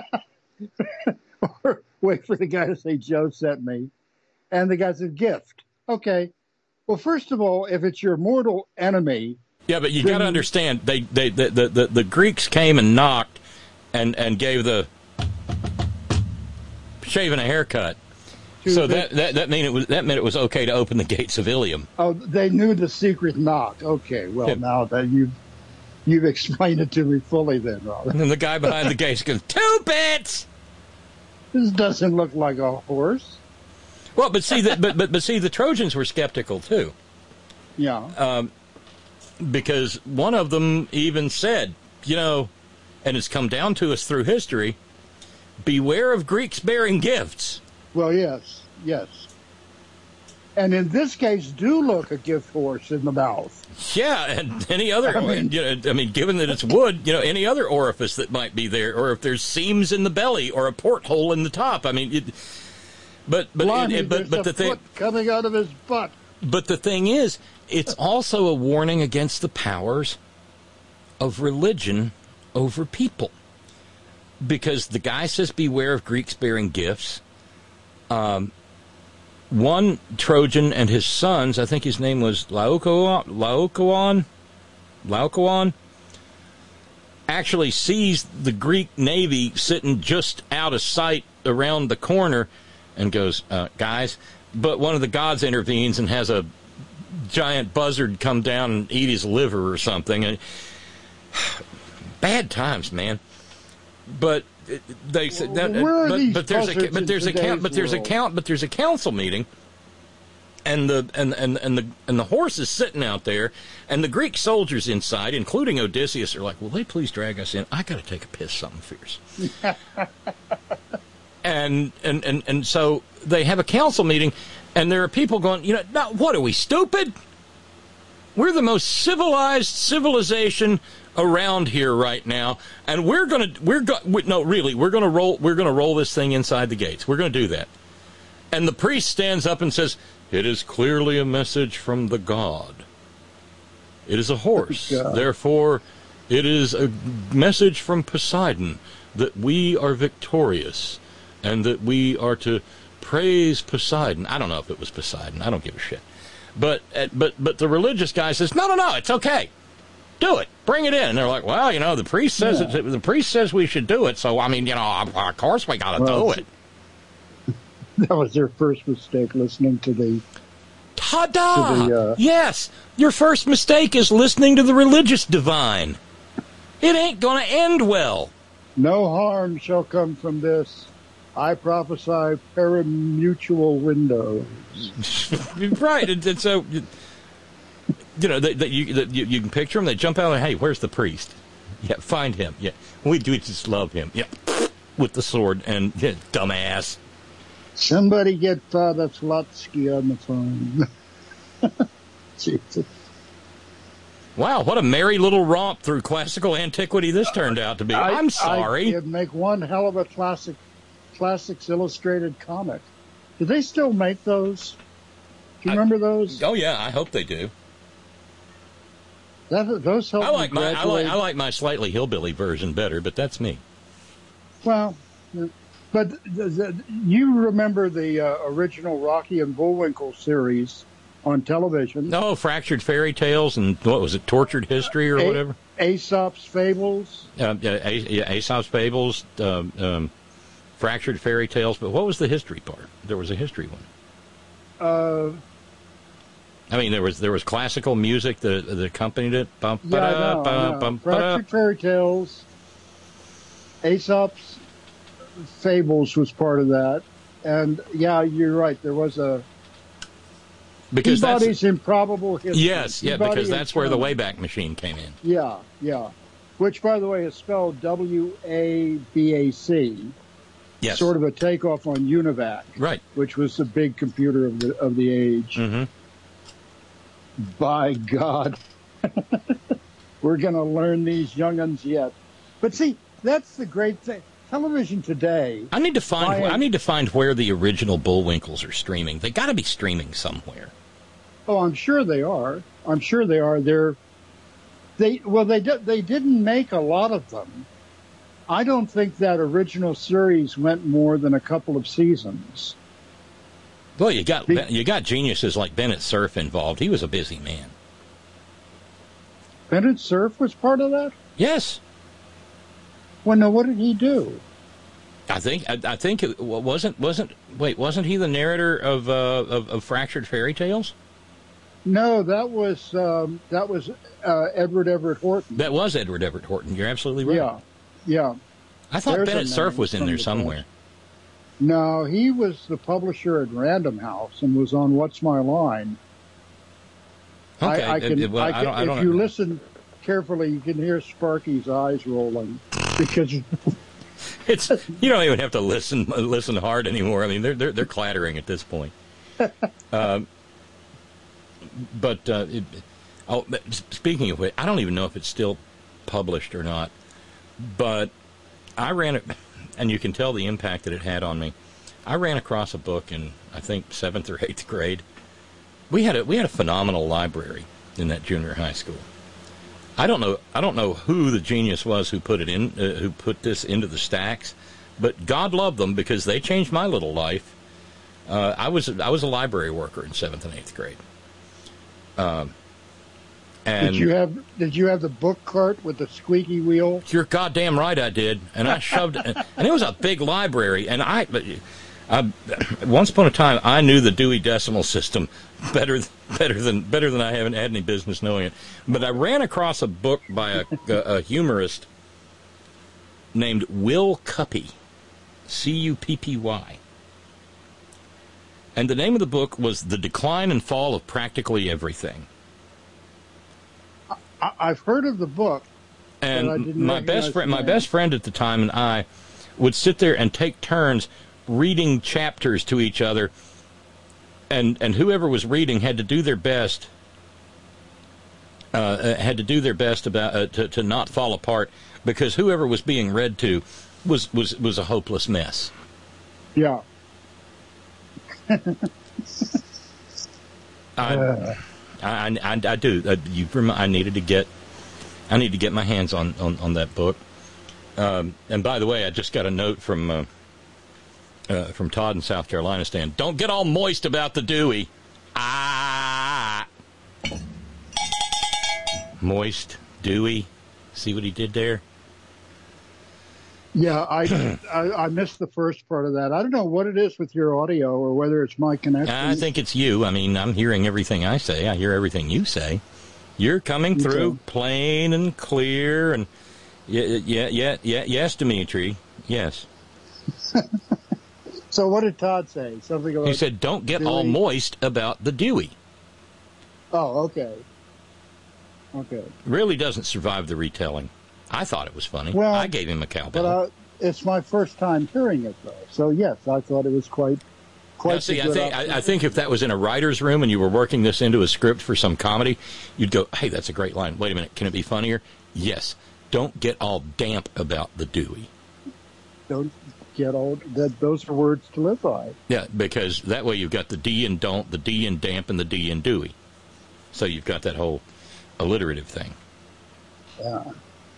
Or wait for the guy to say, Joe sent me, and the guy said, gift. Okay. Well, first of all, if it's your mortal enemy... Yeah, but you then... got to understand, they, they, the, the, the, the Greeks came and knocked and, and gave the shaving a haircut. So that, that that mean it was that meant it was okay to open the gates of Ilium. Oh, they knew the secret knock. Okay, well, yeah. Now that you you've explained it to me fully, then, Robert. And then the guy behind the gates goes, two bits. This doesn't look like a horse. Well, but see, the, but but but see, the Trojans were skeptical too. Yeah. Um, because one of them even said, you know, and it's come down to us through history, beware of Greeks bearing gifts. Well, yes, yes. And in this case, do look a gift horse in the mouth. Yeah, and any other, I mean, you know, I mean, given that it's wood, you know, any other orifice that might be there, or if there's seams in the belly or a porthole in the top. I mean, it, but but Blimey, it, but but the thing coming out of his butt. But the thing is, it's also a warning against the powers of religion over people, because the guy says, "Beware of Greeks bearing gifts." Um. One Trojan and his sons, I think his name was Laocoon, Laocoon, Laocoon, actually sees the Greek navy sitting just out of sight around the corner and goes, uh, guys, but one of the gods intervenes and has a giant buzzard come down and eat his liver or something. And bad times, man. But they said that, well, but, but there's a but there's a count, but there's a world? count, but there's a council meeting, and the and, and and the and the horse is sitting out there, and the Greek soldiers inside, including Odysseus, are like, "Will they please drag us in? I got to take a piss, something fierce." and, and and and so they have a council meeting, and there are people going, "You know, now, what are we, stupid? We're the most civilized civilization around here right now, and we're gonna we're go, we, no really we're gonna roll we're gonna roll this thing inside the gates. We're gonna do that." And the priest stands up and says, "It is clearly a message from the god. It is a horse, God. Therefore, it is a message from Poseidon that we are victorious, and that we are to praise Poseidon." I don't know if it was Poseidon. I don't give a shit. But but but the religious guy says, "No, no, no, it's okay. Do it. Bring it in." And they're like, "Well, you know, the priest says Yeah. it, the priest says we should do it. So I mean, you know, of course we got to Well, do it." That was their first mistake, listening to the... Ta-da! To the, uh, Yes, your first mistake is listening to the religious divine. It ain't going to end well. No harm shall come from this. I prophesy parimutuel windows. Right, and, and so you know that you, that you you can picture them. They jump out and, "Hey, where's the priest? Yeah, find him. Yeah, we do just love him. Yeah, with the sword and yeah, dumbass." Somebody get Father Flotsky on the phone. Jesus. Wow, what a merry little romp through classical antiquity this turned out to be. I, I'm sorry. It'd make one hell of a classic, Classics Illustrated comic. Do they still make those? Do you I- remember those? Oh yeah, I hope they do. That, those help I like me my I like graduate. I like my slightly hillbilly version better, but that's me. Well, but the, the, you remember the uh, original Rocky and Bullwinkle series on television? No, Fractured Fairy Tales and what was it, Tortured History or A- whatever? Aesop's Fables. Uh, yeah, A- yeah, Aesop's Fables, um, um, Fractured Fairy Tales. But what was the history part? There was a history one. Uh, I mean, there was there was classical music that, that accompanied it. Bum, yeah, I know, ba-da, I know. bum, ba-da. Fractured Fairy Tales. Aesop's Fables was part of that. And, yeah, you're right. There was a Because that's Peabody's Improbable History. yes, yeah, Peabody because and that's where the Son. Wayback Machine came in. Yeah, yeah. Which, by the way, is spelled W A B A C. Yes, Sort of a takeoff on Univac, right. which was the big computer of the of the age. Mm-hmm. By God, we're going to learn these young'uns yet. But see, that's the great thing. Television today. I need to find. I- I need to find where the original Bullwinkles are streaming. They got to be streaming somewhere. Oh, I'm sure they are. I'm sure they are. They're they well they di- they didn't make a lot of them. I don't think that original series went more than a couple of seasons. Well, you got Be- you got geniuses like Bennett Cerf involved. He was a busy man. Bennett Cerf was part of that? Yes, Well, no, what did he do? I think I, I think it wasn't wasn't wait wasn't he the narrator of uh, of, of Fractured Fairy Tales? No, that was um, that was uh, Edward Everett Horton. That was Edward Everett Horton. You're absolutely right. Yeah, yeah. I thought There's a Bennett Cerf name was in from there the somewhere. No, he was the publisher at Random House and was on What's My Line. Okay. I, I can, Uh, well, I I can, don't- I don't if you know. listen carefully, you can hear Sparky's eyes rolling because It's you don't even have to listen listen hard anymore. I mean, they're they're, they're clattering at this point. Um, but uh, it, oh, but speaking of which, I don't even know if it's still published or not. But I ran it, and you can tell the impact that it had on me. I ran across a book in I think seventh or eighth grade. We had a we had a phenomenal library in that junior high school. I don't know. I don't know who the genius was who put it in, uh, who put this into the stacks, but God love them because they changed my little life. Uh, I was I was a library worker in seventh and eighth grade. Um, and did you have did you have the book cart with the squeaky wheel? You're goddamn right, I did, and I shoved it, and it was a big library, and I. I once upon a time, I knew the Dewey Decimal System better, better than better than I haven't had any business knowing it. But I ran across a book by a, a, a humorist named Will Cuppy, C U P P Y, and the name of the book was "The Decline and Fall of Practically Everything." I, I've heard of the book, and but I didn't my best recognize friend, the my name. best friend at the time, and I would sit there and take turns reading chapters to each other, and and whoever was reading had to do their best uh, had to do their best about uh, to to not fall apart, because whoever was being read to was was was a hopeless mess. Yeah. I, I, I, I do. Uh, you, rem- I needed to get I need to get my hands on on, on that book. Um, and by the way, I just got a note from. Uh, Uh, from Todd in South Carolina saying, "Don't get all moist about the Dewey." Ah, moist, Dewey. See what he did there? Yeah, I, I I missed the first part of that. I don't know what it is with your audio or whether it's my connection. I think it's you. I mean, I'm hearing everything I say. I hear everything you say. You're coming through Okay. plain and clear, and yeah, yeah, yeah, yeah. Yes, Dimitri. Yes. So what did Todd say? Something about He said, "Don't get all Dewey? moist about the Dewey." Oh, okay. Okay. Really doesn't survive the retelling. I thought it was funny. Well, I gave him a cowbell. But uh, it's my first time hearing it, though. So, yes, I thought it was quite, quite Now, see, a I good think, op- I, I think if that was in a writer's room and you were working this into a script for some comedy, you'd go, "Hey, that's a great line. Wait a minute, can it be funnier?" Yes. Don't get all damp about the Dewey. Don't get all that. Those are words to live by. Yeah, because that way you've got the D and don't, the D and damp, and the D and Dewey. So you've got that whole alliterative thing. Yeah.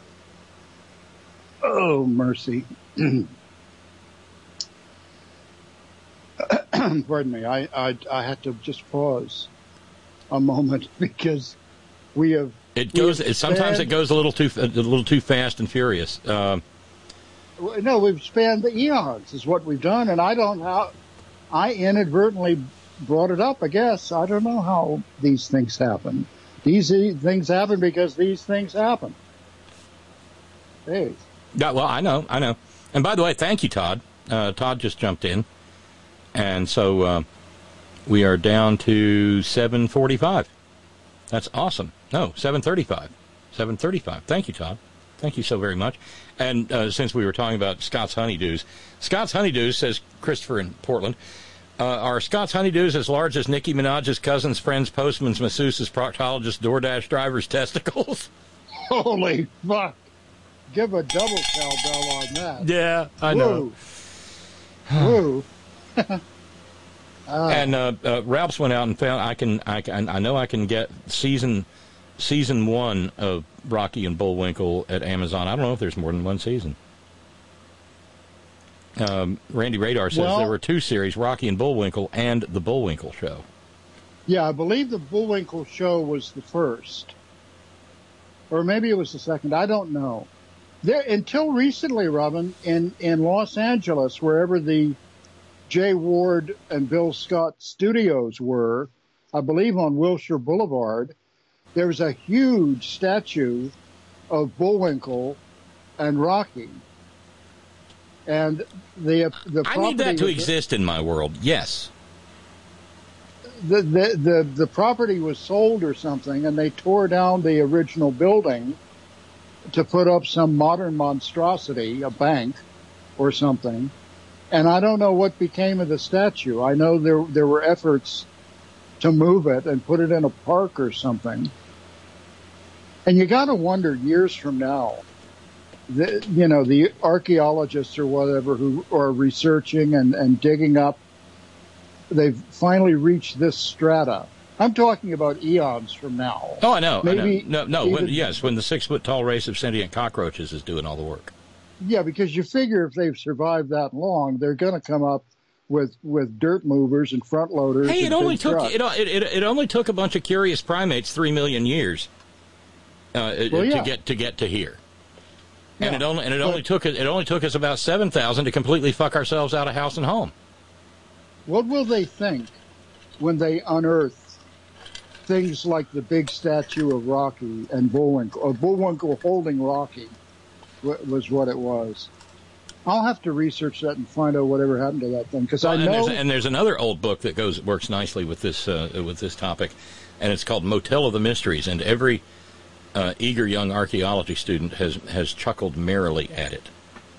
Oh, mercy. Pardon me. I, I I had to just pause a moment because we have. It we goes. have It, sometimes spanned- it goes a little too a little too fast and furious. Um, No, we've spanned the eons is what we've done, and I don't know how. I inadvertently brought it up, I guess. I don't know how these things happen. These e- things happen because these things happen. Hey. yeah, well, I know, I know. And by the way, thank you, Todd. Uh, Todd just jumped in, and so uh, we are down to seven forty-five. That's awesome. No, seven thirty-five. seven thirty-five. Thank you, Todd. Thank you so very much. And uh, since we were talking about Scott's Honeydews, Scott's Honeydews, says Christopher in Portland, uh, are Scott's Honeydews as large as Nicki Minaj's cousins, friends, postman's, masseuses, proctologists, DoorDash drivers' testicles? Holy fuck. Give a double cowbell on that. Yeah, I know. Woo. Woo. And uh, uh, Ralph's went out and found I can I can I know I can get season season one of Rocky and Bullwinkle at Amazon. I don't know if there's more than one season. Um, Randy Radar says Well- there were two series, Rocky and Bullwinkle and The Bullwinkle Show. Yeah, I believe the Bullwinkle show was the first. Or maybe it was the second. I don't know. There, until recently, Robin, in, in Los Angeles, wherever the Jay Ward and Bill Scott studios were, I believe on Wilshire Boulevard, there was a huge statue of Bullwinkle and Rocky. And the the I need that property to was- exist in my world. Yes. the, the, the, the property was sold or something, and they tore down the original building to put up some modern monstrosity, a bank or something. And I don't know what became of the statue. I know there there were efforts to move it and put it in a park or something. And you got to wonder years from now, the, you know, the archaeologists or whatever who are researching and, and digging up, they've finally reached this strata. I'm talking about eons from now. Oh, I know. Maybe I know. No, no. even, When, yes, when the six-foot-tall race of sentient cockroaches is doing all the work. Yeah, because you figure if they've survived that long, they're going to come up with with dirt movers and front loaders. Hey, and it only big took trucks. it, it, it only took a bunch of curious primates three million years uh, Well, yeah. to get to get to here. And Yeah, it only and it but- only took it only took us about seven thousand to completely fuck ourselves out of house and home. What will they think when they unearth things like the big statue of Rocky and Bullwinkle, or Bullwinkle holding Rocky wa- was what it was? I'll have to research that and find out whatever happened to that thing, because Well, I and, know. there's, and there's another old book that goes works nicely with this uh, with this topic, and it's called Motel of the Mysteries. And every uh, eager young archaeology student has has chuckled merrily at it.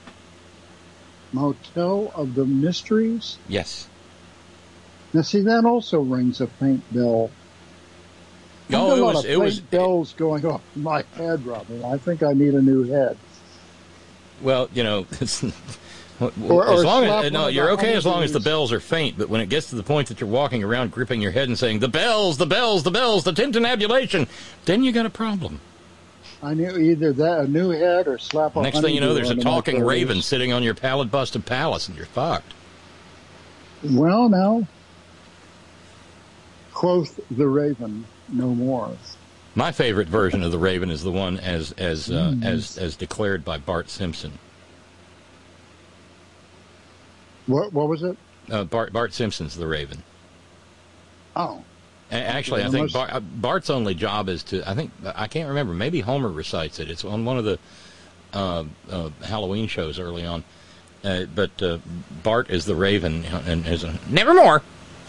Motel of the Mysteries? Yes. Now, see, that also rings a faint bell. I've Oh, got it a lot was of it faint was bells going off in my head, Robin. I think I need a new head. well, you know. It's, Or- as or long slap as, no, one of you're the okay as long as the honeybees. bells are faint. But when it gets to the point that you're walking around gripping your head and saying the bells, the bells, the bells, the tintinnabulation, then you got a problem. I knew either that, a new head, or slap a Next thing you know, honeybee there's a onto my talking toes. raven sitting on your pallid bust of Pallas, and you're fucked. Well, now, quoth the raven no more. My favorite version of the Raven is the one as as uh, Mm. as as declared by Bart Simpson. What what was it? Uh, Bart Bart Simpson's the Raven. Oh, A- Actually, I Well, think most- Bart, uh, Bart's only job is to. I think I can't remember. Maybe Homer recites it. It's on one of the uh, uh, Halloween shows early on. Uh, but uh, Bart is the Raven and is a nevermore.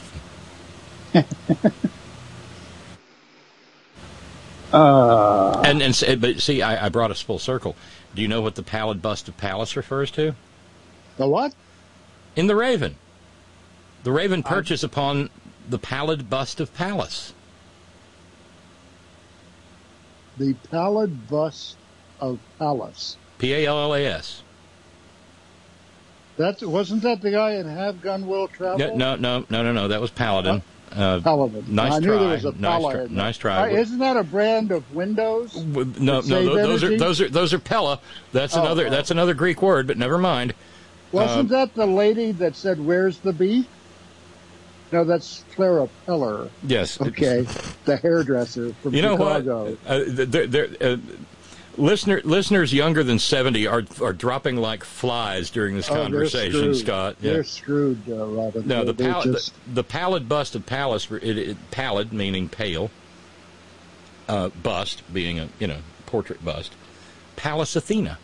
uh, And and s- but see, I, I brought us full circle. Do you know what the pallid bust of Pallas refers to? the what? In the Raven, the Raven perches upon the pallid bust of Pallas. The pallid bust of Pallas. P A L L A S. That wasn't that the guy in Have Gun Will Travel? Yeah, no, no, no, no, no. That was Paladin. Uh, Paladin. nice I knew try. there was a Nice Pella try. in there. Nice try. Uh, isn't that a brand of windows? With- No, That no, save tho- those are energy? those are those are Pella. That's Oh, another oh. that's another Greek word, but never mind. Wasn't Uh, that the lady that said, "Where's the beef"? No, that's Clara Peller. Yes. Okay, the hairdresser from You know Chicago. what? Uh, they're, they're, uh, listener, listeners younger than seventy are are dropping like flies during this Oh, they're conversation, screwed. Scott. Yeah. They're screwed, uh, Robin. No, the, They're pal- just- the, the pallid bust of Pallas, it, it, pallid meaning pale, uh, bust being a you know portrait bust, Pallas Athena.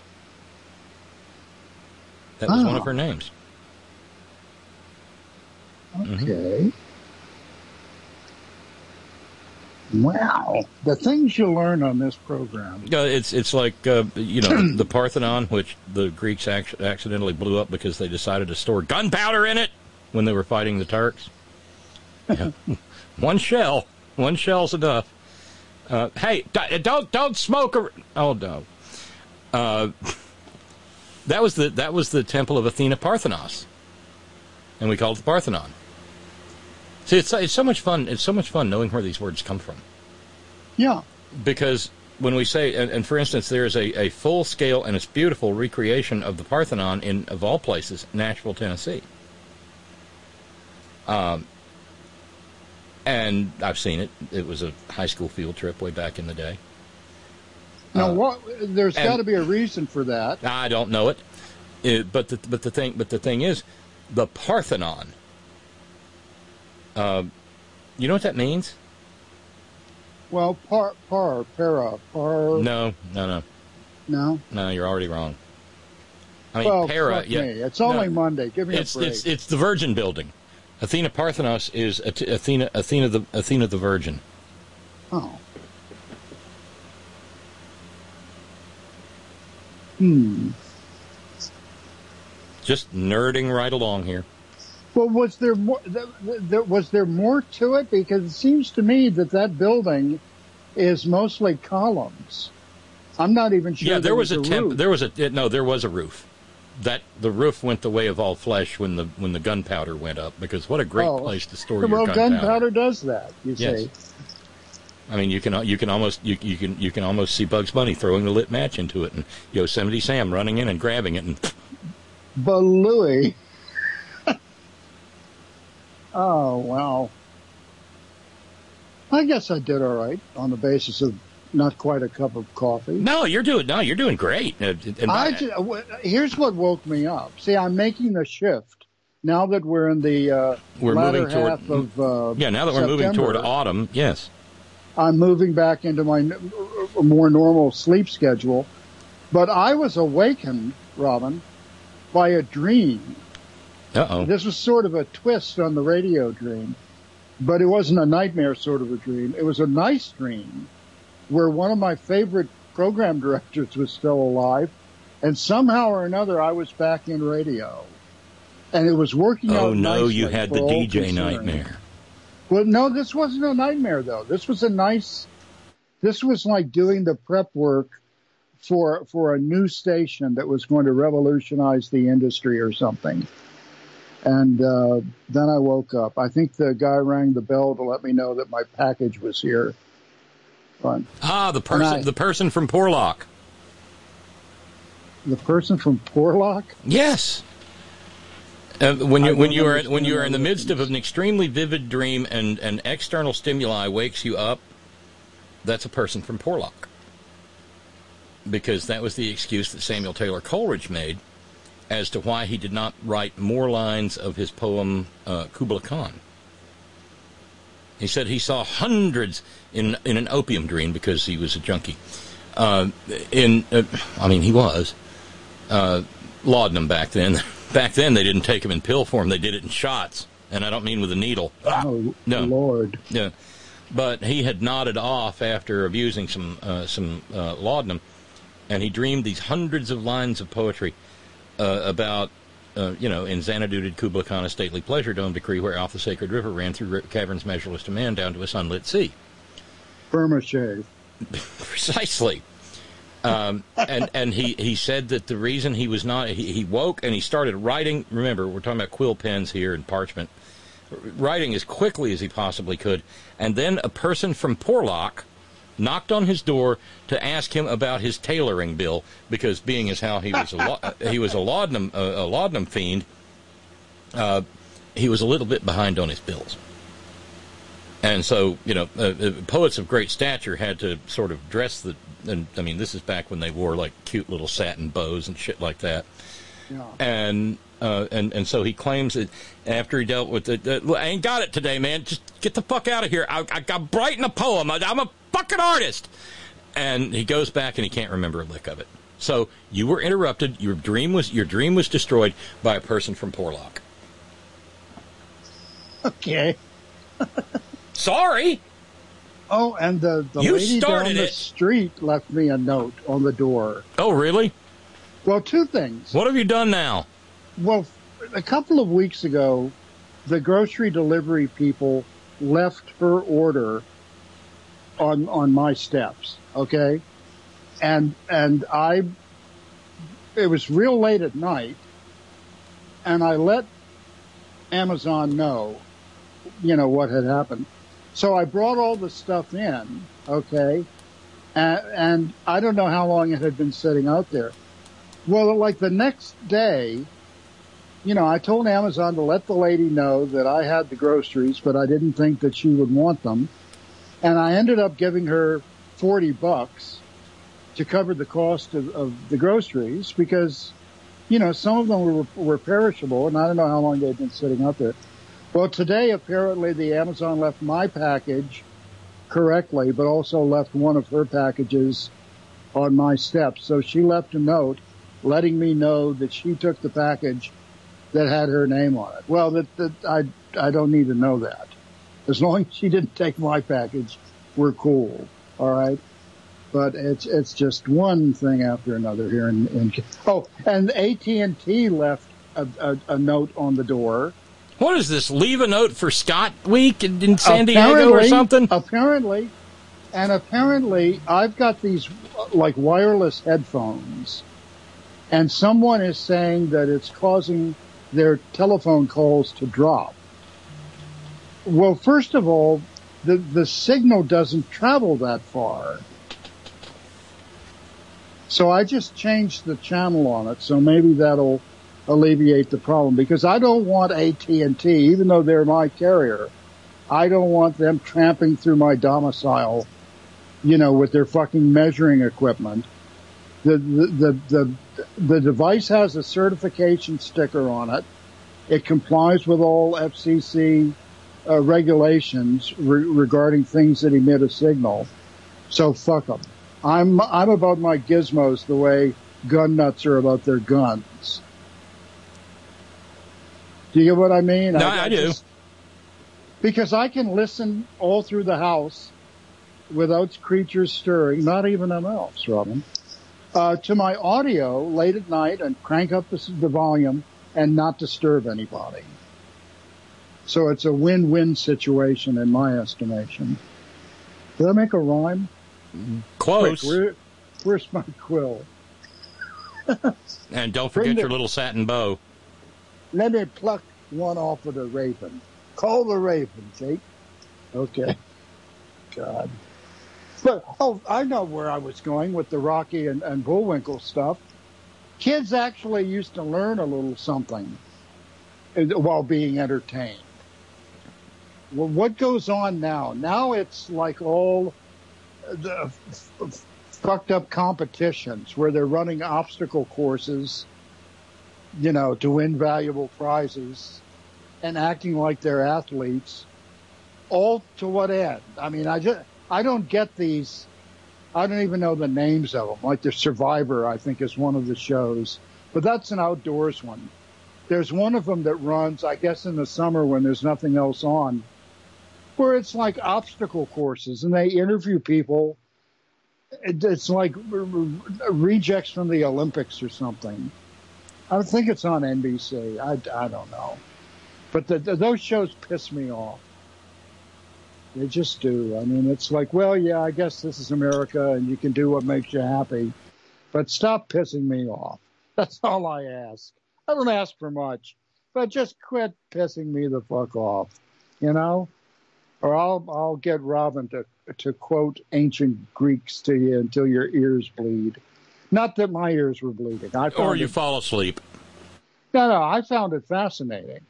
That was one Ah. of her names. Okay. Wow. The things you learn on this program. Uh, it's it's like uh, you know the Parthenon, which the Greeks ac- accidentally blew up because they decided to store gunpowder in it when they were fighting the Turks. Yeah. One shell, one shell's enough. Uh, hey, d- don't don't smoke. A- oh no. Uh, that was the that was the temple of Athena Parthenos, and we called it the Parthenon. See, it's it's so much fun. It's so much fun knowing where these words come from. Yeah. Because when we say, and, and for instance, there is a, a full-scale and it's beautiful recreation of the Parthenon in, of all places, Nashville, Tennessee. Um, and I've seen it. It was a high school field trip way back in the day. Now, Uh, what? There's and- got to be a reason for that. I don't know it, It- but the but the thing but the thing is, the Parthenon. Uh, you know what that means? Well, par, par, para, par. No, no, no, No. no. You're already wrong. I mean, Well, para. fuck Yeah, me. It's only no, Monday. Give me it's a break. it's it's the Virgin Building. Athena Parthenos is Athena, Athena the Athena the Virgin. Oh. Hmm. Just nerding right along here. Well, was there more? There, was there more to it? Because it seems to me that that building is mostly columns. I'm not even sure. Yeah, there, there was, was a temp. There was a no. There was a roof. That the roof went the way of all flesh when the when the gunpowder went up. Because what a great oh. place to store well, your gunpowder. Well, gunpowder does that. You yes. see. I mean, you can you can almost you, you can you can almost see Bugs Bunny throwing the lit match into it, and Yosemite Sam running in and grabbing it, and but Louis. Oh, wow. I guess I did all right on the basis of not quite a cup of coffee. No, you're doing no, you're doing great. And I just, here's what woke me up. See, I'm making the shift now that we're in the uh, we're latter moving toward, half of uh, yeah. Now that we're September, moving toward autumn, yes, I'm moving back into my more normal sleep schedule. But I was awakened, Robin, by a dream. Uh-oh. This was sort of a twist on the radio dream, but it wasn't a nightmare sort of a dream. It was a nice dream where one of my favorite program directors was still alive, and somehow or another I was back in radio. And it was working out Oh, no, nicely you had for the all D J concerned. nightmare. Well, no, this wasn't a nightmare, though. This was a nice, this was like doing the prep work for for a new station that was going to revolutionize the industry or something. And uh, then I woke up. I think the guy rang the bell to let me know that my package was here. Fun. Ah, the person, I, the person from Porlock. The person from Porlock? Yes. Uh, when you when you are when you are in the midst of an extremely vivid dream and an external stimuli wakes you up, that's a person from Porlock. Because that was the excuse that Samuel Taylor Coleridge made as to why he did not write more lines of his poem uh, Kubla Khan. He said he saw hundreds in in an opium dream because he was a junkie. Uh, in uh, I mean, he was uh, laudanum back then. Back then, they didn't take him in pill form; they did it in shots, and I don't mean with a needle. Oh, no, Lord! Yeah, but he had nodded off after abusing some uh, some uh, laudanum, and he dreamed these hundreds of lines of poetry. Uh, about, uh, you know, in Xanadu did Kubla Khan a stately pleasure dome decree where off the sacred river ran through caverns measureless to man down to a sunlit sea. Burma shave. Precisely. Um, and and he, he said that the reason he was not, he, he woke and he started writing, remember, we're talking about quill pens here and parchment, writing as quickly as he possibly could, and then a person from Porlock knocked on his door to ask him about his tailoring bill, because being as how he was a he was a laudanum a, a laudanum fiend, uh, he was a little bit behind on his bills, and so you know uh, uh, poets of great stature had to sort of dress the. And I mean, this is back when they wore like cute little satin bows and shit like that, yeah. and. Uh, and, and so he claims that after he dealt with it, uh, I ain't got it today, man. Just get the fuck out of here. I, I got writing a poem. I, I'm a fucking artist. And he goes back and he can't remember a lick of it. So you were interrupted. Your dream was your dream was destroyed by a person from Porlock. Okay. Sorry. Oh, and the, the you lady down the it. street left me a note on the door. Oh, really? Well, two things. What have you done now? Well, a couple of weeks ago, the grocery delivery people left her order on on my steps, okay? And and I, it was real late at night, and I let Amazon know, you know, what had happened. So I brought all the stuff in, okay? And, and I don't know how long it had been sitting out there. Well, like the next day, you know, I told Amazon to let the lady know that I had the groceries, but I didn't think that she would want them. And I ended up giving her forty bucks to cover the cost of, of the groceries because, you know, some of them were, were perishable, and I don't know how long they'd been sitting out there. Well, today, apparently, the Amazon left my package correctly, but also left one of her packages on my steps. So she left a note letting me know that she took the package that had her name on it. Well, that, that I I don't need to know that. As long as she didn't take my package, we're cool. All right. But it's it's just one thing after another here. In, in oh, and A T and T left a, a, a note on the door. What is this? Leave a note for Scott Week in, in San Diego or something? Apparently, and apparently, I've got these like wireless headphones, and someone is saying that it's causing their telephone calls to drop. Well, first of all, the the signal doesn't travel that far. So I just changed the channel on it, so maybe that'll alleviate the problem. Because I don't want A T and T, even though they're my carrier, I don't want them tramping through my domicile, you know, with their fucking measuring equipment. The the the the, the device has a certification sticker on it. It complies with all F C C uh, regulations re- regarding things that emit a signal. So fuck them. I'm I'm about my gizmos the way gun nuts are about their guns. Do you get what I mean? No, I, I, I do. Just, because I can listen all through the house without creatures stirring, not even a mouse, Robin, uh, to my audio late at night and crank up the, the volume and not disturb anybody. So it's a win-win situation in my estimation. Did I make a rhyme? Close. Wait, where, where's my quill? And don't forget the, your little satin bow. Let me pluck one off of the raven. Call the raven, Jake. Okay. God. But, oh, I know where I was going with the Rocky and, and Bullwinkle stuff. Kids actually used to learn a little something while being entertained. Well, what goes on now? Now it's like all the f- f- fucked up competitions where they're running obstacle courses, you know, to win valuable prizes and acting like they're athletes. All to what end? I mean, I just, I don't get these. I don't even know the names of them. Like the Survivor, I think, is one of the shows, but that's an outdoors one. There's one of them that runs, I guess, in the summer when there's nothing else on, where it's like obstacle courses, and they interview people. It's like rejects from the Olympics or something. I think it's on N B C. I, I don't know. But the, the, those shows piss me off. They just do. I mean, it's like, well, yeah, I guess this is America, and you can do what makes you happy. But stop pissing me off. That's all I ask. I don't ask for much. But just quit pissing me the fuck off. You know? Or I'll I'll get Robin to to quote ancient Greeks to you until your ears bleed. Not that my ears were bleeding. I Or you it, fall asleep. No, no, I found it fascinating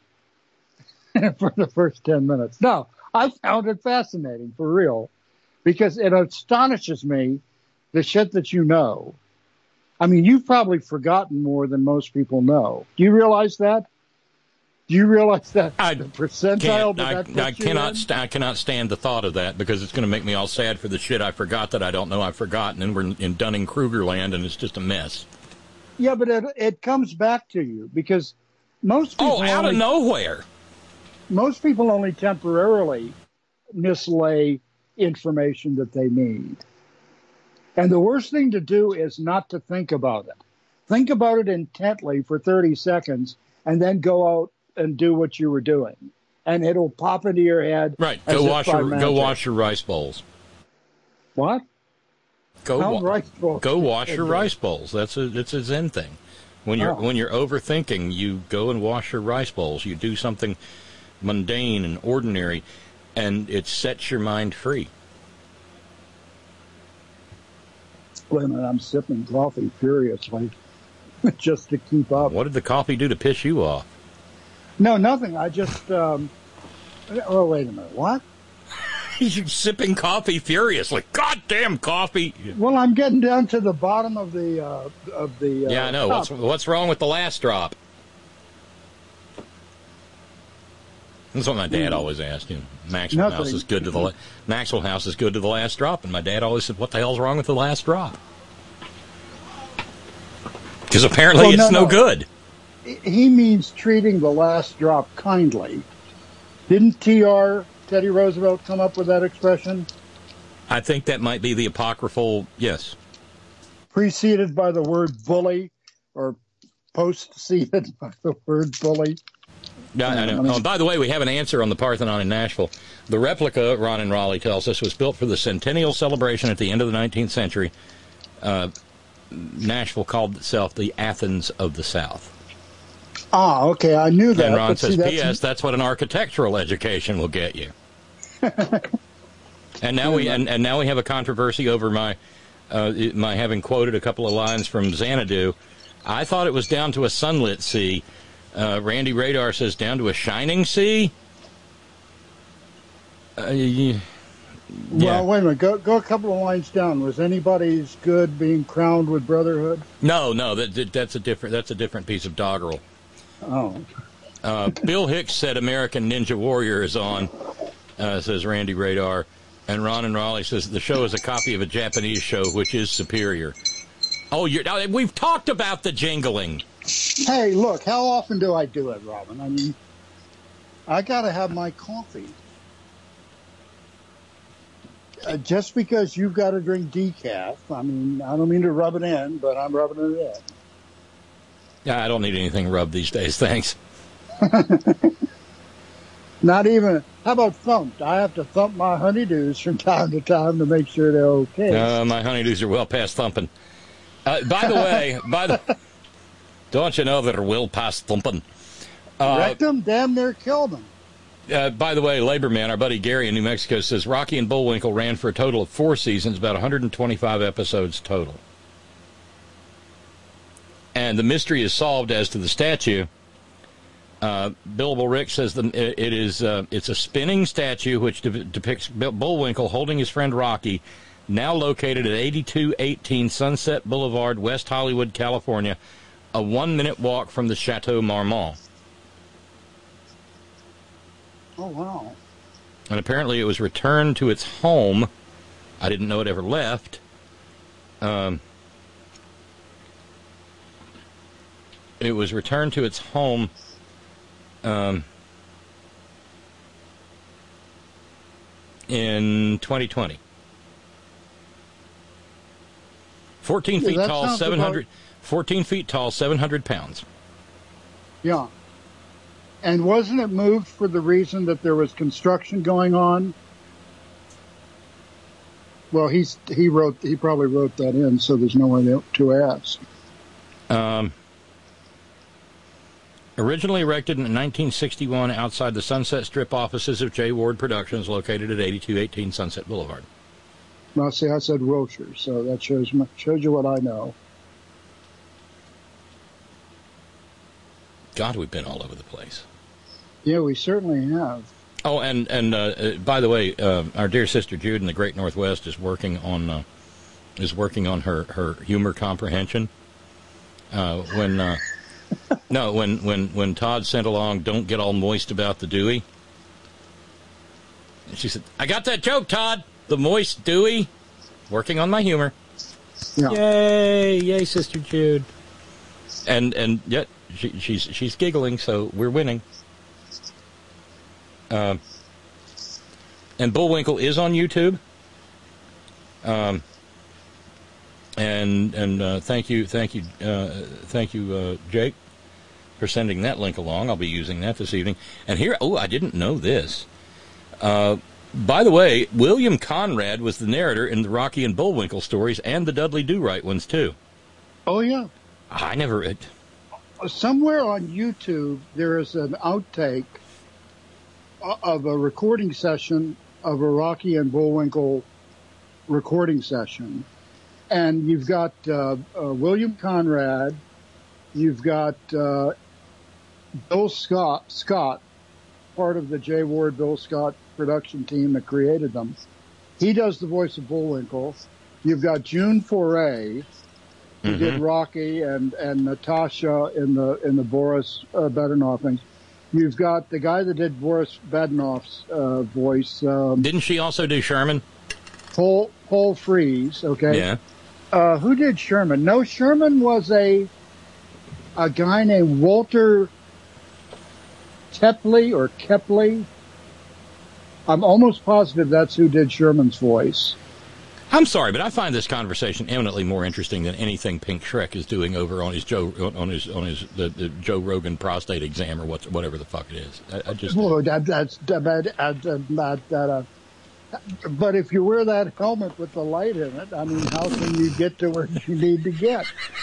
for the first ten minutes. No, I found it fascinating, for real, because it astonishes me, the shit that you know. I mean, you've probably forgotten more than most people know. Do you realize that? Do you realize that I the percentile that I, that puts I cannot you st- I cannot stand the thought of that, because it's going to make me all sad for the shit I forgot that I don't know I've forgotten, and we're in, in Dunning-Kruger land, and it's just a mess. Yeah, but it it comes back to you, because most people Oh, out only, of nowhere. most people only temporarily mislay information that they need. And the worst thing to do is not to think about it. Think about it intently for thirty seconds and then go out and do what you were doing. And it'll pop into your head. Right. as Go if wash by your magic. go wash your rice bowls. What? Go How wa- rice bowls? Go wash your rice bowls. That's a it's a Zen thing. When you're Oh. when you're overthinking, you go and wash your rice bowls. You do something mundane and ordinary, and it sets your mind free. Wait a minute, I'm sipping coffee furiously just to keep up. What did the coffee do to piss you off? No, nothing. I just, um, oh, wait a minute. What? You're sipping coffee furiously. Goddamn coffee! Well, I'm getting down to the bottom of the, uh, of the, uh, Yeah, I know. cup. What's what's wrong with the last drop? That's what my dad always asked. You know, Maxwell Nothing. House is good to the la- Maxwell House is good to the last drop, and my dad always said, "What the hell's wrong with the last drop?" Because apparently Well, no, it's no, no. good. He means treating the last drop kindly. Didn't T R, Teddy Roosevelt, come up with that expression? I think that might be the apocryphal, yes. Preceded by the word bully, or post-seeded by the word bully. Yeah, I know. Oh, by the way, we have an answer on the Parthenon in Nashville. The replica, Ron and Raleigh tells us, was built for the centennial celebration at the end of the nineteenth century. Uh, Nashville called itself the Athens of the South. Ah, okay, I knew that. And Ron but says, see, P S, that's what an architectural education will get you. and now we and, and now we have a controversy over my uh, my having quoted a couple of lines from Xanadu. I thought it was down to a sunlit sea. Uh, Randy Radar says down to a shining sea. Uh, yeah. Well, wait a minute. Go, go a couple of lines down. Was anybody's good being crowned with brotherhood? No, no. That, that's a different. That's a different piece of doggerel. Oh. Uh, Bill Hicks said American Ninja Warrior is on. Uh, says Randy Radar, and Ron and Raleigh says the show is a copy of a Japanese show, which is superior. Oh, you're, we've talked about the jingling. Hey, look, how often do I do it, Robin? I mean, I got to have my coffee. Uh, just because you've got to drink decaf, I mean, I don't mean to rub it in, but I'm rubbing it in. Yeah, I don't need anything rubbed these days, thanks. Not even, how about thumped? I have to thump my honeydews from time to time to make sure they're okay. Uh, my honeydews are well past thumping. Uh, by the way, by the, don't you know they're well past thumping? Uh, Wrecked them, damn near killed them. Uh, by the way, Labor Man, our buddy Gary in New Mexico, says Rocky and Bullwinkle ran for a total of four seasons, about one hundred twenty-five episodes total. And the mystery is solved as to the statue. Uh, Billable Rick says the, it is uh, it's a spinning statue which de- depicts Bullwinkle holding his friend Rocky, now located at eighty-two eighteen Sunset Boulevard, West Hollywood, California, a one-minute walk from the Chateau Marmont. Oh, wow. And apparently it was returned to its home. I didn't know it ever left. Um, it was returned to its home um, in twenty twenty. fourteen Yeah, feet that tall, sounds seven hundred, about- fourteen feet tall, seven hundred pounds. Yeah. And wasn't it moved for the reason that there was construction going on? Well, he's he wrote he probably wrote that in, so there's no one to ask. Um, originally erected in nineteen sixty-one outside the Sunset Strip offices of J. Ward Productions, located at eighty-two eighteen Sunset Boulevard. Well, see, I said Wilshire, so that shows me, shows you what I know. God, we've been all over the place. Yeah, we certainly have. Oh, and and uh, uh, by the way, uh, our dear sister Jude in the Great Northwest is working on uh, is working on her, her humor comprehension. Uh, when uh, no, when when when Todd sent along, "Don't get all moist about the Dewey," and she said, "I got that joke, Todd. The moist Dewey." Working on my humor. Yeah. Yay, yay, Sister Jude. And and yet she, she's she's giggling, so we're winning. Um, and Bullwinkle is on YouTube. Um, and and uh, thank you, thank you, uh, thank you, uh, Jake, for sending that link along. I'll be using that this evening. And here, oh, I didn't know this. Uh, by the way, William Conrad was the narrator in the Rocky and Bullwinkle stories and the Dudley Do-Right ones too. Oh yeah. I never read. Somewhere on YouTube there is an outtake of a recording session of a Rocky and Bullwinkle recording session. And you've got uh, uh, William Conrad, you've got uh, Bill Scott, Scott, part of the J. Ward Bill Scott production team that created them. He does the voice of Bullwinkle. You've got June Foray, who Mm-hmm. did Rocky, and, and Natasha in the in the Boris uh, Badenoff things. You've got the guy that did Boris Badenoff's uh, voice. Um, Didn't she also do Sherman? Paul Paul Frees. Okay. Yeah. Uh, who did Sherman? No, Sherman was a a guy named Walter Tepley or Kepley. I'm almost positive that's who did Sherman's voice. I'm sorry, but I find this conversation eminently more interesting than anything Pink Shrek is doing over on his Joe on his on his the, the Joe Rogan prostate exam or what, whatever the fuck it is. I, I just oh, that, that's that, that, that, uh, but if you wear that helmet with the light in it, I mean, how can you get to where you need to get?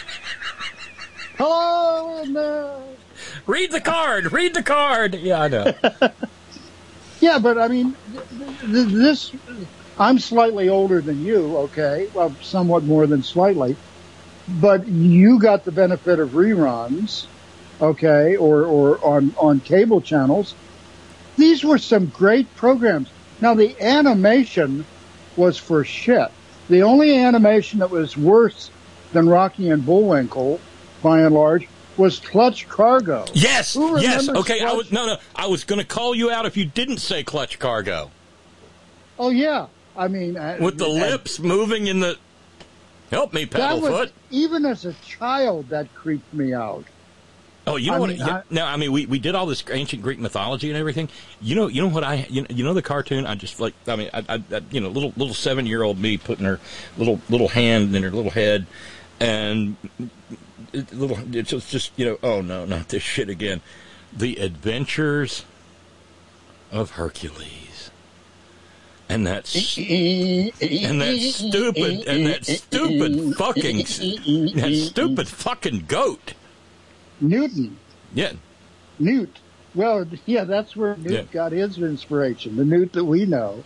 Hello, and, uh... read the card. Read the card. Yeah, I know. Yeah, but I mean, this. I'm slightly older than you, okay? Well, somewhat more than slightly. But you got the benefit of reruns, okay, or, or on, on cable channels. These were some great programs. Now, the animation was for shit. The only animation that was worse than Rocky and Bullwinkle, by and large, was Clutch Cargo. Yes, yes, okay, Clutch? I was, no, no, I was going to call you out if you didn't say Clutch Cargo. Oh, yeah. I mean, with the uh, lips moving in the help me Paddlefoot. Even as a child, that creeped me out. Oh, you know I what? mean, Yeah, I, now, I mean, we, we did all this ancient Greek mythology and everything. You know, you know what I you know, you know the cartoon. I just like. I mean, I, I, I you know, little little seven year old me putting her little little hand in her little head, and it, little it's just, just you know. Oh no, not this shit again. The Adventures of Hercules. And that, and that stupid, and that stupid fucking, that stupid fucking goat. Newton. Yeah. Newt. Well, yeah, that's where Newt yeah. got his inspiration, the Newt that we know.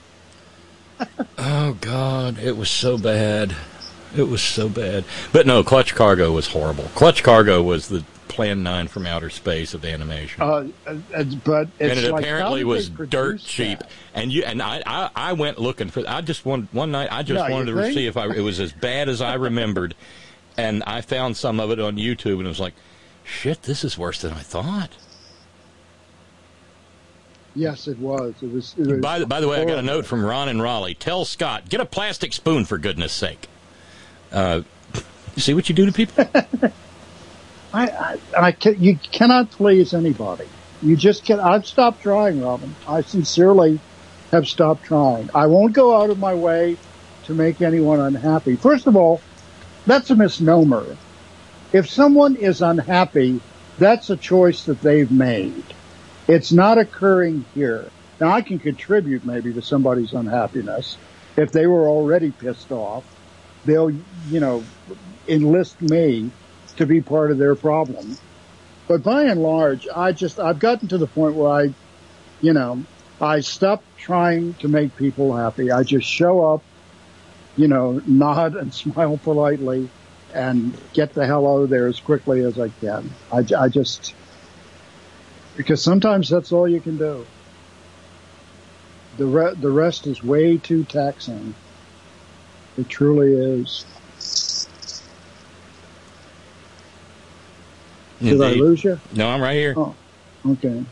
Oh, God, it was so bad. It was so bad. But no, Clutch Cargo was horrible. Clutch Cargo was the Plan nine from outer space of animation. Uh, but it's and it like, apparently was dirt cheap. That? And you and I, I, I went looking for. I just one one night. I just no, wanted to think? see if I, it was as bad as I remembered, and I found some of it on YouTube, and it was like, shit, this is worse than I thought. Yes, it was. It was. It was by the by the way, horrible. I got a note from Ron in Raleigh. Tell Scott, get a plastic spoon for goodness sake. Uh, see what you do to people. I, I, I can, you cannot please anybody. You just can't. I've stopped trying, Robin. I sincerely have stopped trying. I won't go out of my way to make anyone unhappy. First of all, that's a misnomer. If someone is unhappy, that's a choice that they've made. It's not occurring here. Now, I can contribute maybe to somebody's unhappiness. If they were already pissed off, they'll, you know, enlist me to be part of their problem. But by and large, I just, I've gotten to the point where I, you know, I stopped trying to make people happy. I just show up, you know, nod and smile politely and get the hell out of there as quickly as I can. I, I just, because sometimes that's all you can do. The re- the rest is way too taxing. It truly is. Did Indeed. I lose you? No, I'm right here. Oh, okay.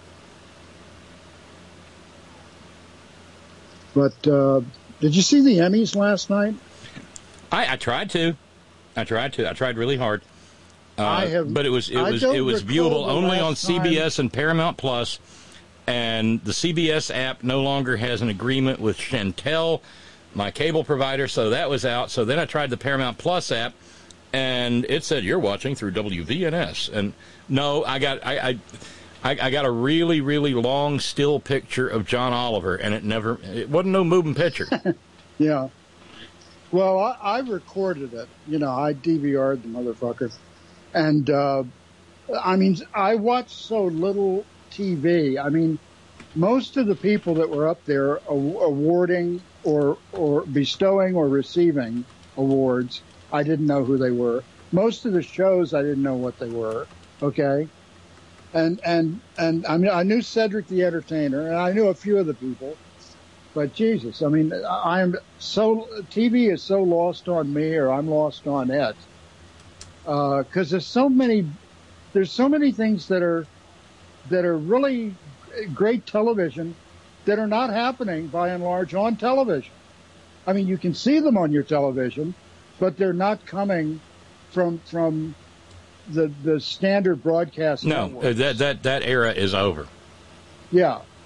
But uh, did you see the Emmys last night? I, I tried to. I tried to. I tried really hard. Uh, I have, but it was it I was it was viewable only on C B S time. and Paramount Plus, and the C B S app no longer has an agreement with Chantel, my cable provider, so that was out. So then I tried the Paramount Plus app, and it said you're watching through W V N S. And no, I got I, I I got a really really long still picture of John Oliver, and it never it wasn't no moving picture. Yeah. Well, I, I recorded it. You know, I D V R'd the motherfucker. And, uh, I mean, I watch so little T V. I mean, most of the people that were up there awarding or, or bestowing or receiving awards, I didn't know who they were. Most of the shows, I didn't know what they were. Okay. And, and, and I mean, I knew Cedric the Entertainer, and I knew a few of the people. But Jesus, I mean, I'm so, T V is so lost on me, or I'm lost on it. Uh, cause there's so many, there's so many things that are, that are really great television that are not happening by and large on television. I mean, you can see them on your television, but they're not coming from, from the, the standard broadcast No, networks. that, that, that era is over. Yeah.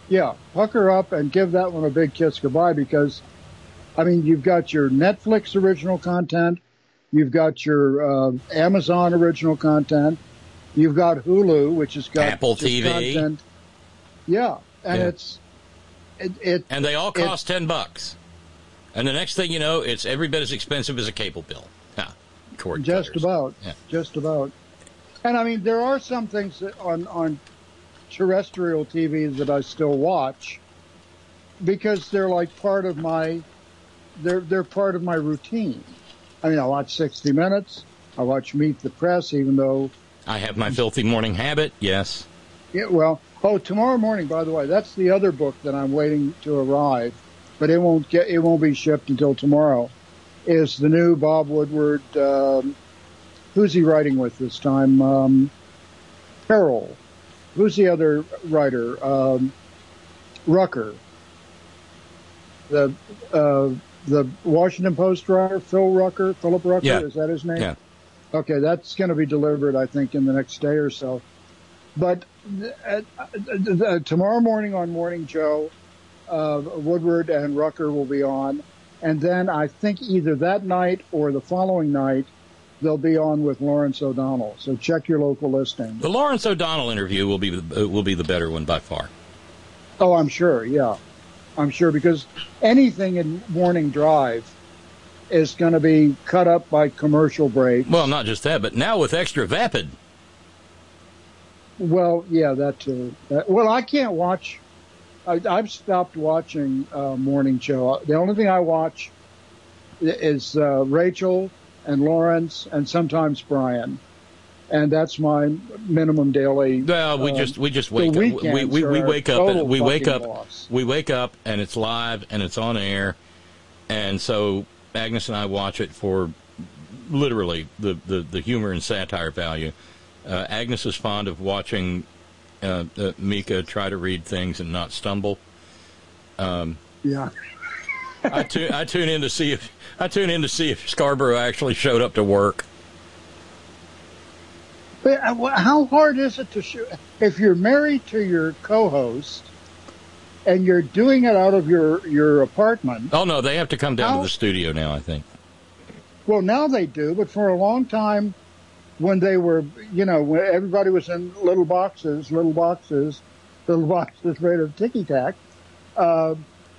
Yeah, pucker up and give that one a big kiss goodbye because, I mean, you've got your Netflix original content, you've got your uh, Amazon original content, you've got Hulu, which has got Apple just T V. content. Yeah, and Yeah. it's it, it and they all it- cost ten bucks. And the next thing you know, it's every bit as expensive as a cable bill. Yeah, cord Just cutters. about. Yeah. Just about. And I mean, there are some things that on, on terrestrial T V that I still watch because they're like part of my, they're, they're part of my routine. I mean, I watch sixty minutes. I watch Meet the Press, even though, I have my filthy morning habit, yes. yeah, well, oh, tomorrow morning, by the way, that's the other book that I'm waiting to arrive, but it won't get, it won't be shipped until tomorrow, is the new Bob Woodward, um, who's he writing with this time? Um, Carroll. Who's the other writer? Um, Rucker. The uh, the Washington Post writer, Phil Rucker, Philip Rucker, Yeah. is that his name? Yeah. Okay, that's going to be delivered, I think, in the next day or so. But uh, uh, uh, tomorrow morning on Morning Joe, uh, Woodward and Rucker will be on. And then I think either that night or the following night, they'll be on with Lawrence O'Donnell. So check your local listing. The Lawrence O'Donnell interview will be the, uh, will be the better one by far. Oh, I'm sure, yeah. I'm sure, because anything in Morning Drive is going to be cut up by commercial breaks. Well, not just that, but now with Extra Vapid. Well, yeah, that too. That, well, I can't watch. I, I've stopped watching uh, Morning Show. The only thing I watch is uh, Rachel and Lawrence and sometimes Brian, and that's my minimum daily. Well, we uh, just we just the wake up. We, weekends we, we are wake up. total And we wake fucking up. loss. We wake up, and it's live, and it's on air, and so Agnes and I watch it for literally the the, the humor and satire value. Uh, Agnes is fond of watching uh, uh, Mika try to read things and not stumble. Um, Yeah. I tune I tune in to see if I tune in to see if Scarborough actually showed up to work. But uh, wh- how hard is it to shoot? If you're married to your co-host and you're doing it out of your, your apartment, Oh no, they have to come down How- to the studio now. I think. well, now they do, but for a long time when they were, you know, when everybody was in little boxes, little boxes, little boxes made of ticky-tack, uh,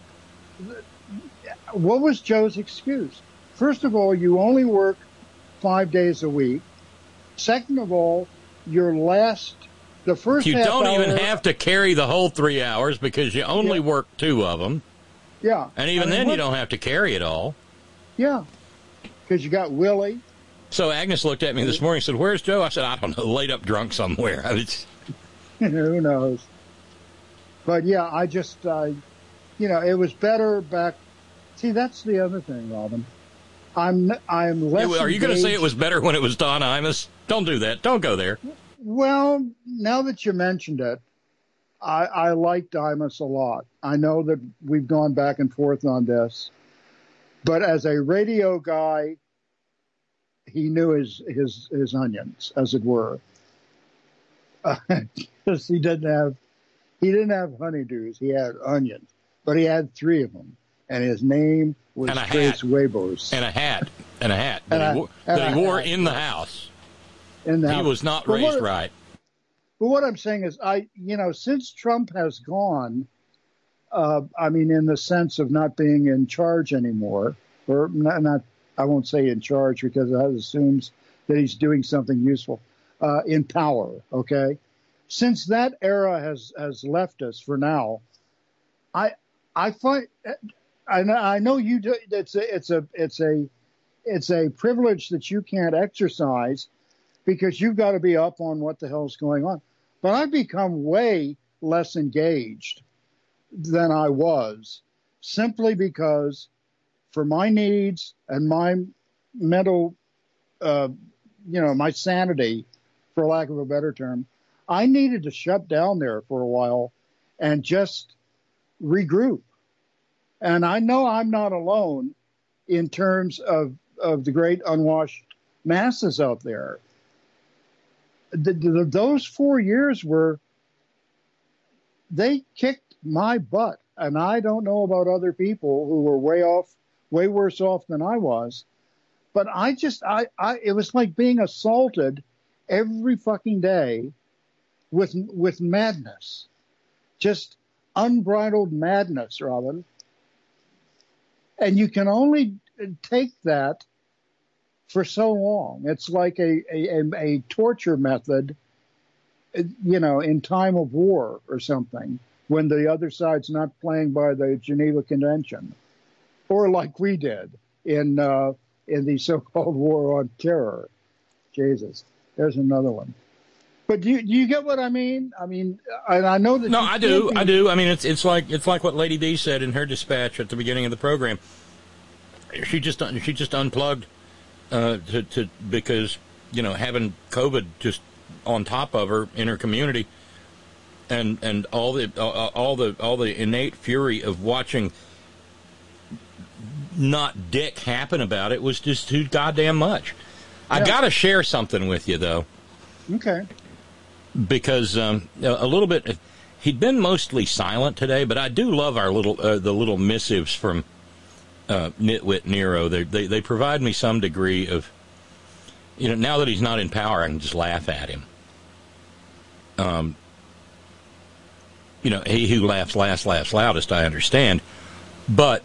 what was Joe's excuse? First of all, you only work five days a week. Second of all, your last, the first You half don't even hour- have to carry the whole three hours because you only Yeah. work two of them, Yeah. and even I mean, then what- you don't have to carry it all. Yeah. Because you got Willie. So Agnes looked at me this morning and said, "Where's Joe?" I said, "I don't know, laid up drunk somewhere." I mean, it's, Who knows? But yeah, I just, uh, you know, it was better back. See, that's the other thing, Robin. I'm, I'm less. are you going to say it engaged- was better when it was Don Imus? Don't do that. Don't go there. Well, now that you mentioned it, I, I liked Imus a lot. I know that we've gone back and forth on this, but as a radio guy, he knew his his his onions, as it were, because he didn't have he didn't have honeydews. He had onions, but he had three of them, and his name was And a Trace hat. Webos. And a hat. And a hat that, And he, a- wore, and that a he wore hat. in the house. In the He house. was not But raised what- right. But what I'm saying is, I, you know, since Trump has gone, uh, I mean, in the sense of not being in charge anymore, or not, not I won't say in charge because that assumes that he's doing something useful, uh, in power. Okay. Since that era has, has left us for now, I, I find, I know, I know you do, it's a, it's a, it's a, it's a privilege that you can't exercise because you've got to be up on what the hell's going on. But I've become way less engaged than I was simply because for my needs and my mental, uh, you know, my sanity, for lack of a better term, I needed to shut down there for a while and just regroup. And I know I'm not alone in terms of, of the great unwashed masses out there. The, the, those four years were, they kicked my butt. And I don't know about other people who were way off, way worse off than I was. But I just, I, I, it was like being assaulted every fucking day with, with madness. Just unbridled madness, Robin. And you can only take that for so long. It's like a, a, a torture method, you know, in time of war or something, when the other side's not playing by the Geneva Convention, or like we did in uh, in the so-called war on terror. Jesus, there's another one. But do you, do you get what I mean? I mean, and I know that. No, you I do. can't be- I do. I mean, it's it's like it's like what Lady D said in her dispatch at the beginning of the program. She just she just unplugged uh, to, to because you know having COVID just on top of her in her community, and and all the uh, all the all the innate fury of watching not dick happen about it was just too goddamn much. Yeah. I got to share something with you though. Okay. Because um, a little bit, he'd been mostly silent today, but I do love our little uh, the little missives from uh, Nitwit Nero. They, they they provide me some degree of, you know, now that he's not in power, I can just laugh at him. Um, you know, he who laughs last laughs loudest, I understand, but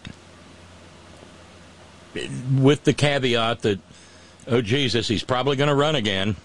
with the caveat that, oh Jesus, he's probably going to run again.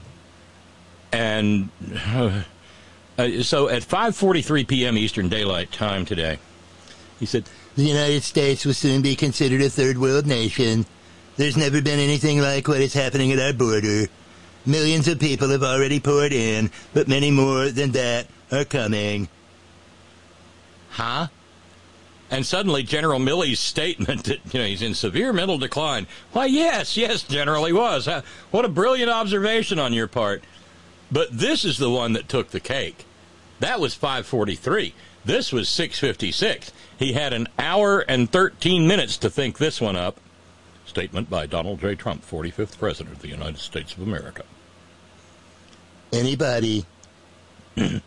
And uh, uh, so at five forty-three p.m. Eastern Daylight Time today, he said, the United States will soon be considered a third world nation. There's never been anything like what is happening at our border. Millions of people have already poured in, but many more than that are coming. Huh? And suddenly General Milley's statement that, you know, he's in severe mental decline. Why, yes, yes, General, he was. Uh, what a brilliant observation on your part. But this is the one that took the cake. That was five forty-three. This was six fifty-six. He had an hour and thirteen minutes to think this one up. Statement by Donald J. Trump, forty-fifth President of the United States of America. Anybody? Oh,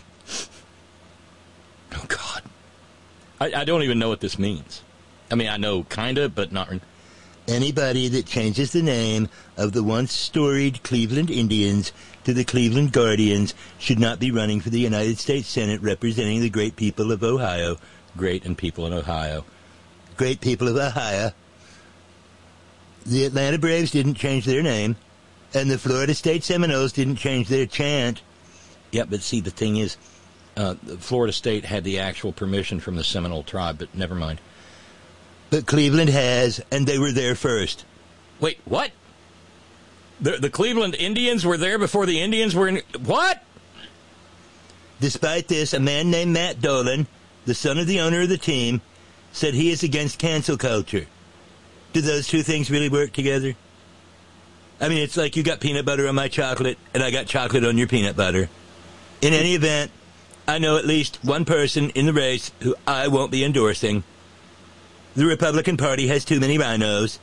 God. I, I don't even know what this means. I mean, I know kind of, but not. Anybody that changes the name of the once storied Cleveland Indians to the Cleveland Guardians should not be running for the United States Senate representing the great people of Ohio. Great and people in Ohio. Great people of Ohio. The Atlanta Braves didn't change their name, and the Florida State Seminoles didn't change their chant. Yeah, but see, the thing is, uh, Florida State had the actual permission from the Seminole tribe, but never mind. But Cleveland has, and they were there first. Wait, what? The, the Cleveland Indians were there before the Indians were in... What? Despite this, a man named Matt Dolan, the son of the owner of the team, said he is against cancel culture. Do those two things really work together? I mean, it's like you got peanut butter on my chocolate, and I got chocolate on your peanut butter. In any event, I know at least one person in the race who I won't be endorsing. The Republican Party has too many rhinos.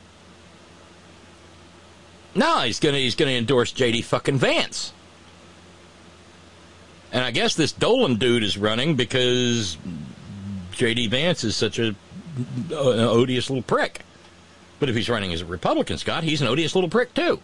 No, he's gonna he's gonna endorse J D fucking Vance. And I guess this Dolan dude is running because J D Vance is such a, an odious little prick. But if he's running as a Republican, Scott, he's an odious little prick too.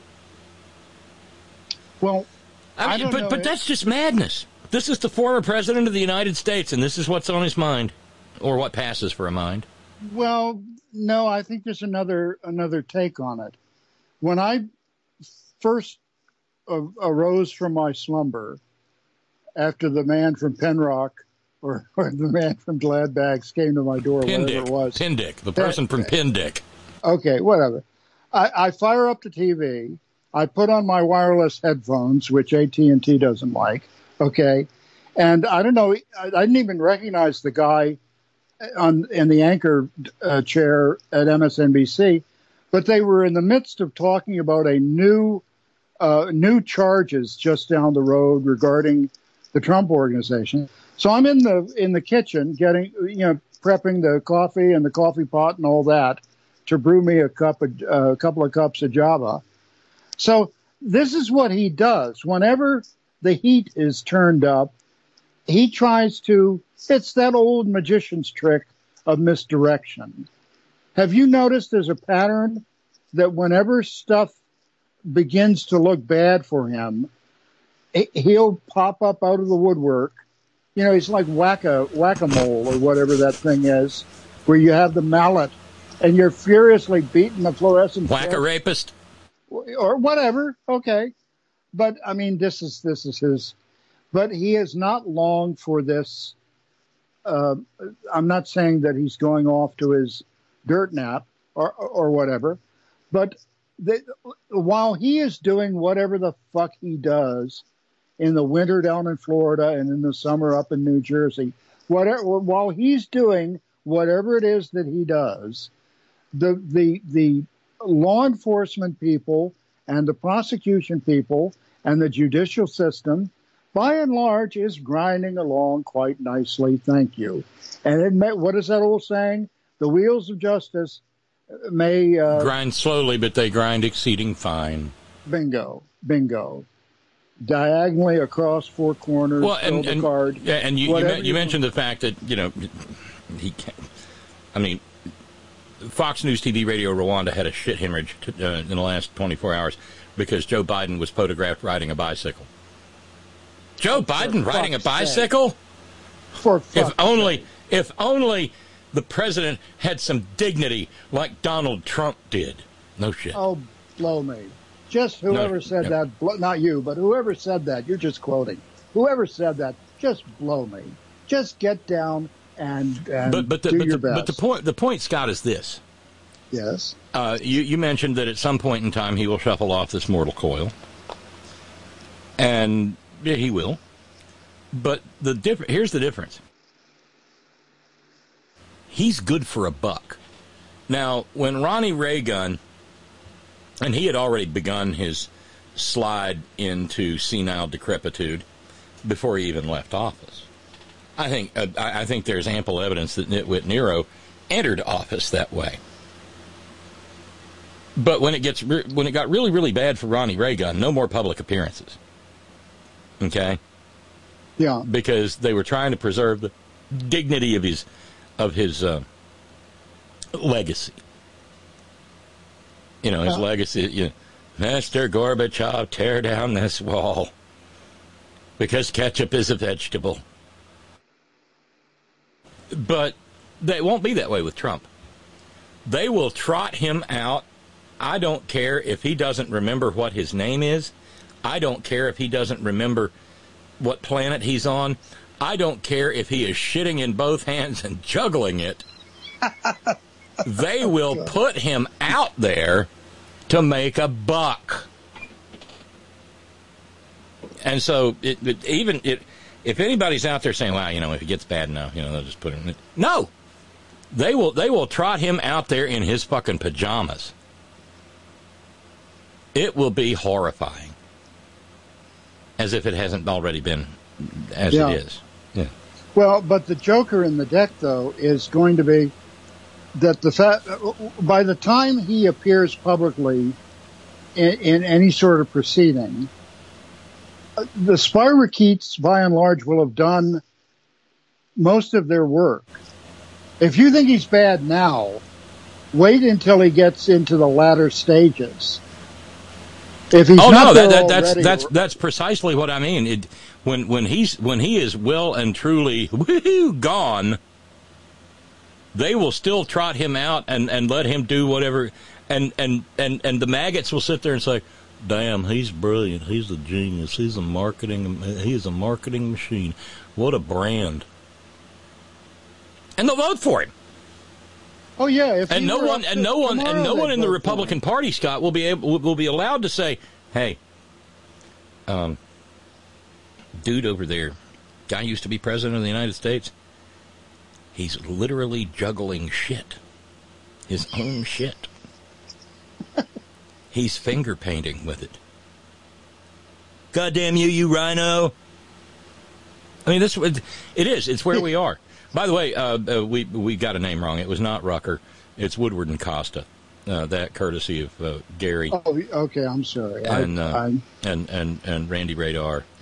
Well, I mean, I don't but know but it. that's just madness. This is the former president of the United States, and this is what's on his mind, or what passes for a mind. Well, no, I think there's another another take on it. When I first uh, arose from my slumber after the man from Penrock or, or the man from Gladbags came to my door, whatever Pindick, it was. Pindick, the person from Pindick. Okay, whatever. I, I fire up the T V. I put on my wireless headphones, which A T and T doesn't like. Okay, and I don't know. I, I didn't even recognize the guy on in the anchor uh, chair at M S N B C, but they were in the midst of talking about a new uh, new charges just down the road regarding the Trump organization. So I'm in the in the kitchen getting you know prepping the coffee and the coffee pot and all that to brew me a cup of uh, a couple of cups of Java. So this is what he does whenever the heat is turned up. he tries to, it's that old magician's trick of misdirection. Have you noticed there's a pattern that whenever stuff begins to look bad for him, he'll pop up out of the woodwork. You know, he's like whack-a, whack-a-mole or whatever that thing is, where you have the mallet and you're furiously beating the fluorescent. Whack-a-rapist? Or whatever, okay. But, I mean, this is this is his... But he has not longed for this. Uh, I'm not saying that he's going off to his dirt nap or or whatever, but the, while he is doing whatever the fuck he does in the winter down in Florida and in the summer up in New Jersey, whatever, while he's doing whatever it is that he does, the the the law enforcement people and the prosecution people and the judicial system, by and large, is grinding along quite nicely. Thank you. And it may, what is that old saying? The wheels of justice may... Uh, grind slowly, but they grind exceeding fine. Bingo. Bingo. Diagonally across four corners. Well, and, the and, card, yeah, and you, you, you mentioned the fact that, you know, he can't... I mean, Fox News T V Radio Rwanda had a shit hemorrhage to, uh, in the last twenty-four hours because Joe Biden was photographed riding a bicycle. Joe Biden riding a bicycle? For if only, if only the president had some dignity like Donald Trump did. No shit. Oh, blow me. Just whoever no, said no. that, not you, but whoever said that, you're just quoting. Whoever said that, just blow me. Just get down and, and but, but the, do but your the, best. But the point, the point, Scott, is this. Yes. Uh, you, you mentioned that at some point in time he will shuffle off this mortal coil. And... yeah, he will. But the diff- here's the difference. He's good for a buck. Now, when Ronnie Reagan, and he had already begun his slide into senile decrepitude before he even left office. I think uh, I think there's ample evidence that Nitwit Nero entered office that way. But when it gets re- when it got really really bad for Ronnie Reagan, no more public appearances. Okay. Yeah. Because they were trying to preserve the dignity of his of his uh, legacy. You know, his uh, legacy. You know, Mister Gorbachev, tear down this wall because ketchup is a vegetable. But they won't be that way with Trump. They will trot him out. I don't care if he doesn't remember what his name is. I don't care if he doesn't remember what planet he's on. I don't care if he is shitting in both hands and juggling it. They will put him out there to make a buck. And so, it, it, even it, if anybody's out there saying, "Wow, you know, if it gets bad enough, you know, they'll just put him in," no, they will. They will trot him out there in his fucking pajamas. It will be horrifying. As if it hasn't already been, as yeah. it is. Yeah. Well, but the joker in the deck, though, is going to be that the fact by the time he appears publicly in, in any sort of proceeding, the spirochetes, by and large, will have done most of their work. If you think he's bad now, wait until he gets into the latter stages. If he's oh not no, there that, that, that's already, that's that's precisely what I mean. It, when when he's when he is well and truly woo-hoo, gone, they will still trot him out and, and let him do whatever, and, and, and, and the maggots will sit there and say, "Damn, he's brilliant. He's a genius. He's a marketing. He's a marketing machine. What a brand!" And they'll vote for him. Oh yeah, if and no one, and no one, and no one in the Republican Party, Scott, will be able will be allowed to say, "Hey, um, dude over there, guy used to be president of the United States. He's literally juggling shit, his own shit. He's finger painting with it. Goddamn you, you rhino!" I mean, this it is. It's where we are. By the way, uh, uh, we we got a name wrong. It was not Rucker. It's Woodward and Costa. Uh, that courtesy of uh, Gary. Oh, okay. I'm sorry. And, I, uh, I... and and and Randy Radar.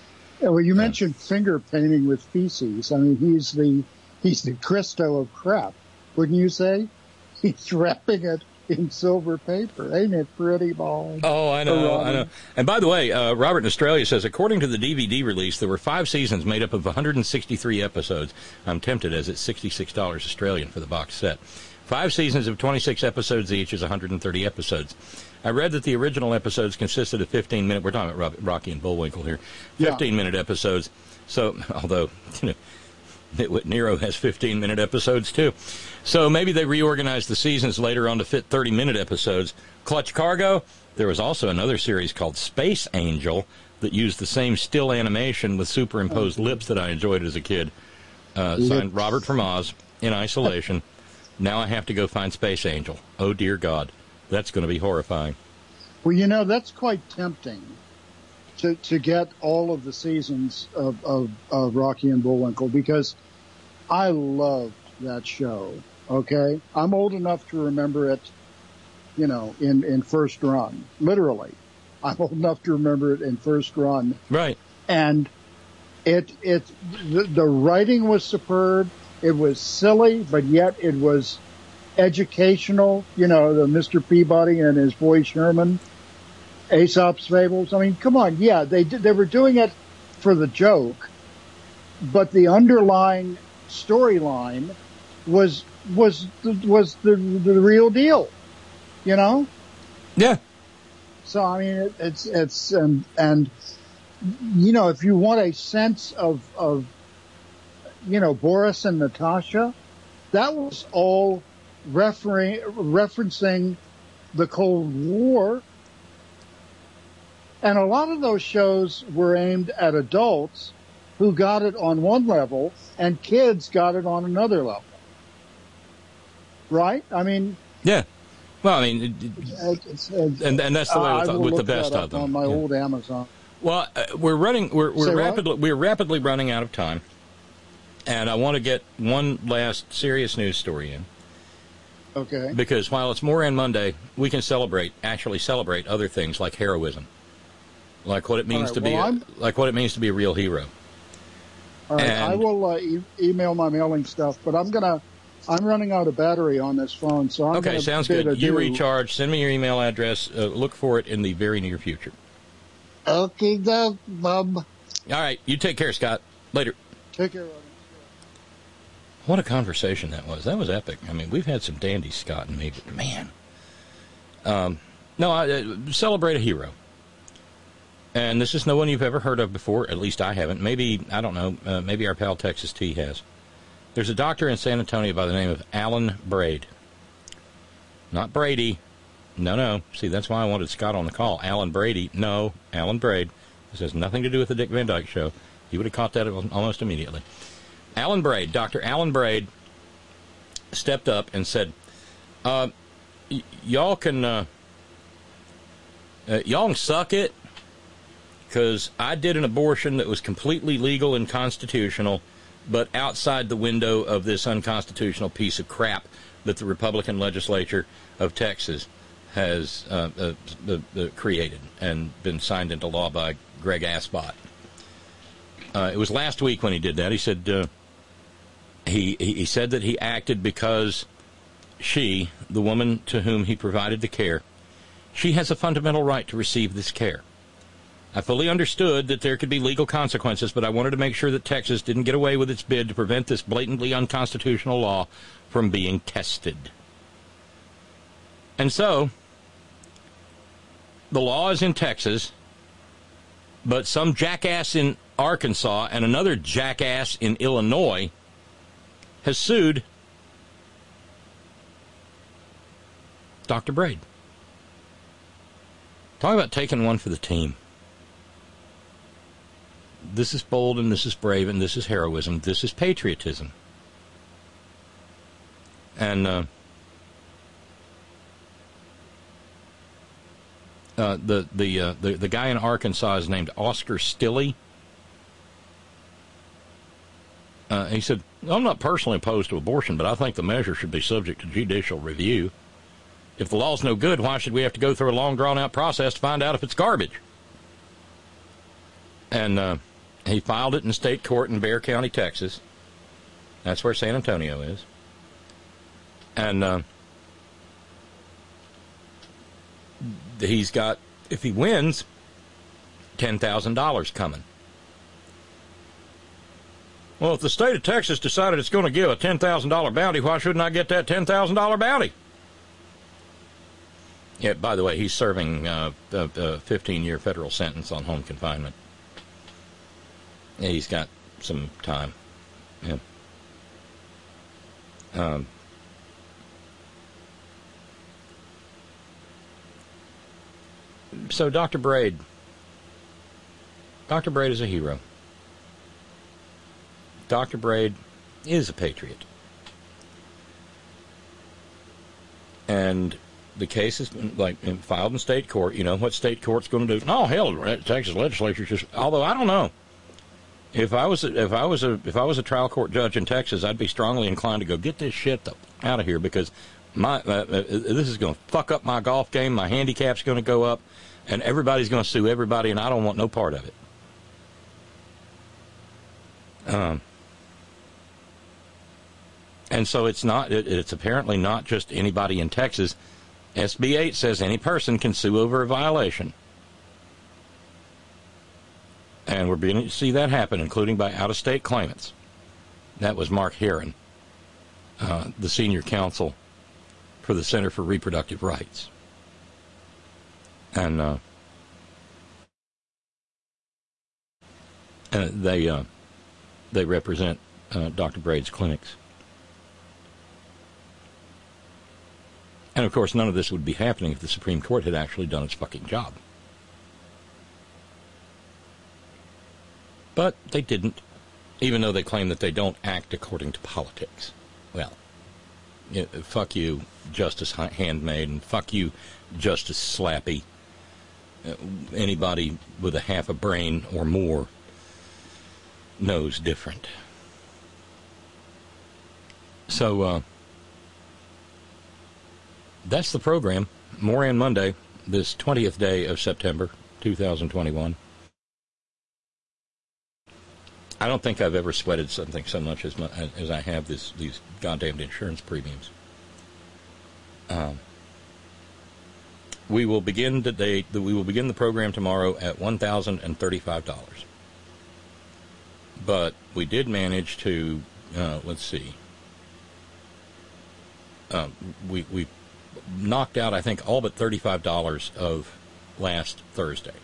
Yeah, well, you mentioned finger painting with feces. I mean, he's the he's the Christo of crap, wouldn't you say? He's wrapping it in silver paper. Ain't it pretty, ball? Oh, I know, I know. And by the way, uh, Robert in Australia says, according to the D V D release, there were five seasons made up of one hundred sixty-three episodes. I'm tempted, as it's sixty-six dollars Australian for the box set. Five seasons of twenty-six episodes each is one hundred thirty episodes. I read that the original episodes consisted of fifteen minute. We're talking about Rocky and Bullwinkle here. fifteen minute episodes. So, although, you know, Nitwit Nero has fifteen minute episodes too. So maybe they reorganized the seasons later on to fit thirty minute episodes. Clutch Cargo, there was also another series called Space Angel that used the same still animation with superimposed lips that I enjoyed as a kid. Uh, signed Robert from Oz, in isolation. Now I have to go find Space Angel. Oh, dear God. That's going to be horrifying. Well, you know, that's quite tempting to to get all of the seasons of, of, of Rocky and Bullwinkle, because I loved that show, okay? I'm old enough to remember it, you know, in, in first run, literally. I'm old enough to remember it in first run. Right. And it, it, the, the writing was superb. It was silly, but yet it was educational, you know, the Mister Peabody and his boy Sherman, Aesop's Fables. I mean, come on. Yeah, they did, they were doing it for the joke, but the underlying storyline was, was, was the, the real deal, you know? Yeah. So, I mean, it, it's, it's, and, and, you know, if you want a sense of, of, you know, Boris and Natasha, that was all referring, referencing the Cold War. And a lot of those shows were aimed at adults who got it on one level and kids got it on another level. Right? I mean... Yeah. Well, I mean... It, it's, it's, and, and that's the way with, I with the look best that up of them. on my yeah. old Amazon. Well, uh, we're running... We're, we're Say rapidly what? we're rapidly running out of time. And I want to get one last serious news story in. Okay. Because while it's Moran Monday, we can celebrate, actually celebrate other things like heroism. Like what it means right, to well, be, a, like what it means to be a real hero. All right, and, I will uh, e- email my mailing stuff, but I'm gonna, I'm running out of battery on this phone, so I'm okay, gonna sounds bid good. You adieu. recharge. Send me your email address. Uh, look for it in the very near future. Okay, doke, bub. All right, you take care, Scott. Later. Take care, Robin. What a conversation that was. That was epic. I mean, we've had some dandies, Scott and me, but man. Um, no, I, uh, celebrate a hero. And this is no one you've ever heard of before. At least I haven't. Maybe, I don't know, uh, maybe our pal Texas T has. There's a doctor in San Antonio by the name of Alan Braid. Not Brady. No, no. See, that's why I wanted Scott on the call. Alan Brady. No, Alan Braid. This has nothing to do with the Dick Van Dyke Show. He would have caught that almost immediately. Alan Braid, Doctor Alan Braid, stepped up and said, uh, y- y'all can, uh, uh, y'all can suck it, because I did an abortion that was completely legal and constitutional, but outside the window of this unconstitutional piece of crap that the Republican legislature of Texas has uh, uh, uh, uh, created and been signed into law by Greg Asbot. Uh, it was last week when he did that. He said uh, he he said that he acted because she, the woman to whom he provided the care, she has a fundamental right to receive this care. I fully understood that there could be legal consequences, but I wanted to make sure that Texas didn't get away with its bid to prevent this blatantly unconstitutional law from being tested. And so, the law is in Texas, but some jackass in Arkansas and another jackass in Illinois has sued Doctor Braid. Talk about taking one for the team. This is bold, and this is brave, and this is heroism. This is patriotism. And uh, uh, the the, uh, the the guy in Arkansas is named Oscar Stilley. Uh, he said, "I'm not personally opposed to abortion, but I think the measure should be subject to judicial review. If the law's no good, why should we have to go through a long, drawn-out process to find out if it's garbage?" And uh, He filed it in state court in Bexar County, Texas. That's where San Antonio is. And uh, he's got, if he wins, ten thousand dollars coming. Well, if the state of Texas decided it's going to give a ten thousand dollars bounty, why shouldn't I get that ten thousand dollars bounty? Yeah, by the way, he's serving uh, a fifteen-year federal sentence on home confinement. Yeah, he's got some time. Yeah. Um, so Doctor Braid. Doctor Braid is a hero. Doctor Braid is a patriot. And the case is like filed in state court. You know what state court's going to do? No, hell, Texas legislature just. Although I don't know, if I was if I was a if I was a trial court judge in Texas, I'd be strongly inclined to go get this shit out of here, because my uh, uh, this is going to fuck up my golf game. My handicap's going to go up, and everybody's going to sue everybody, and I don't want no part of it. Um. And so it's not, it, it's apparently not just anybody in Texas. S B eight says any person can sue over a violation. And we're beginning to see that happen, including by out-of-state claimants. That was Mark Heron, uh, the senior counsel for the Center for Reproductive Rights. And uh, uh, they, uh, they represent uh, Doctor Braid's clinics. And, of course, none of this would be happening if the Supreme Court had actually done its fucking job. But they didn't, even though they claim that they don't act according to politics. Well, you know, fuck you, Justice Handmaid, and fuck you, Justice Slappy. Uh, anybody with a half a brain or more knows different. So, uh... that's the program. Moran Monday, this twentieth day of September, two thousand twenty-one. I don't think I've ever sweated something so much as, much as I have this these goddamned insurance premiums. Um, we will begin today. We will begin the program tomorrow at one thousand thirty-five dollars. But we did manage to. Uh, let's see. Um, we we. knocked out, I think, all but thirty-five dollars of last Thursday.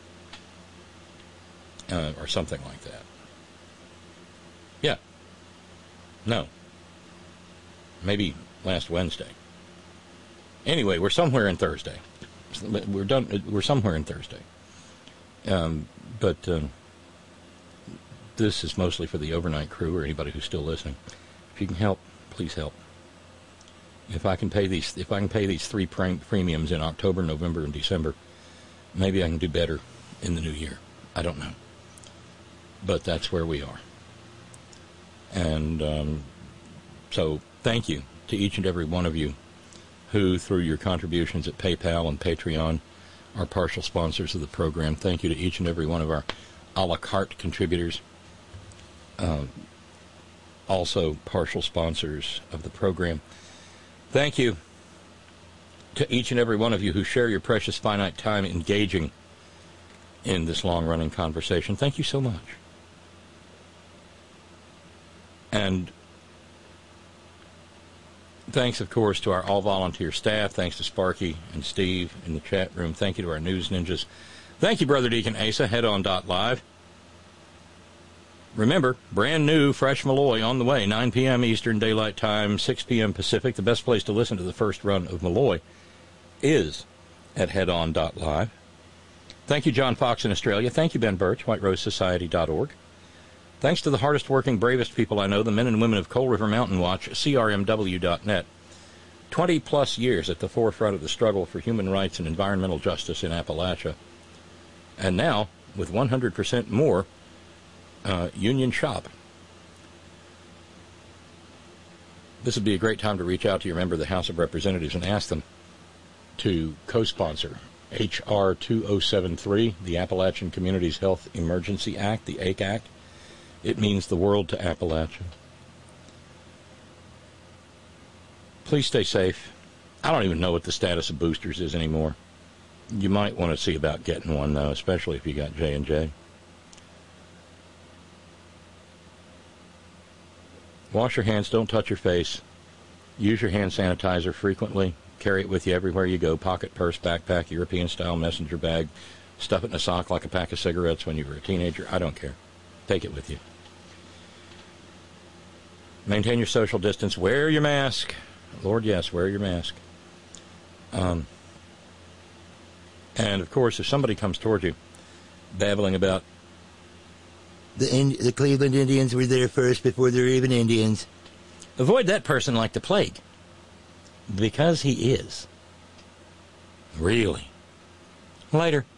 Uh, or something like that. Yeah. No. Maybe last Wednesday. Anyway, we're somewhere in Thursday. We're done. We're somewhere in Thursday. Um, but um, this is mostly for the overnight crew or anybody who's still listening. If you can help, please help. If I can pay these, if I can pay these three pre- premiums in October, November, and December, maybe I can do better in the new year. I don't know, but that's where we are. And um, so, thank you to each and every one of you who, through your contributions at PayPal and Patreon, are partial sponsors of the program. Thank you to each and every one of our a la carte contributors, uh, also partial sponsors of the program. Thank you to each and every one of you who share your precious finite time engaging in this long-running conversation. Thank you so much. And thanks, of course, to our all-volunteer staff. Thanks to Sparky and Steve in the chat room. Thank you to our news ninjas. Thank you, Brother Deacon Asa, head on dot live. Remember, brand new, fresh Malloy on the way, nine p.m. Eastern Daylight Time, six p.m. Pacific. The best place to listen to the first run of Malloy is at head on dot live. Thank you, John Fox in Australia. Thank you, Ben Birch, white rose society dot org. Thanks to the hardest working, bravest people I know, the men and women of Coal River Mountain Watch, C R M W dot net. twenty-plus years at the forefront of the struggle for human rights and environmental justice in Appalachia. And now, with one hundred percent more, Uh, Union Shop. This would be a great time to reach out to your member of the House of Representatives and ask them to co-sponsor H R two oh seven three, the Appalachian Communities Health Emergency Act, the A C E Act. It means the world to Appalachia. Please stay safe. I don't even know what the status of boosters is anymore. You might want to see about getting one, though, especially if you got J and J. Wash your hands. Don't touch your face. Use your hand sanitizer frequently. Carry it with you everywhere you go. Pocket, purse, backpack, European-style messenger bag. Stuff it in a sock like a pack of cigarettes when you were a teenager. I don't care. Take it with you. Maintain your social distance. Wear your mask. Lord, yes, wear your mask. Um, and, of course, if somebody comes toward you babbling about the, in, the Cleveland Indians were there first before there were even Indians, avoid that person like the plague. Because he is. Really. Later.